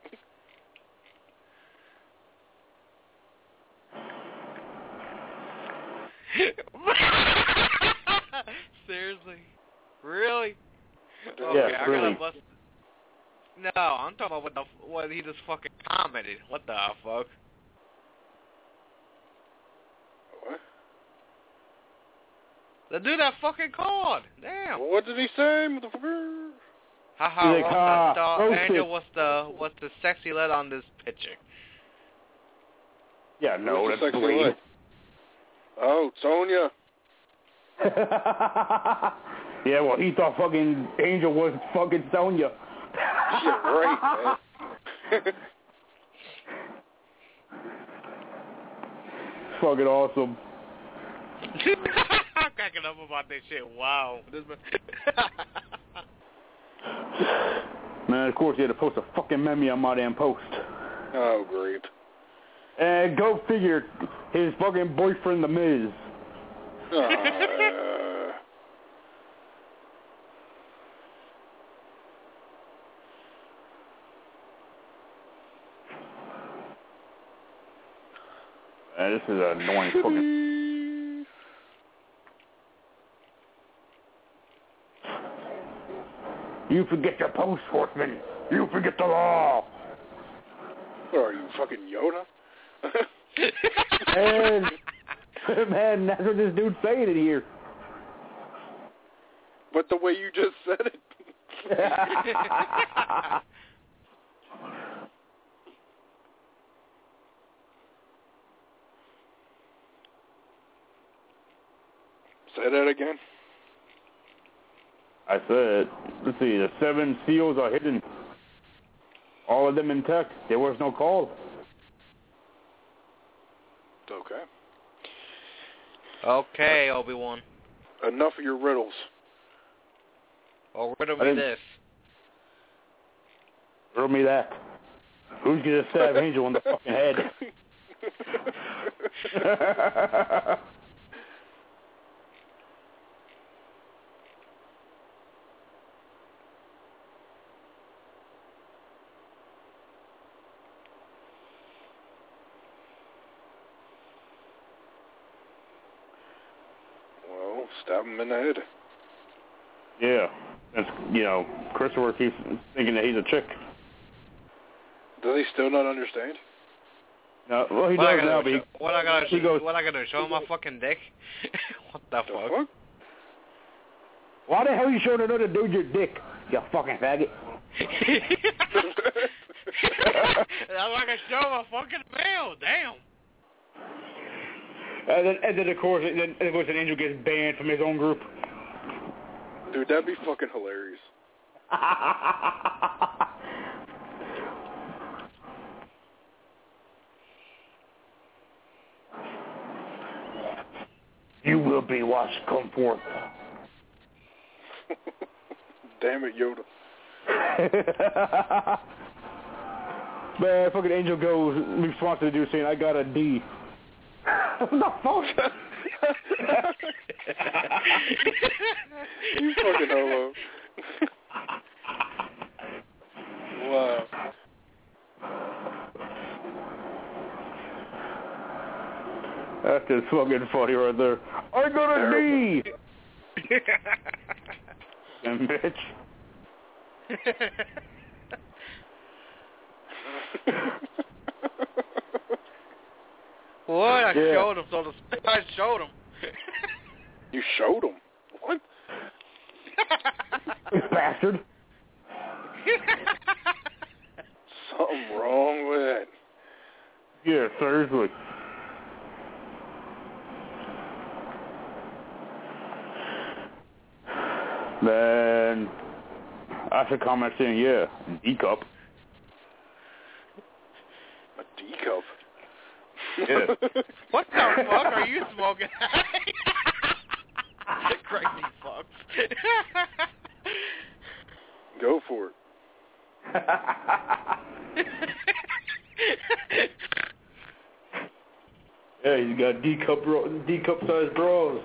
Seriously? Really? Yeah, okay, I really. gotta bust. No, I'm talking about what he just fucking commented. What the fuck? What? The dude that fucking called. Damn. Well, what did he say, motherfucker? Haha, Like, Angel, what's the sexy lead on this picture? Yeah, no, What's the that's sexy Blade. lead? Oh, Sonya. Yeah, well, he thought fucking Angel was fucking Sonya. Yeah, right, man. fucking awesome. I'm cracking up about this shit. Wow. Man, of course he had to post a fucking meme on my damn post. Oh, great. And go figure, his fucking boyfriend, The Miz. This is an annoying fucking... You forget your post, Horseman. You forget the law. What are you, fucking Yoda? Man, that's what this dude's saying in here. But the way you just said it. Say that again. I said, let's see, the 7 seals are hidden. All of them intact. There was no call. Okay. Okay, Obi-Wan. Enough of your riddles. Oh, riddle me this. Riddle me that. Who's gonna stab Angel in the fucking head? Stab him in the head. Yeah. That's, Christopher keeps thinking that he's a chick. Does he still not understand? No, well, he does now, but what I gotta do? Show him my fucking dick? What the fuck? Why the hell are you showing another dude your dick, you fucking faggot? I'm like a show my fucking mail. Damn. And then of course, an Angel gets banned from his own group. Dude, that'd be fucking hilarious. You will be watched come forth. Damn it, Yoda. Man, fucking Angel goes, responds to the dude saying, I got a D. What the fuck? You fucking hello. Wow. That's just fucking funny right there. I got a D! Fucking bitch. What? I showed him, so I showed him. You showed him? What? You bastard. Something wrong with it. Yeah, seriously. Then I should comment saying, yeah, D-cup. A D-cup? Yeah. What the fuck are you smoking? Crazy fucks. Go for it. Yeah, he's got D-cup sized bras.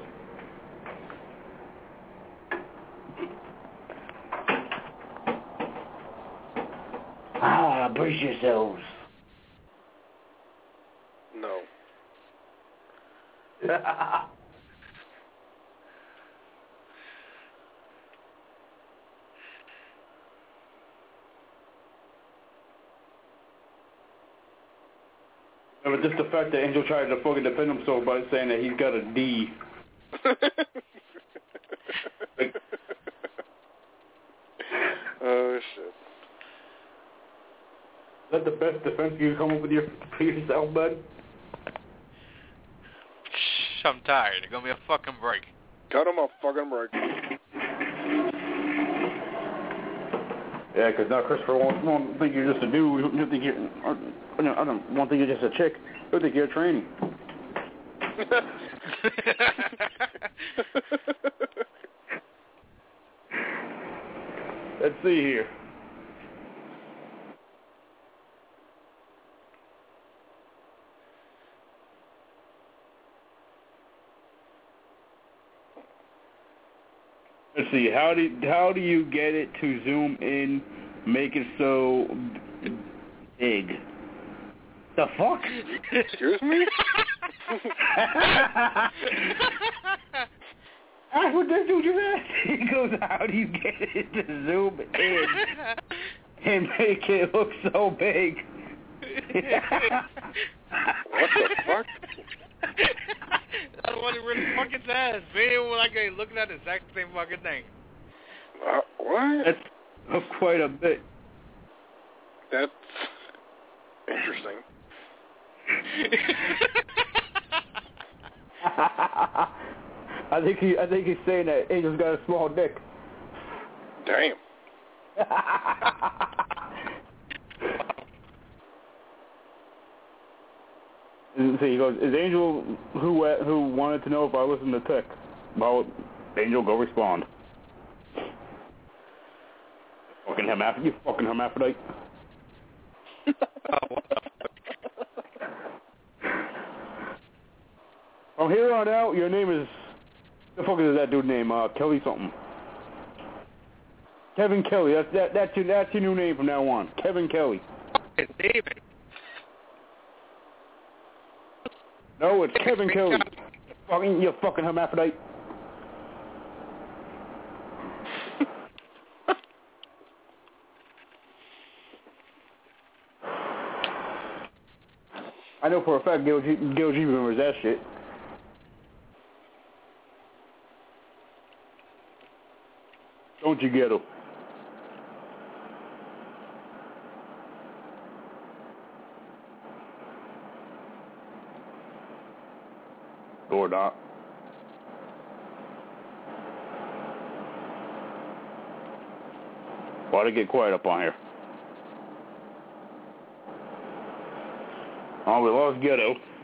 Brace yourselves. No. But just the fact that Angel tried to fucking defend himself by saying that he's got a D. Oh, shit. Is that the best defense you can come up with for yourself, bud? Shh, I'm tired. It's gonna be a fucking break. Cut him a fucking break. Yeah, because now Christopher won't think you're just a dude. He'll think you're, I don't think you're just a chick. He'll think you're a tranny. Let's see here. Let's see. How do you get it to zoom in, make it so big? The fuck? Excuse me? That's what this dude just asked. He goes, how do you get it to zoom in and make it look so big? What the fuck? That's what it really fucking says. Video like looking at the exact same fucking thing. What? That's quite a bit. That's interesting. I think he's saying that Angel's got a small dick. Damn. See, he goes, is Angel who wanted to know if I listened to Tick? Well, Angel, go respond. You fucking hermaphrodite. From here on out, your name is... The fuck is that dude's name? Kelly something. Kevin Kelly. That's your new name from now on. Kevin Kelly. It's David. No, it's Kevin Kelly. You fucking hermaphrodite. I know for a fact Gil G remembers that shit. Don't you get him? Or not. Why'd it get quiet up on here? Oh, we lost Ghetto.